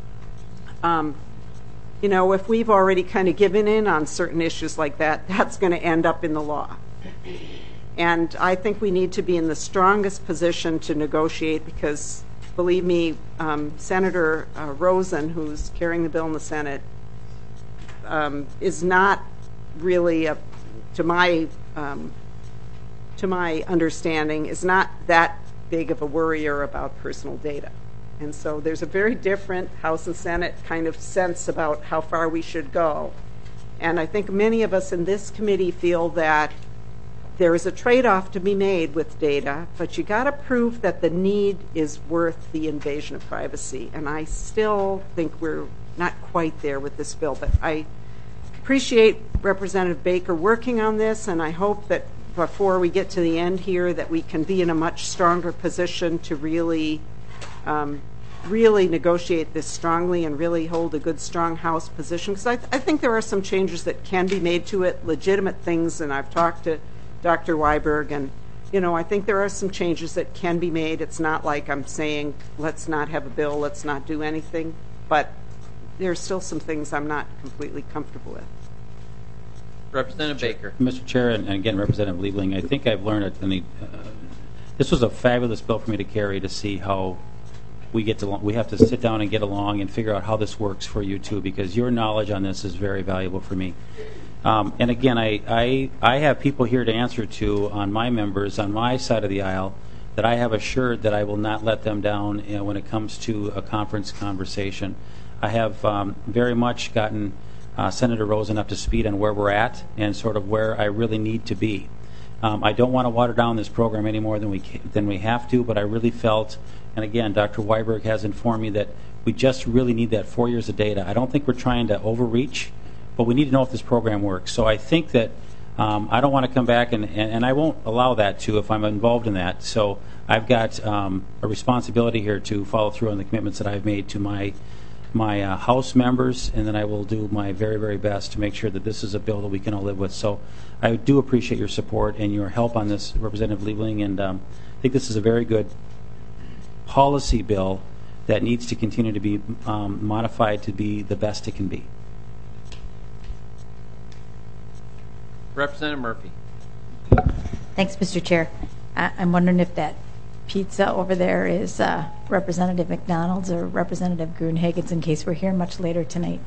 you know, if we've already kind of given in on certain issues like that, that's going to end up in the law. And I think we need to be in the strongest position to negotiate because, believe me, Senator Rosen, who's carrying the bill in the Senate, is not really, to my understanding, is not that big of a worrier about personal data. And so there's a very different House and Senate kind of sense about how far we should go. And I think many of us in this committee feel that there is a trade-off to be made with data, but you got to prove that the need is worth the invasion of privacy. And I still think we're not quite there with this bill, but I appreciate Representative Baker working on this, and I hope that before we get to the end here that we can be in a much stronger position to really negotiate this strongly and really hold a good, strong House position. Because I think there are some changes that can be made to it, legitimate things, and I've talked to Dr. Weiberg, and you know, I think there are some changes that can be made. It's not like I'm saying let's not have a bill, let's not do anything, but there's still some things I'm not completely comfortable with. Representative Baker. Mr. Chair, and again, Representative Liebling, I think I've learned this was a fabulous bill for me to carry to see how we have to sit down and get along and figure out how this works for you too, because your knowledge on this is very valuable for me. And again, I have people here to answer to on my members on my side of the aisle that I have assured that I will not let them down when it comes to a conference conversation. I have very much gotten Senator Rosen up to speed on where we're at and sort of where I really need to be. I don't want to water down this program any more than we have to, but I really felt, and again, Dr. Weiberg has informed me that we just really need that 4 years of data. I don't think we're trying to overreach, but we need to know if this program works. So I think that I don't want to come back, and I won't allow that to if I'm involved in that. So I've got a responsibility here to follow through on the commitments that I've made to my House members, and then I will do my very, very best to make sure that this is a bill that we can all live with. So I do appreciate your support and your help on this, Representative Liebling, and I think this is a very good policy bill that needs to continue to be modified to be the best it can be. Representative Murphy. Thanks, Mr. Chair. I'm wondering if that pizza over there is Representative McDonald's or Representative Gruenhagen's, in case we're here much later tonight.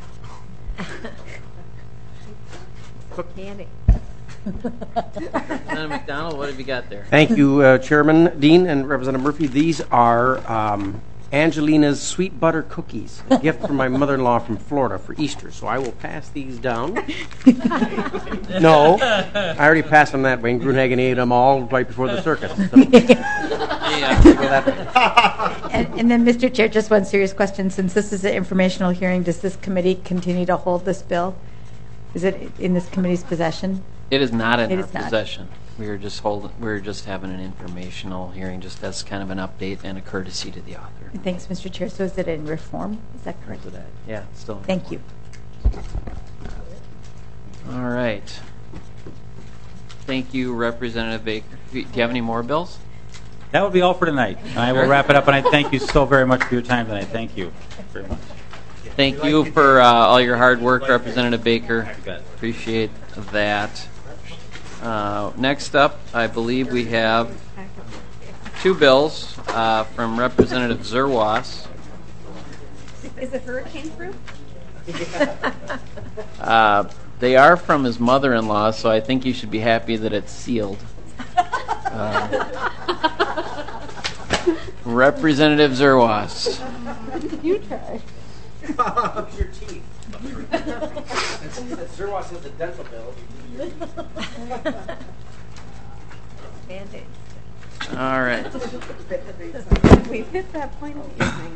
Candy. Representative McDonald, what have you got there? Thank you, Chairman Dean and Representative Murphy. These are Angelina's sweet butter cookies, a gift from my mother-in-law from Florida for Easter. So I will pass these down. No, I already passed them that way, and Gruenhagen ate them all right before the circus. So. And then, Mr. Chair, just one serious question. Since this is an informational hearing, does this committee continue to hold this bill? Is it in this committee's possession? It is not in our possession. We were just having an informational hearing, just as kind of an update and a courtesy to the author. Thanks, Mr. Chair. So is it in reform? Is that correct? Yeah, it's still. Thank you. All right. Thank you, Representative Baker. Do you have any more bills? That would be all for tonight. I will wrap it up, and I thank you so very much for your time tonight. Thank you very much. Thank you for all your hard work, Representative Baker. Appreciate that. Next up, I believe we have two bills from Representative Zerwas. Is it hurricane proof? They are from his mother-in-law, so I think you should be happy that it's sealed. Representative Zerwas. You try. Your teeth. Zerwas has a dental bill. Band-Aid. All right. We've hit that point of the evening.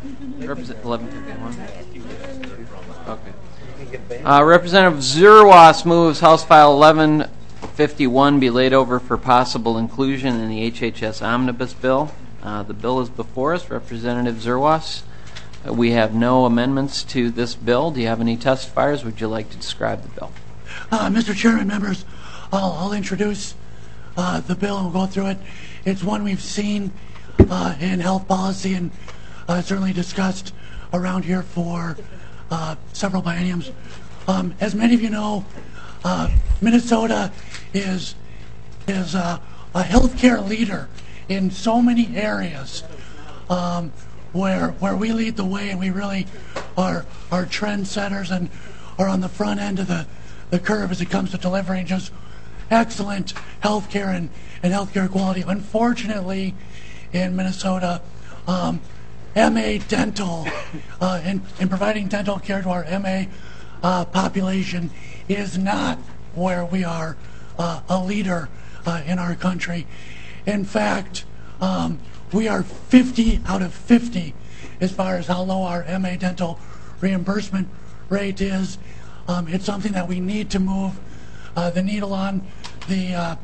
Representative 1151. Okay. Representative Zerwas moves House File 1151 be laid over for possible inclusion in the HHS Omnibus Bill. The bill is before us. Representative Zerwas, we have no amendments to this bill. Do you have any testifiers? Would you like to describe the bill? Mr. Chairman, members, I'll introduce the bill and we'll go through it. It's one we've seen in health policy and certainly discussed around here for several bienniums. As many of you know, Minnesota is a healthcare leader in so many areas where we lead the way and we really are trendsetters and are on the front end of the curve as it comes to delivering just excellent healthcare and healthcare quality. Unfortunately, in Minnesota, MA dental and providing dental care to our MA population is not where we are a leader in our country. In fact, we are 50 out of 50 as far as how low our MA dental reimbursement rate is. It's something that we need to move the needle on. The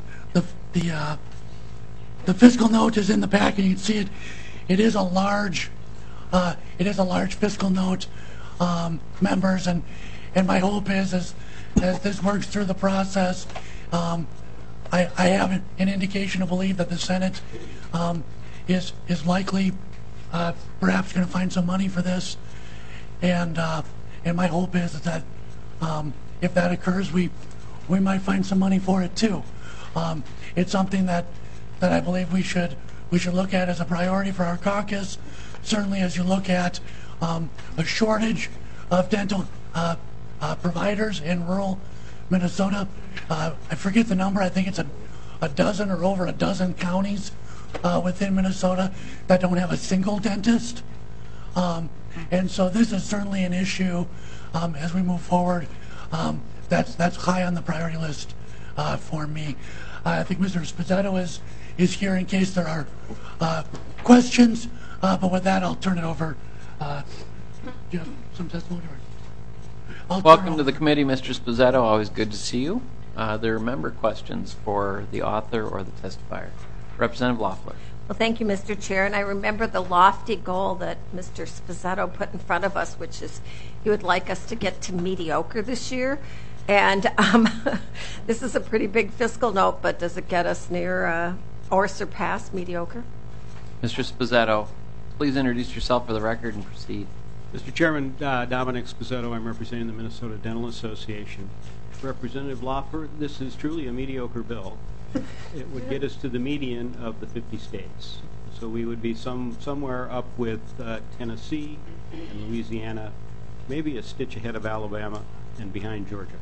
fiscal note is in the back, and you can see it. It is a large fiscal note, members, and my hope is as this works through the process, I have an indication to believe that the Senate is likely perhaps going to find some money for this, and my hope is that if that occurs, we might find some money for it too. It's something that I believe we should look at as a priority for our caucus. Certainly, as you look at a shortage of dental providers in rural Minnesota, I forget the number. I think it's a dozen or over a dozen counties within Minnesota that don't have a single dentist. And so this is certainly an issue as we move forward. That's high on the priority list for me. I think Mr. Sposato is here in case there are questions. But with that, I'll turn it over. Do you have some testimony? Welcome to the committee, Mr. Sposato. Always good to see you. There are member questions for the author or the testifier. Representative Loeffler. Well, thank you, Mr. Chair. And I remember the lofty goal that Mr. Sposato put in front of us, which is he would like us to get to mediocre this year. And this is a pretty big fiscal note, but does it get us near or surpass mediocre? Mr. Sposato, please introduce yourself for the record and proceed. Mr. Chairman, Dominic Sposato. I'm representing the Minnesota Dental Association. Representative Loeffler, this is truly a mediocre bill. It would get us to the median of the 50 states. So we would be somewhere up with Tennessee and Louisiana, maybe a stitch ahead of Alabama and behind Georgia.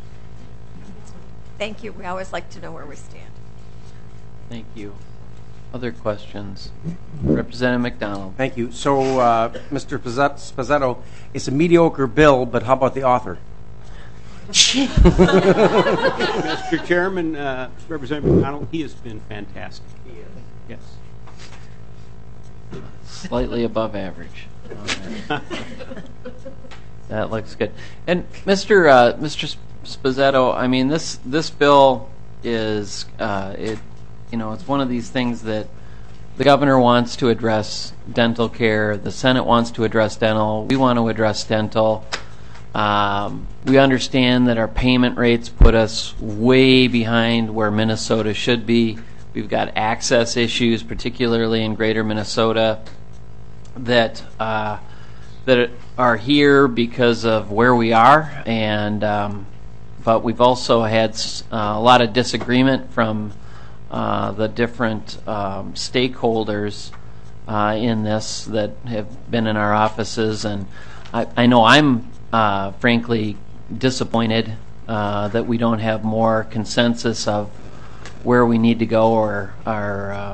Thank you. We always like to know where we stand. Thank you. Other questions? Representative McDonald. Thank you. So, Mr. Sposato, it's a mediocre bill, but how about the author? Mr. Chairman, Representative McDonald, he has been fantastic. Yes. Slightly above average. That looks good. And Mr. Sposato, I mean, this bill is it's one of these things that the governor wants to address dental care. The Senate wants to address dental. We want to address dental. We understand that our payment rates put us way behind where Minnesota should be. We've got access issues, particularly in greater Minnesota, that are here because of where we are. And but we've also had a lot of disagreement from the different stakeholders in this that have been in our offices. And I know I'm frankly disappointed that we don't have more consensus of where we need to go or our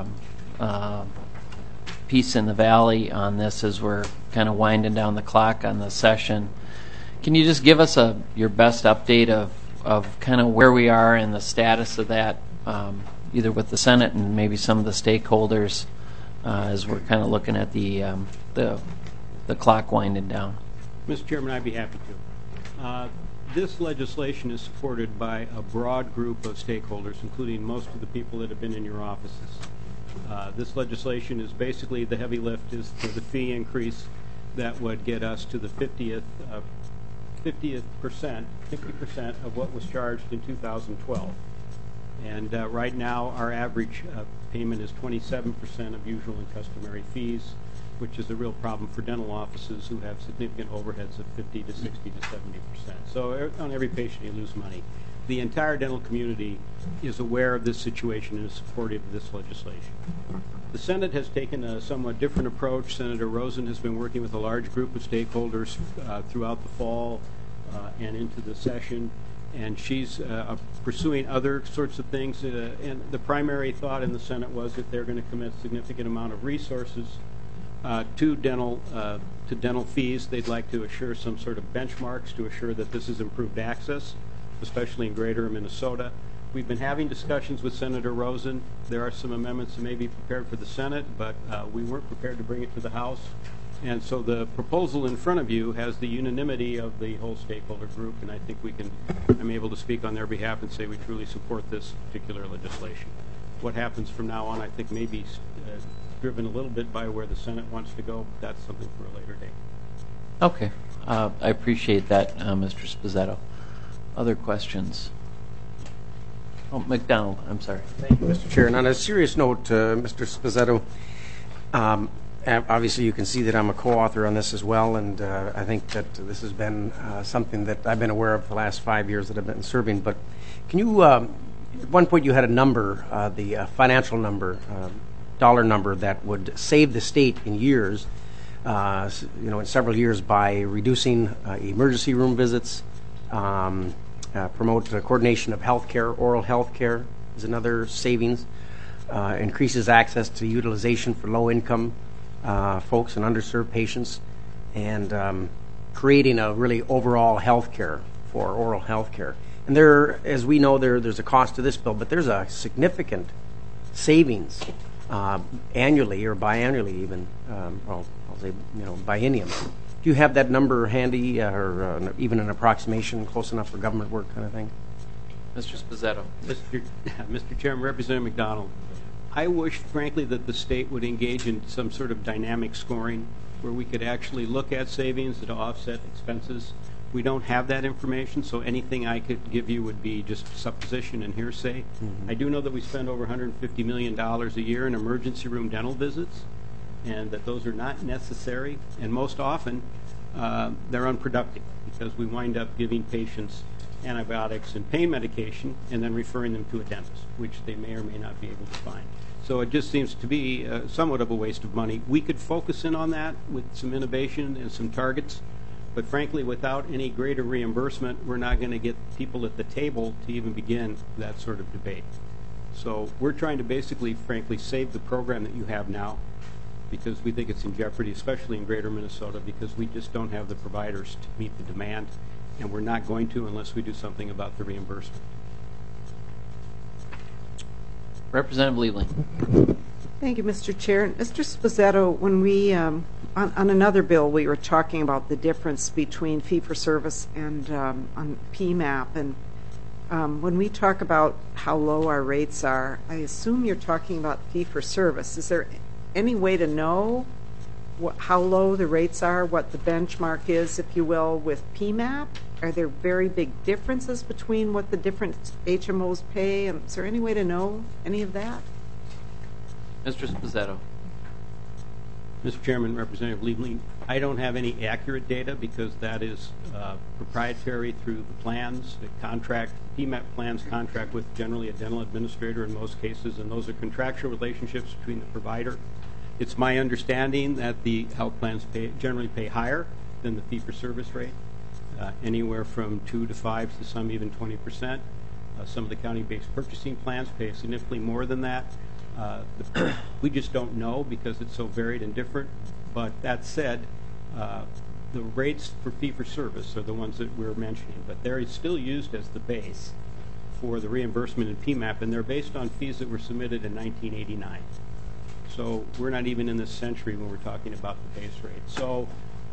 piece in the valley on this as we're kind of winding down the clock on the session. Can you just give us your best update of kind of where we are and the status of that, either with the Senate and maybe some of the stakeholders as we're kind of looking at the the clock winding down. Mr. Chairman, I'd be happy to. This legislation is supported by a broad group of stakeholders, including most of the people that have been in your offices. This legislation is basically, the heavy lift is for the fee increase that would get us to the 50% of what was charged in 2012. And right now, our average payment is 27% of usual and customary fees, which is a real problem for dental offices who have significant overheads of 50 to 60 to 70%. So on every patient, you lose money. The entire dental community is aware of this situation and is supportive of this legislation. The Senate has taken a somewhat different approach. Senator Rosen has been working with a large group of stakeholders throughout the fall and into the session, and she's pursuing other sorts of things. And the primary thought in the Senate was that they're going to commit a significant amount of resources to dental fees. They'd like to assure some sort of benchmarks to assure that this is improved access, especially in greater Minnesota. We've been having discussions with Senator Rosen. There are some amendments that may be prepared for the Senate, but we weren't prepared to bring it to the House. And so the proposal in front of you has the unanimity of the whole stakeholder group, and I think I'm able to speak on their behalf and say we truly support this particular legislation. What happens from now on, I think, may be driven a little bit by where the Senate wants to go. But that's something for a later date. Okay. I appreciate that, Mr. Sposato. Other questions? Oh, McDonald, I'm sorry. Thank you, Mr. Chair. And on a serious note, Mr. Sposato, obviously you can see that I'm a co-author on this as well, and I think that this has been something that I've been aware of for the last 5 years that I've been serving. But can you, at one point you had a number, the financial number, dollar number that would save the state in years, in several years by reducing emergency room visits, promote coordination of health care. Oral health care is another savings, increases access to utilization for low-income folks and underserved patients, and creating a really overall health care for oral health care. And there, as we know, there's a cost to this bill, but there's a significant savings annually or biannually even, I'll say, biennium. Do you have that number handy, or even an approximation close enough for government work kind of thing? Mr. Sposato. Mr. Chairman, Representative McDonald, I wish, frankly, that the state would engage in some sort of dynamic scoring where we could actually look at savings to offset expenses. We don't have that information, so anything I could give you would be just supposition and hearsay. I do know that we spend over $150 million a year in emergency room dental visits, and that those are not necessary, and most often they're unproductive because we wind up giving patients antibiotics and pain medication and then referring them to a dentist, which they may or may not be able to find. So it just seems to be somewhat of a waste of money. We could focus in on that with some innovation and some targets, but frankly, without any greater reimbursement, we're not going to get people at the table to even begin that sort of debate. So we're trying to basically, frankly, save the program that you have now, because we think it's in jeopardy, especially in greater Minnesota, because we just don't have the providers to meet the demand, and we're not going to unless we do something about the reimbursement. Representative Liebling. Thank you, Mr. Chair. Mr. Sposato, when we, on another bill, we were talking about the difference between fee-for-service and on PMAP, and when we talk about how low our rates are, I assume you're talking about fee-for-service. Is there any way to know how low the rates are, what the benchmark is, if you will, with PMAP? Are there very big differences between what the different HMOs pay? Is there any way to know any of that? Mr. Sposato. Mr. Chairman, Representative Liebling, I don't have any accurate data because that is proprietary through the plans that contract. PMAP plans contract with generally a dental administrator in most cases, and those are contractual relationships between the provider. It's my understanding that the health plans generally pay higher than the fee-for-service rate, anywhere from 2 to 5 to some even 20%. Some of the county-based purchasing plans pay significantly more than that. We just don't know because it's so varied and different. But that said, the rates for fee-for-service are the ones that we're mentioning, but they're still used as the base for the reimbursement in PMAP, and they're based on fees that were submitted in 1989. So we're not even in this century when we're talking about the base rate. So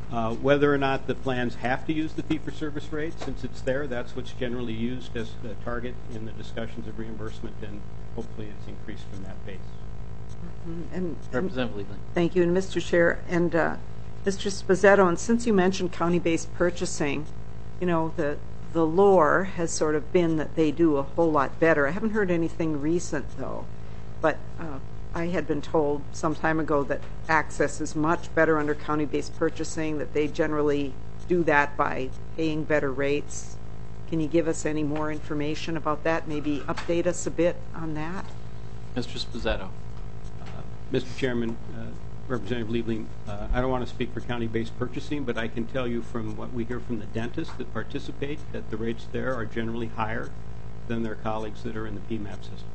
Whether or not the plans have to use the fee-for-service rate, since it's there, that's what's generally used as the target in the discussions of reimbursement, and hopefully it's increased from that base. And Representative Liebling. Thank you, and Mr. Chair, and Mr. Sposetto, and since you mentioned county-based purchasing, you know, the lore has sort of been that they do a whole lot better. I haven't heard anything recent, though, but I had been told some time ago that access is much better under county-based purchasing, that they generally do that by paying better rates. Can you give us any more information about that? Maybe update us a bit on that? Mr. Sposetto. Mr. Chairman, Representative Liebling, I don't want to speak for county-based purchasing, but I can tell you from what we hear from the dentists that participate that the rates there are generally higher than their colleagues that are in the PMAP system.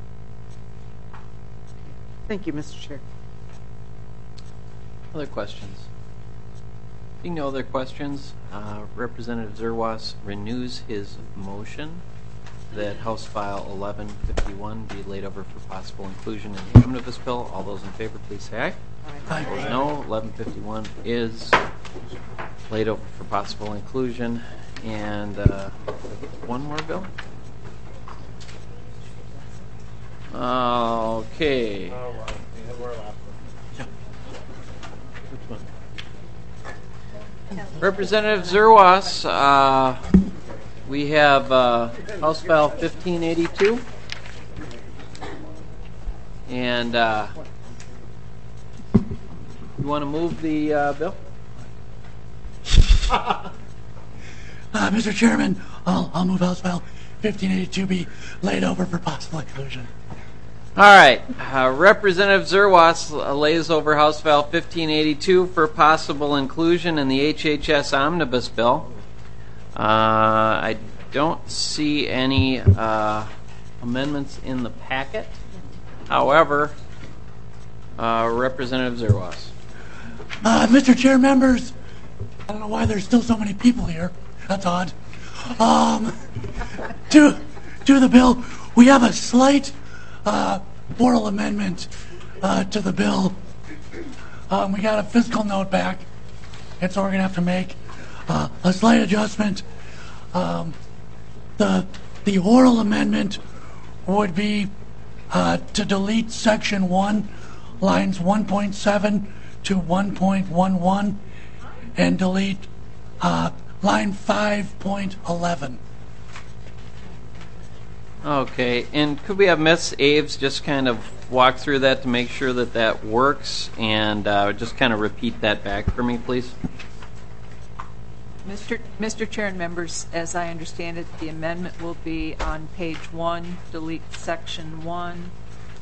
Thank you, Mr. Chair. Other questions? Being no other questions, Representative Zerwas renews his motion that House File 1151 be laid over for possible inclusion in the omnibus bill. All those in favor, please say aye. Aye. Opposed, no. 1151 is laid over for possible inclusion. And one more bill. Okay. Representative Zerwas, we have House File 1582, and you want to move the bill? Mr. Chairman, I'll move House File 1582 be laid over for possible inclusion. All right. Representative Zerwas lays over House File 1582 for possible inclusion in the HHS Omnibus Bill. I don't see any amendments in the packet. However, Representative Zerwas. Mr. Chair, members, I don't know why there's still so many people here. That's odd. To the bill, we have a slight oral amendment to the bill. We got a fiscal note back, and so we're going to have to make a slight adjustment. The oral amendment would be to delete Section 1, lines 1.7 to 1.11, and delete line 5.11. Okay, and could we have Ms. Aves just kind of walk through that to make sure that that works, and just kind of repeat that back for me, please? Mr. Chair and members, as I understand it, the amendment will be on page 1, delete Section 1.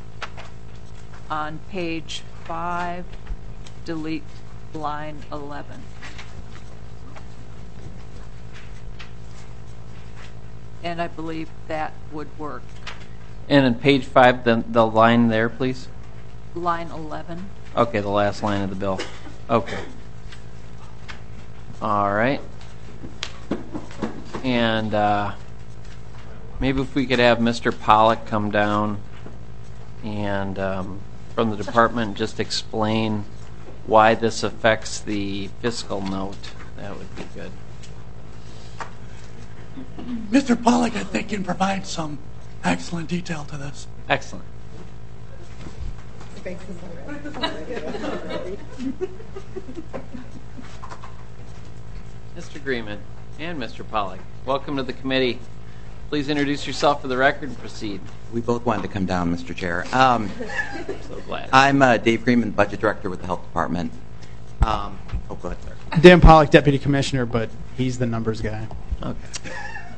On page 5, delete line 11. And I believe that would work. And on page 5, the line there, please? Line 11. Okay, the last line of the bill. Okay. All right. And maybe if we could have Mr. Pollack come down and from the department just explain why this affects the fiscal note, that would be good. Mr. Pollack, I think, can provide some excellent detail to this. Excellent. Mr. Greenman and Mr. Pollack, welcome to the committee. Please introduce yourself for the record and proceed. We both wanted to come down, Mr. Chair. So glad. I'm Dave Greenman, Budget Director with the Health Department. Go ahead, sir. Dan Pollack, Deputy Commissioner, but he's the numbers guy. Okay.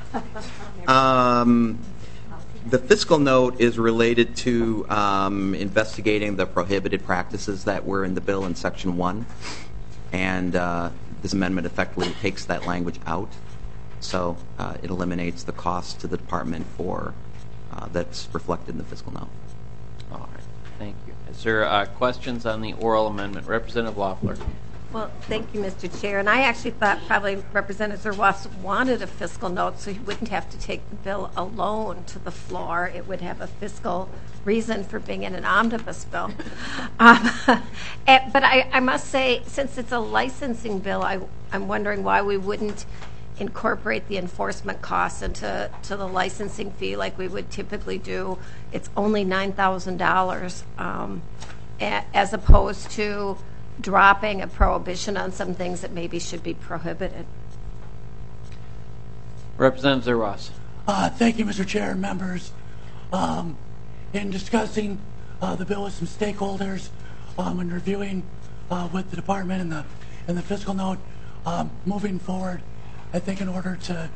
The fiscal note is related to investigating the prohibited practices that were in the bill in Section 1, and this amendment effectively takes that language out, so it eliminates the cost to the department for that's reflected in the fiscal note. All right, thank you. Is there questions on the oral amendment? Representative Loeffler. Well, thank you, Mr. Chair. And I actually thought probably Representative Zerwas wanted a fiscal note so he wouldn't have to take the bill alone to the floor. It would have a fiscal reason for being in an omnibus bill. But I must say, since it's a licensing bill, I'm wondering why we wouldn't incorporate the enforcement costs into the licensing fee like we would typically do. It's only $9,000 as opposed to dropping a prohibition on some things that maybe should be prohibited. Representative Zerwas. Thank you, Mr. Chair and members. In discussing the bill with some stakeholders and reviewing with the department and the fiscal note, moving forward, I think in order to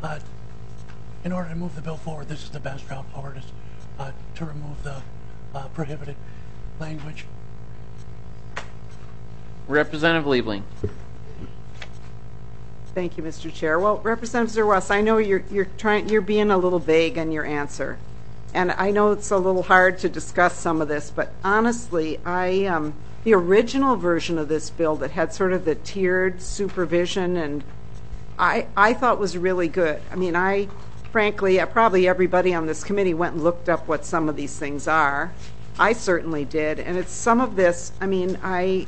move the bill forward, this is the best route forward, is to remove the prohibited language. Representative Liebling. Thank you, Mr. Chair. Well, Representative Zerwas, I know you're being a little vague in your answer, and I know it's a little hard to discuss some of this, but honestly, the original version of this bill that had sort of the tiered supervision, and I thought was really good. I mean, frankly, probably everybody on this committee went and looked up what some of these things are. I certainly did, and it's some of this. I mean, I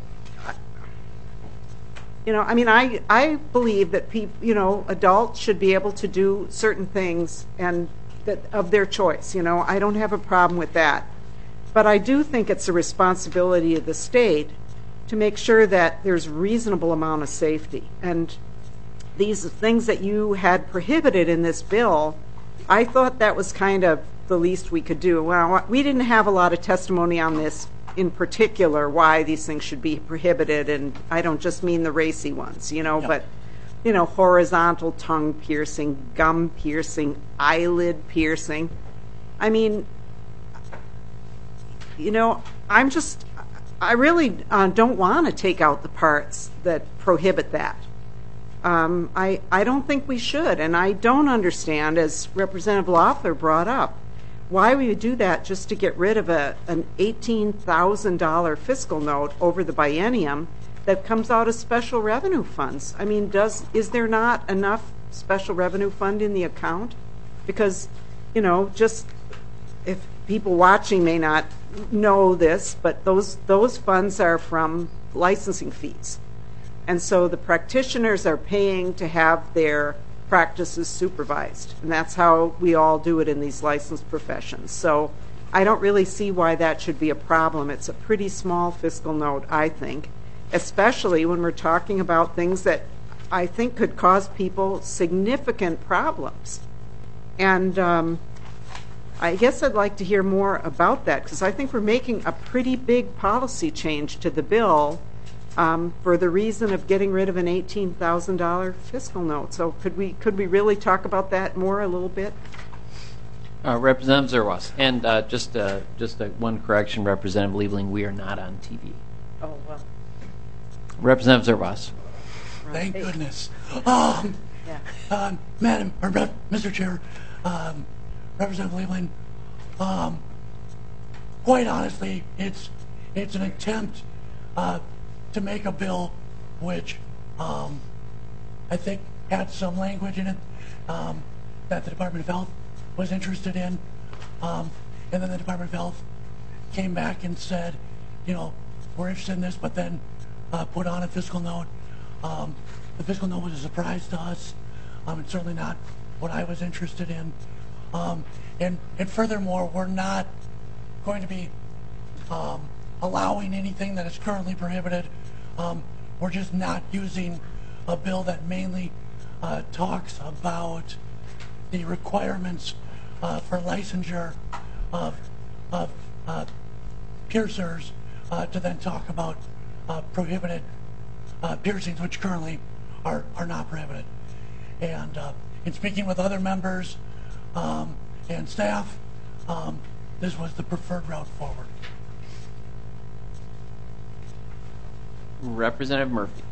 believe that people, adults should be able to do certain things and that of their choice. I don't have a problem with that, but I do think it's a responsibility of the state to make sure that there's reasonable amount of safety. And these things that you had prohibited in this bill, I thought that was kind of the least we could do. Well, we didn't have a lot of testimony on this in particular, why these things should be prohibited, and I don't just mean the racy ones, but horizontal tongue piercing, gum piercing, eyelid piercing. I mean, I really don't want to take out the parts that prohibit that. I don't think we should, and I don't understand, as Representative Loeffler brought up, why we would do that just to get rid of an $18,000 fiscal note over the biennium that comes out of special revenue funds. I mean, is there not enough special revenue fund in the account? Because, just if people watching may not know this, but those funds are from licensing fees. And so the practitioners are paying to have their practices supervised, and that's how we all do it in these licensed professions. So I don't really see why that should be a problem. It's a pretty small fiscal note, I think, especially when we're talking about things that I think could cause people significant problems. And I guess I'd like to hear more about that, because I think we're making a pretty big policy change to the bill for the reason of getting rid of an $18,000 fiscal note. So could we really talk about that more a little bit? Representative Zerwas. And just one correction, Representative Liebling, we are not on TV. Oh, well. Representative Zerwas. Thank goodness. Madam, or Mr. Chair, Representative Liebling, quite honestly, it's an attempt to make a bill which I think had some language in it that the Department of Health was interested in, and then the Department of Health came back and said, we're interested in this, but then put on a fiscal note. The fiscal note was a surprise to us. It's certainly not what I was interested in. And furthermore, we're not going to be allowing anything that is currently prohibited. We're just not using a bill that mainly talks about the requirements for licensure of piercers to then talk about prohibited piercings, which currently are not prohibited. And in speaking with other members and staff, this was the preferred route forward. Representative Murphy.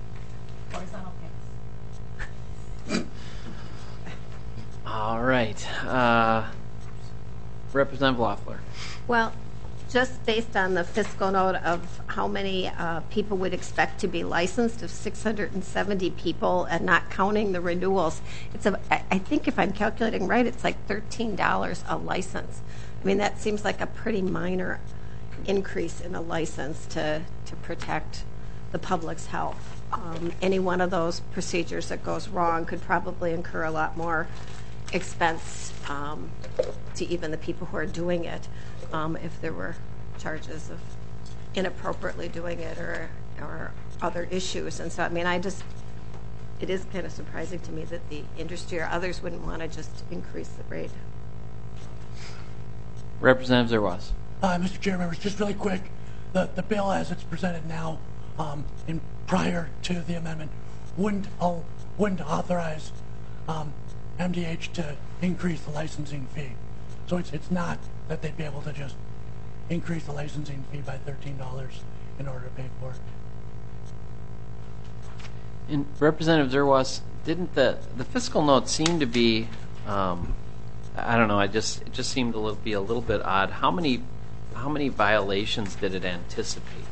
All right. Representative Loeffler. Well, Just based on the fiscal note of how many people would expect to be licensed, of 670 people, and not counting the renewals, I think if I'm calculating right, it's like $13 a license. I mean, that seems like a pretty minor increase in a license to protect the public's health. Any one of those procedures that goes wrong could probably incur a lot more expense to even the people who are doing it, if there were charges of inappropriately doing it or other issues. And so, I mean, it is kind of surprising to me that the industry or others wouldn't want to just increase the rate. Representative Zerwas. Mr. Chair, members, just really quick, the bill as it's presented now, prior to the amendment, wouldn't authorize MDH to increase the licensing fee. So it's not that they'd be able to just increase the licensing fee by $13 in order to pay for it. And Representative Zerwas, didn't the fiscal note seem to be, I don't know, it just seemed to be a little bit odd. How many violations did it anticipate?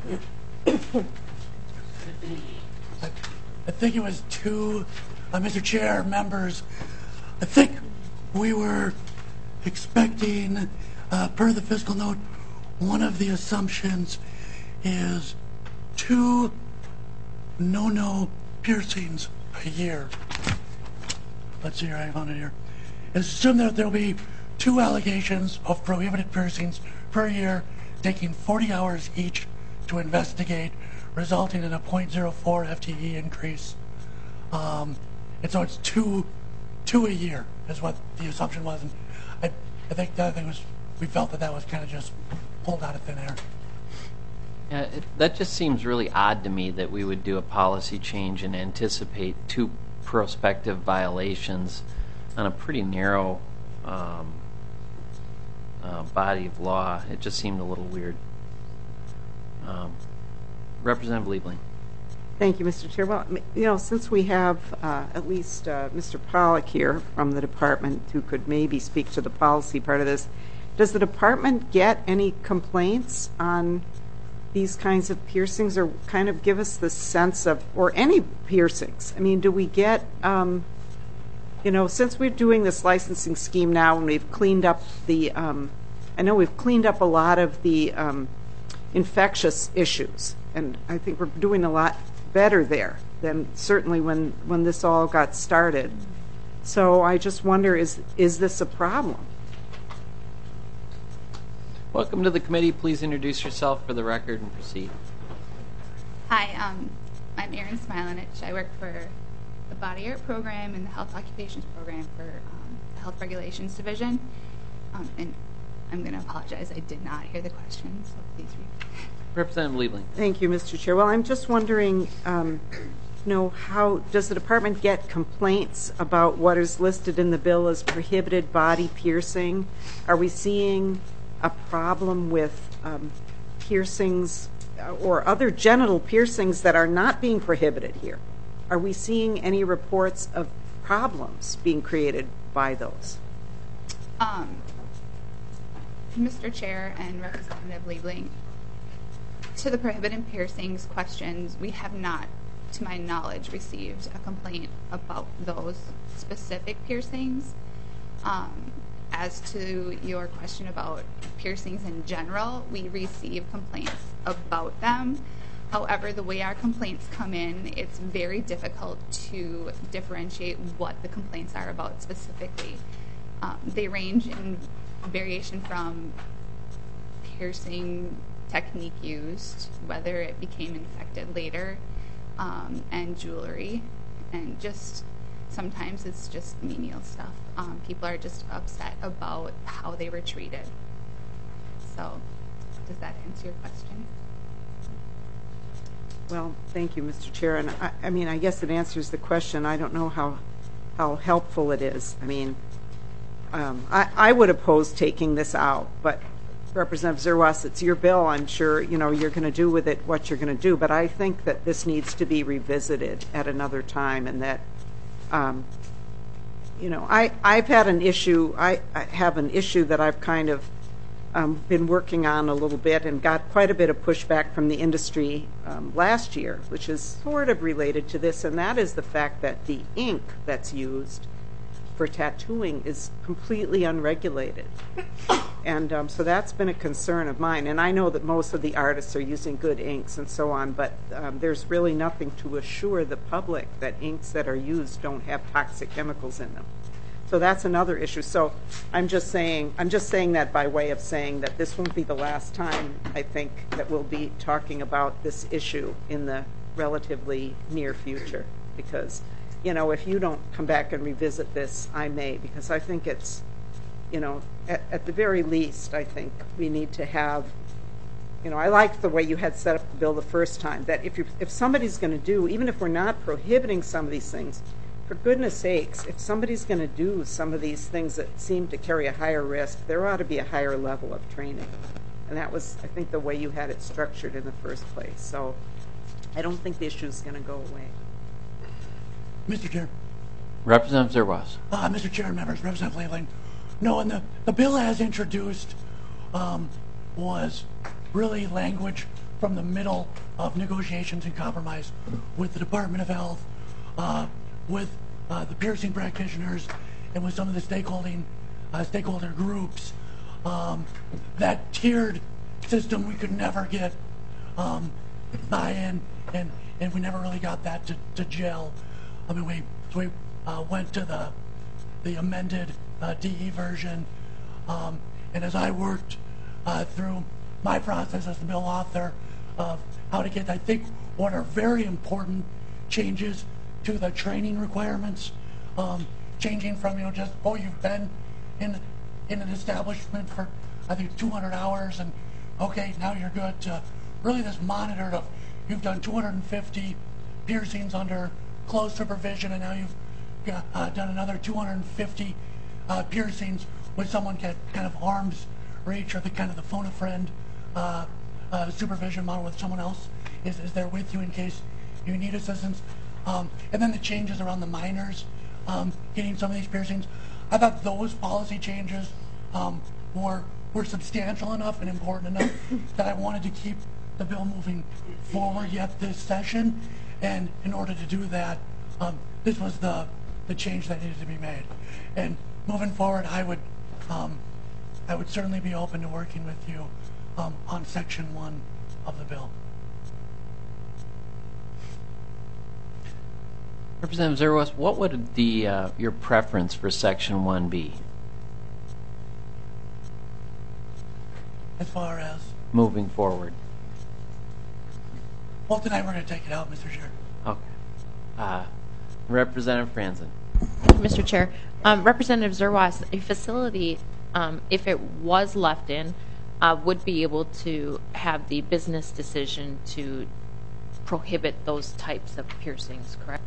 I think it was 2, Mr. Chair, members. I think we were expecting, per the fiscal note, one of the assumptions is 2 no piercings a year. Let's see here, I found it here. It's assumed that there'll be 2 allegations of prohibited piercings per year, taking 40 hours each to investigate, resulting in a 0.04 FTE increase. And so it's 2 a year is what the assumption was. And I think the other thing was we felt that was kind of just pulled out of thin air. That just seems really odd to me that we would do a policy change and anticipate 2 prospective violations on a pretty narrow body of law. It just seemed a little weird. Representative Liebling. Thank you, Mr. Chair. Well, since we have at least Mr. Pollack here from the department who could maybe speak to the policy part of this, does the department get any complaints on these kinds of piercings, or kind of give us the sense of, or any piercings? I mean, do we get, since we're doing this licensing scheme now and we've cleaned up the, I know we've cleaned up a lot of the infectious issues, and I think we're doing a lot better there than certainly when this all got started. So I just wonder, is this a problem? Welcome to the committee. Please introduce yourself for the record and proceed. Hi, I'm Erin Smilanich. I work for the Body Art Program and the Health Occupations Program for the Health Regulations Division. And I'm going to apologize. I did not hear the question, so please read. Representative Liebling. Thank you, Mr. Chair. Well, I'm just wondering, how does the department get complaints about what is listed in the bill as prohibited body piercing? Are we seeing a problem with piercings or other genital piercings that are not being prohibited here? Are we seeing any reports of problems being created by those? Mr. Chair and Representative Liebling, to the prohibited piercings questions, we have not, to my knowledge, received a complaint about those specific piercings. As to your question about piercings in general, we receive complaints about them. However, the way our complaints come in, it's very difficult to differentiate what the complaints are about specifically. They range in variation from piercing technique used, whether it became infected later, and jewelry, and just sometimes it's just menial stuff. People are just upset about how they were treated. So, does that answer your question? Well, thank you, Mr. Chair. And I mean, I guess it answers the question. I don't know how helpful it is. I mean, I would oppose taking this out, but Representative Zerwas, it's your bill. I'm sure you're going to do with it what you're going to do. But I think that this needs to be revisited at another time, and that I've had an issue. I have an issue that I've kind of been working on a little bit and got quite a bit of pushback from the industry last year, which is sort of related to this, and that is the fact that the ink that's used for tattooing is completely unregulated. And so that's been a concern of mine. And I know that most of the artists are using good inks and so on, but there's really nothing to assure the public that inks that are used don't have toxic chemicals in them. So that's another issue. So I'm just saying that by way of saying that this won't be the last time, I think, that we'll be talking about this issue in the relatively near future. Because, you know, if you don't come back and revisit this, I may, because I think it's, you know, at the very least, I think we need to have, you know, I like the way you had set up the bill the first time, that if somebody's going to do, even if we're not prohibiting some of these things, for goodness sakes, if somebody's going to do some of these things that seem to carry a higher risk, there ought to be a higher level of training. And that was, I think, the way you had it structured in the first place. So I don't think the issue is going to go away. Mr. Chair. Representative Zerwas. Mr. Chair and members, Representative Liebling. No, and the bill as introduced was really language from the middle of negotiations and compromise with the Department of Health, with the piercing practitioners, and with some of the stakeholder groups. That tiered system we could never get buy-in, and we never really got that to gel. I mean, we went to the amended DE version, and as I worked through my process as the bill author of how to get, I think, what are very important changes to the training requirements, changing from, you know, just, oh, you've been in an establishment for, I think, 200 hours, and okay, now you're good, to really this monitored of, you've done 250 piercings under close supervision, and now you've done another 250 piercings with someone at kind of arm's reach, or the kind of the phone a friend supervision model with someone else is there with you in case you need assistance. And then the changes around the minors getting some of these piercings. I thought those policy changes were substantial enough and important enough that I wanted to keep the bill moving forward yet this session. And in order to do that, this was the change that needed to be made. And moving forward, I would certainly be open to working with you on Section 1 of the bill. Representative Zerwas, what would your preference for Section 1 be? As far as? Moving forward. Well, tonight we're going to take it out, Mr. Chair. Okay. Representative Franzen. Mr. Chair, Representative Zerwas, a facility, if it was left in, would be able to have the business decision to prohibit those types of piercings, correct?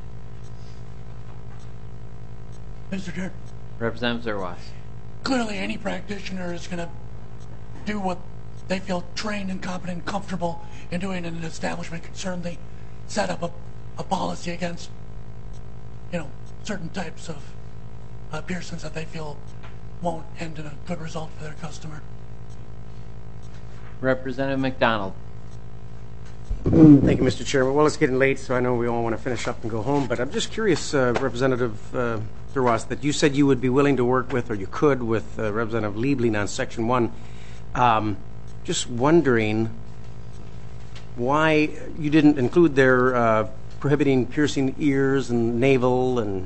Mr. Chair. Representative Zerwas. Clearly, any practitioner is going to do what they feel trained and competent and comfortable in doing in an establishment. Can certainly set up a policy against, you know, certain types of piercings that they feel won't end in a good result for their customer. Representative McDonald. Thank you, Mr. Chairman. Well, it's getting late, so I know we all want to finish up and go home, but I'm just curious, Representative Zerwas, that you said you would be willing to work with, or you could, with Representative Liebling on Section 1. Just wondering why you didn't include their prohibiting piercing ears and navel and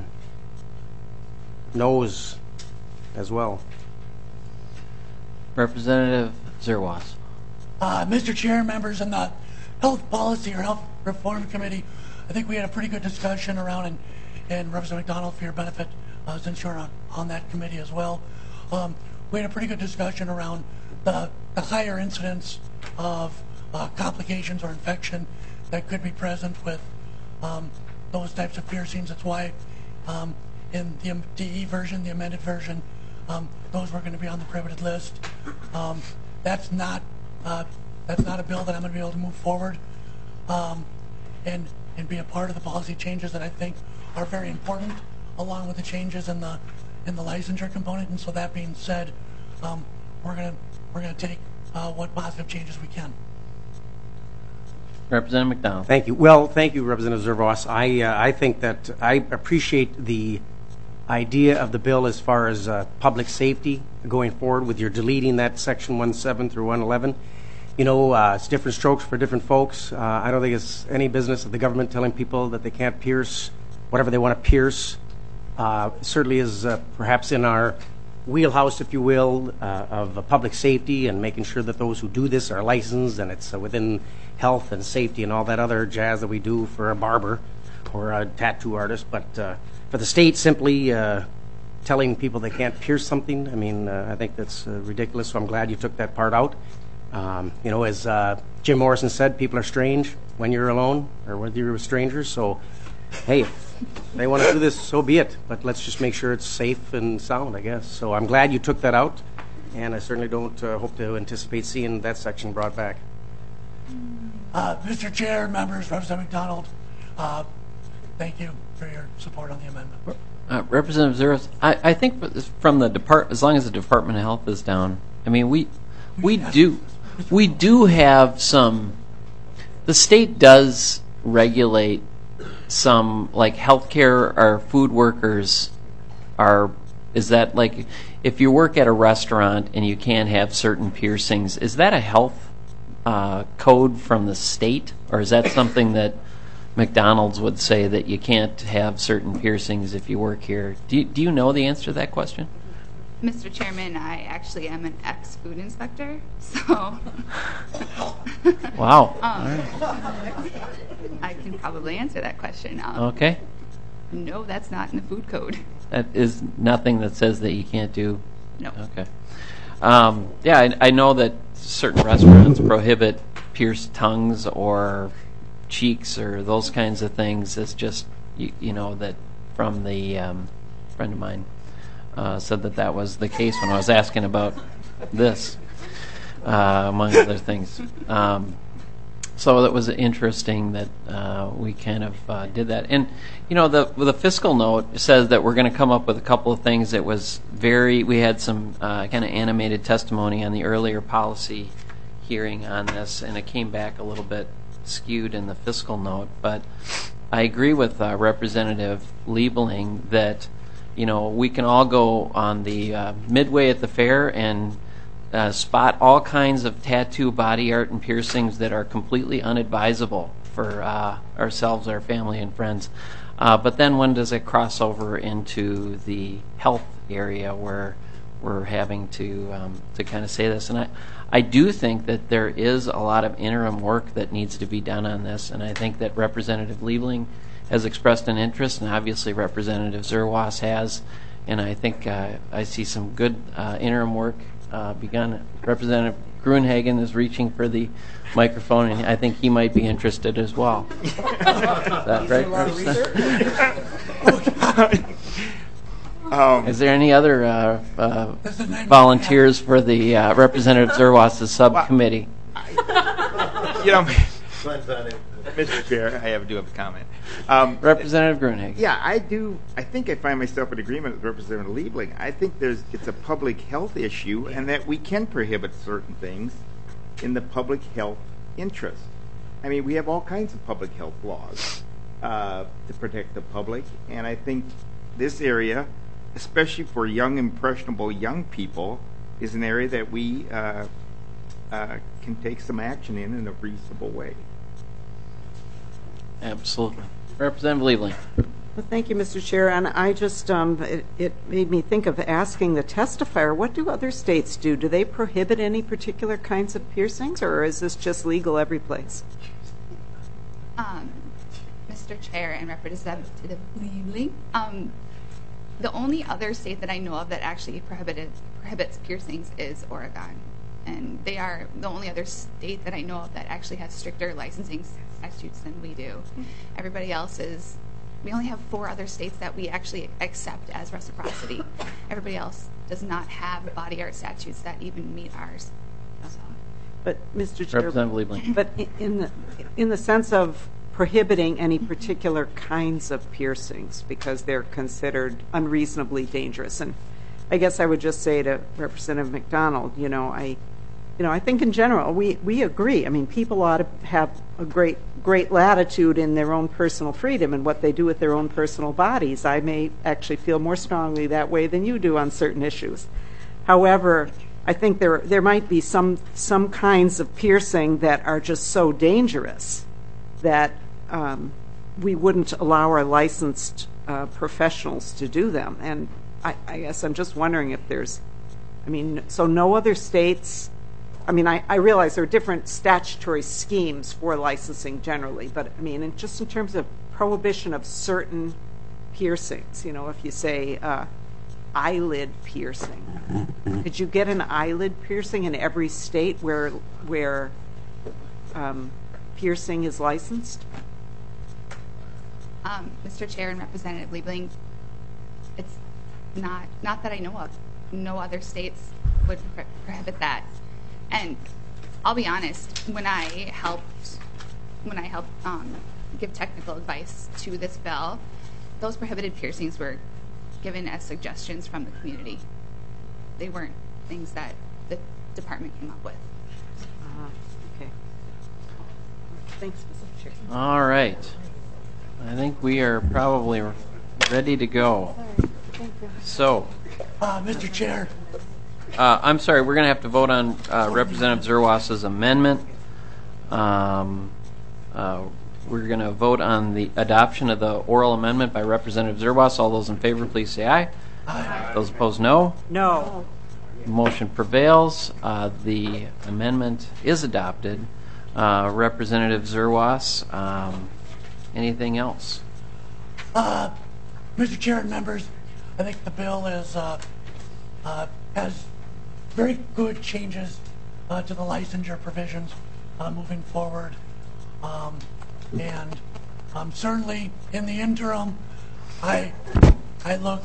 nose as well. Representative Zerwas. Mr. Chair, members in the Health Policy or Health Reform Committee, I think we had a pretty good discussion around, and Representative McDonald, for your benefit, since you're on that committee as well, we had a pretty good discussion around the higher incidence of complications or infection that could be present with those types of piercings. That's why in the DE version, the amended version, those were going to be on the prohibited list. That's not a bill that I'm going to be able to move forward and be a part of the policy changes that I think are very important, along with the changes in the licensure component. And so that being said, we're going to we're going to take what positive changes we can. Representative McDonald. Thank you. Well, thank you, Representative Zervos. I think that I appreciate the idea of the bill as far as public safety going forward with your deleting that section 1.7 through 1.11. You know, it's different strokes for different folks. I don't think it's any business of the government telling people that they can't pierce whatever they want to pierce. Certainly is perhaps in our wheelhouse, if you will, of public safety and making sure that those who do this are licensed and it's within health and safety and all that other jazz that we do for a barber or a tattoo artist. But for the state simply telling people they can't pierce something, I mean, I think that's ridiculous, so I'm glad you took that part out. You know, as Jim Morrison said, people are strange when you're alone or whether you're with strangers. So, hey, if they want to do this, so be it. But let's just make sure it's safe and sound, I guess. So I'm glad you took that out, and I certainly don't hope to anticipate seeing that section brought back. Mr. Chair, members, Representative McDonald, thank you for your support on the amendment. Representative Zuras, I think from the department, as long as the Department of Health is down, I mean, we do have some. The state does regulate some, like healthcare or food workers are. Is that like if you work at a restaurant and you can't have certain piercings? Is that a health code from the state, or is that something that McDonald's would say that you can't have certain piercings if you work here? Do you know the answer to that question? Mr. Chairman, I actually am an ex-food inspector, so... Wow. I can probably answer that question. Okay. No, that's not in the food code. That is nothing that says that you can't do... No. Okay. Yeah, I know that certain restaurants prohibit pierced tongues or cheeks or those kinds of things. It's just, you know, that from the friend of mine said that was the case when I was asking about this, among other things. So that was interesting that we kind of did that. And, you know, the fiscal note says that we're going to come up with a couple of things that was we had some kind of animated testimony on the earlier policy hearing on this, and it came back a little bit skewed in the fiscal note. But I agree with Representative Liebling that, you know, we can all go on the midway at the fair and spot all kinds of tattoo, body art, and piercings that are completely unadvisable for ourselves, our family, and friends. But then when does it cross over into the health area where we're having to kind of say this? And I do think that there is a lot of interim work that needs to be done on this, and I think that Representative Liebling has expressed an interest, and obviously Representative Zerwas has, and I think I see some good interim work begun. Representative Gruenhagen is reaching for the microphone, and I think he might be interested as well. Is that right? Is there any other volunteers for the Representative Zerwas' subcommittee? You know, Mr. Chair, I do have a comment. Representative Gruenhagen. Yeah, I do. I think I find myself in agreement with Representative Liebling. I think it's a public health issue, and that we can prohibit certain things in the public health interest. I mean, we have all kinds of public health laws to protect the public, and I think this area, especially for young, impressionable young people, is an area that we can take some action in a reasonable way. Absolutely. Representative Liebling. Well, thank you, Mr. Chair. And I just, it made me think of asking the testifier, what do other states do? Do they prohibit any particular kinds of piercings, or is this just legal every place? Mr. Chair and Representative Liebling, the only other state that I know of that actually prohibits piercings is Oregon. And they are the only other state that I know of that actually has stricter licensing statutes than we do. Everybody else we only have 4 other states that we actually accept as reciprocity. Everybody else does not have body art statutes that even meet ours. So. But, Mr. Chair, Representative Liebling. But in the sense of prohibiting any particular kinds of piercings because they're considered unreasonably dangerous. And I guess I would just say to Representative McDonald, you know, I think in general we agree. I mean, people ought to have a great latitude in their own personal freedom and what they do with their own personal bodies. I may actually feel more strongly that way than you do on certain issues. However, I think there might be some kinds of piercing that are just so dangerous that we wouldn't allow our licensed professionals to do them. And I guess I'm just wondering if there's, so no other states. I realize there are different statutory schemes for licensing generally, but just in terms of prohibition of certain piercings, if you say eyelid piercing, could you get an eyelid piercing in every state where piercing is licensed? Mr. Chair and Representative Liebling, it's not that I know of. No other states would prohibit that. And I'll be honest, when I helped give technical advice to this bill, those prohibited piercings were given as suggestions from the community. They weren't things that the department came up with. Okay. Thanks, Mr. Chair. All right. I think we are probably ready to go. So, Mr. Chair. I'm sorry, we're going to have to vote on Representative Zerwas's amendment. We're going to vote on the adoption of the oral amendment by Representative Zerwas. All those in favor, please say aye. Aye. Those opposed, no. No. Motion prevails. The amendment is adopted. Representative Zerwas, anything else? Mr. Chair and members, I think the bill has very good changes to the licensure provisions moving forward. And certainly in the interim, I look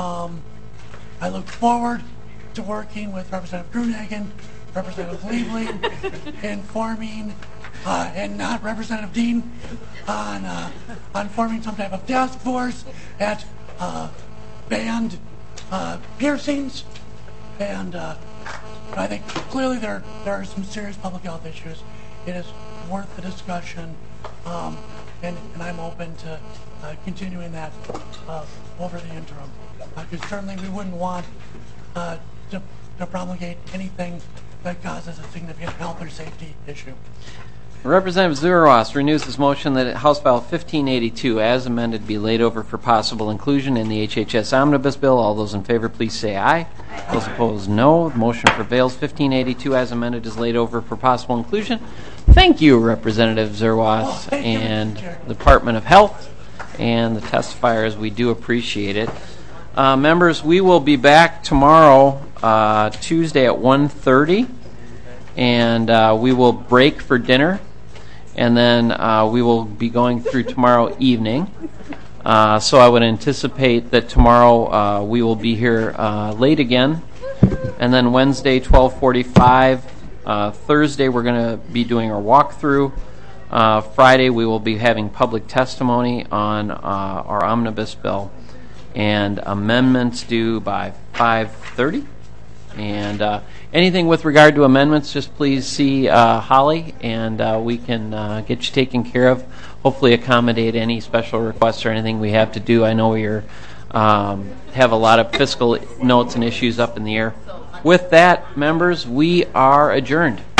forward to working with Representative Gruenhagen, Representative Liebling, informing and not Representative Dean on forming some type of task force at banned piercings. And I think clearly there are some serious public health issues. It is worth the discussion, and I'm open to continuing that over the interim. Because certainly we wouldn't want to promulgate anything that causes a significant health or safety issue. Representative Zerwas renews his motion that House File 1582, as amended, be laid over for possible inclusion in the HHS Omnibus Bill. All those in favor, please say aye. Aye. Those opposed, no. The motion prevails. 1582, as amended, is laid over for possible inclusion. Thank you, Representative Zerwas and the Department of Health and the testifiers. We do appreciate it. Members, we will be back tomorrow, Tuesday at 1:30, and we will break for dinner. And then we will be going through tomorrow evening. So I would anticipate that tomorrow we will be here late again. And then Wednesday, 12:45. Thursday, we're going to be doing our walkthrough. Friday, we will be having public testimony on our omnibus bill. And amendments due by 5:30. And anything with regard to amendments, just please see Holly, and we can get you taken care of. Hopefully accommodate any special requests or anything we have to do. I know we have a lot of fiscal notes and issues up in the air. With that, members, we are adjourned.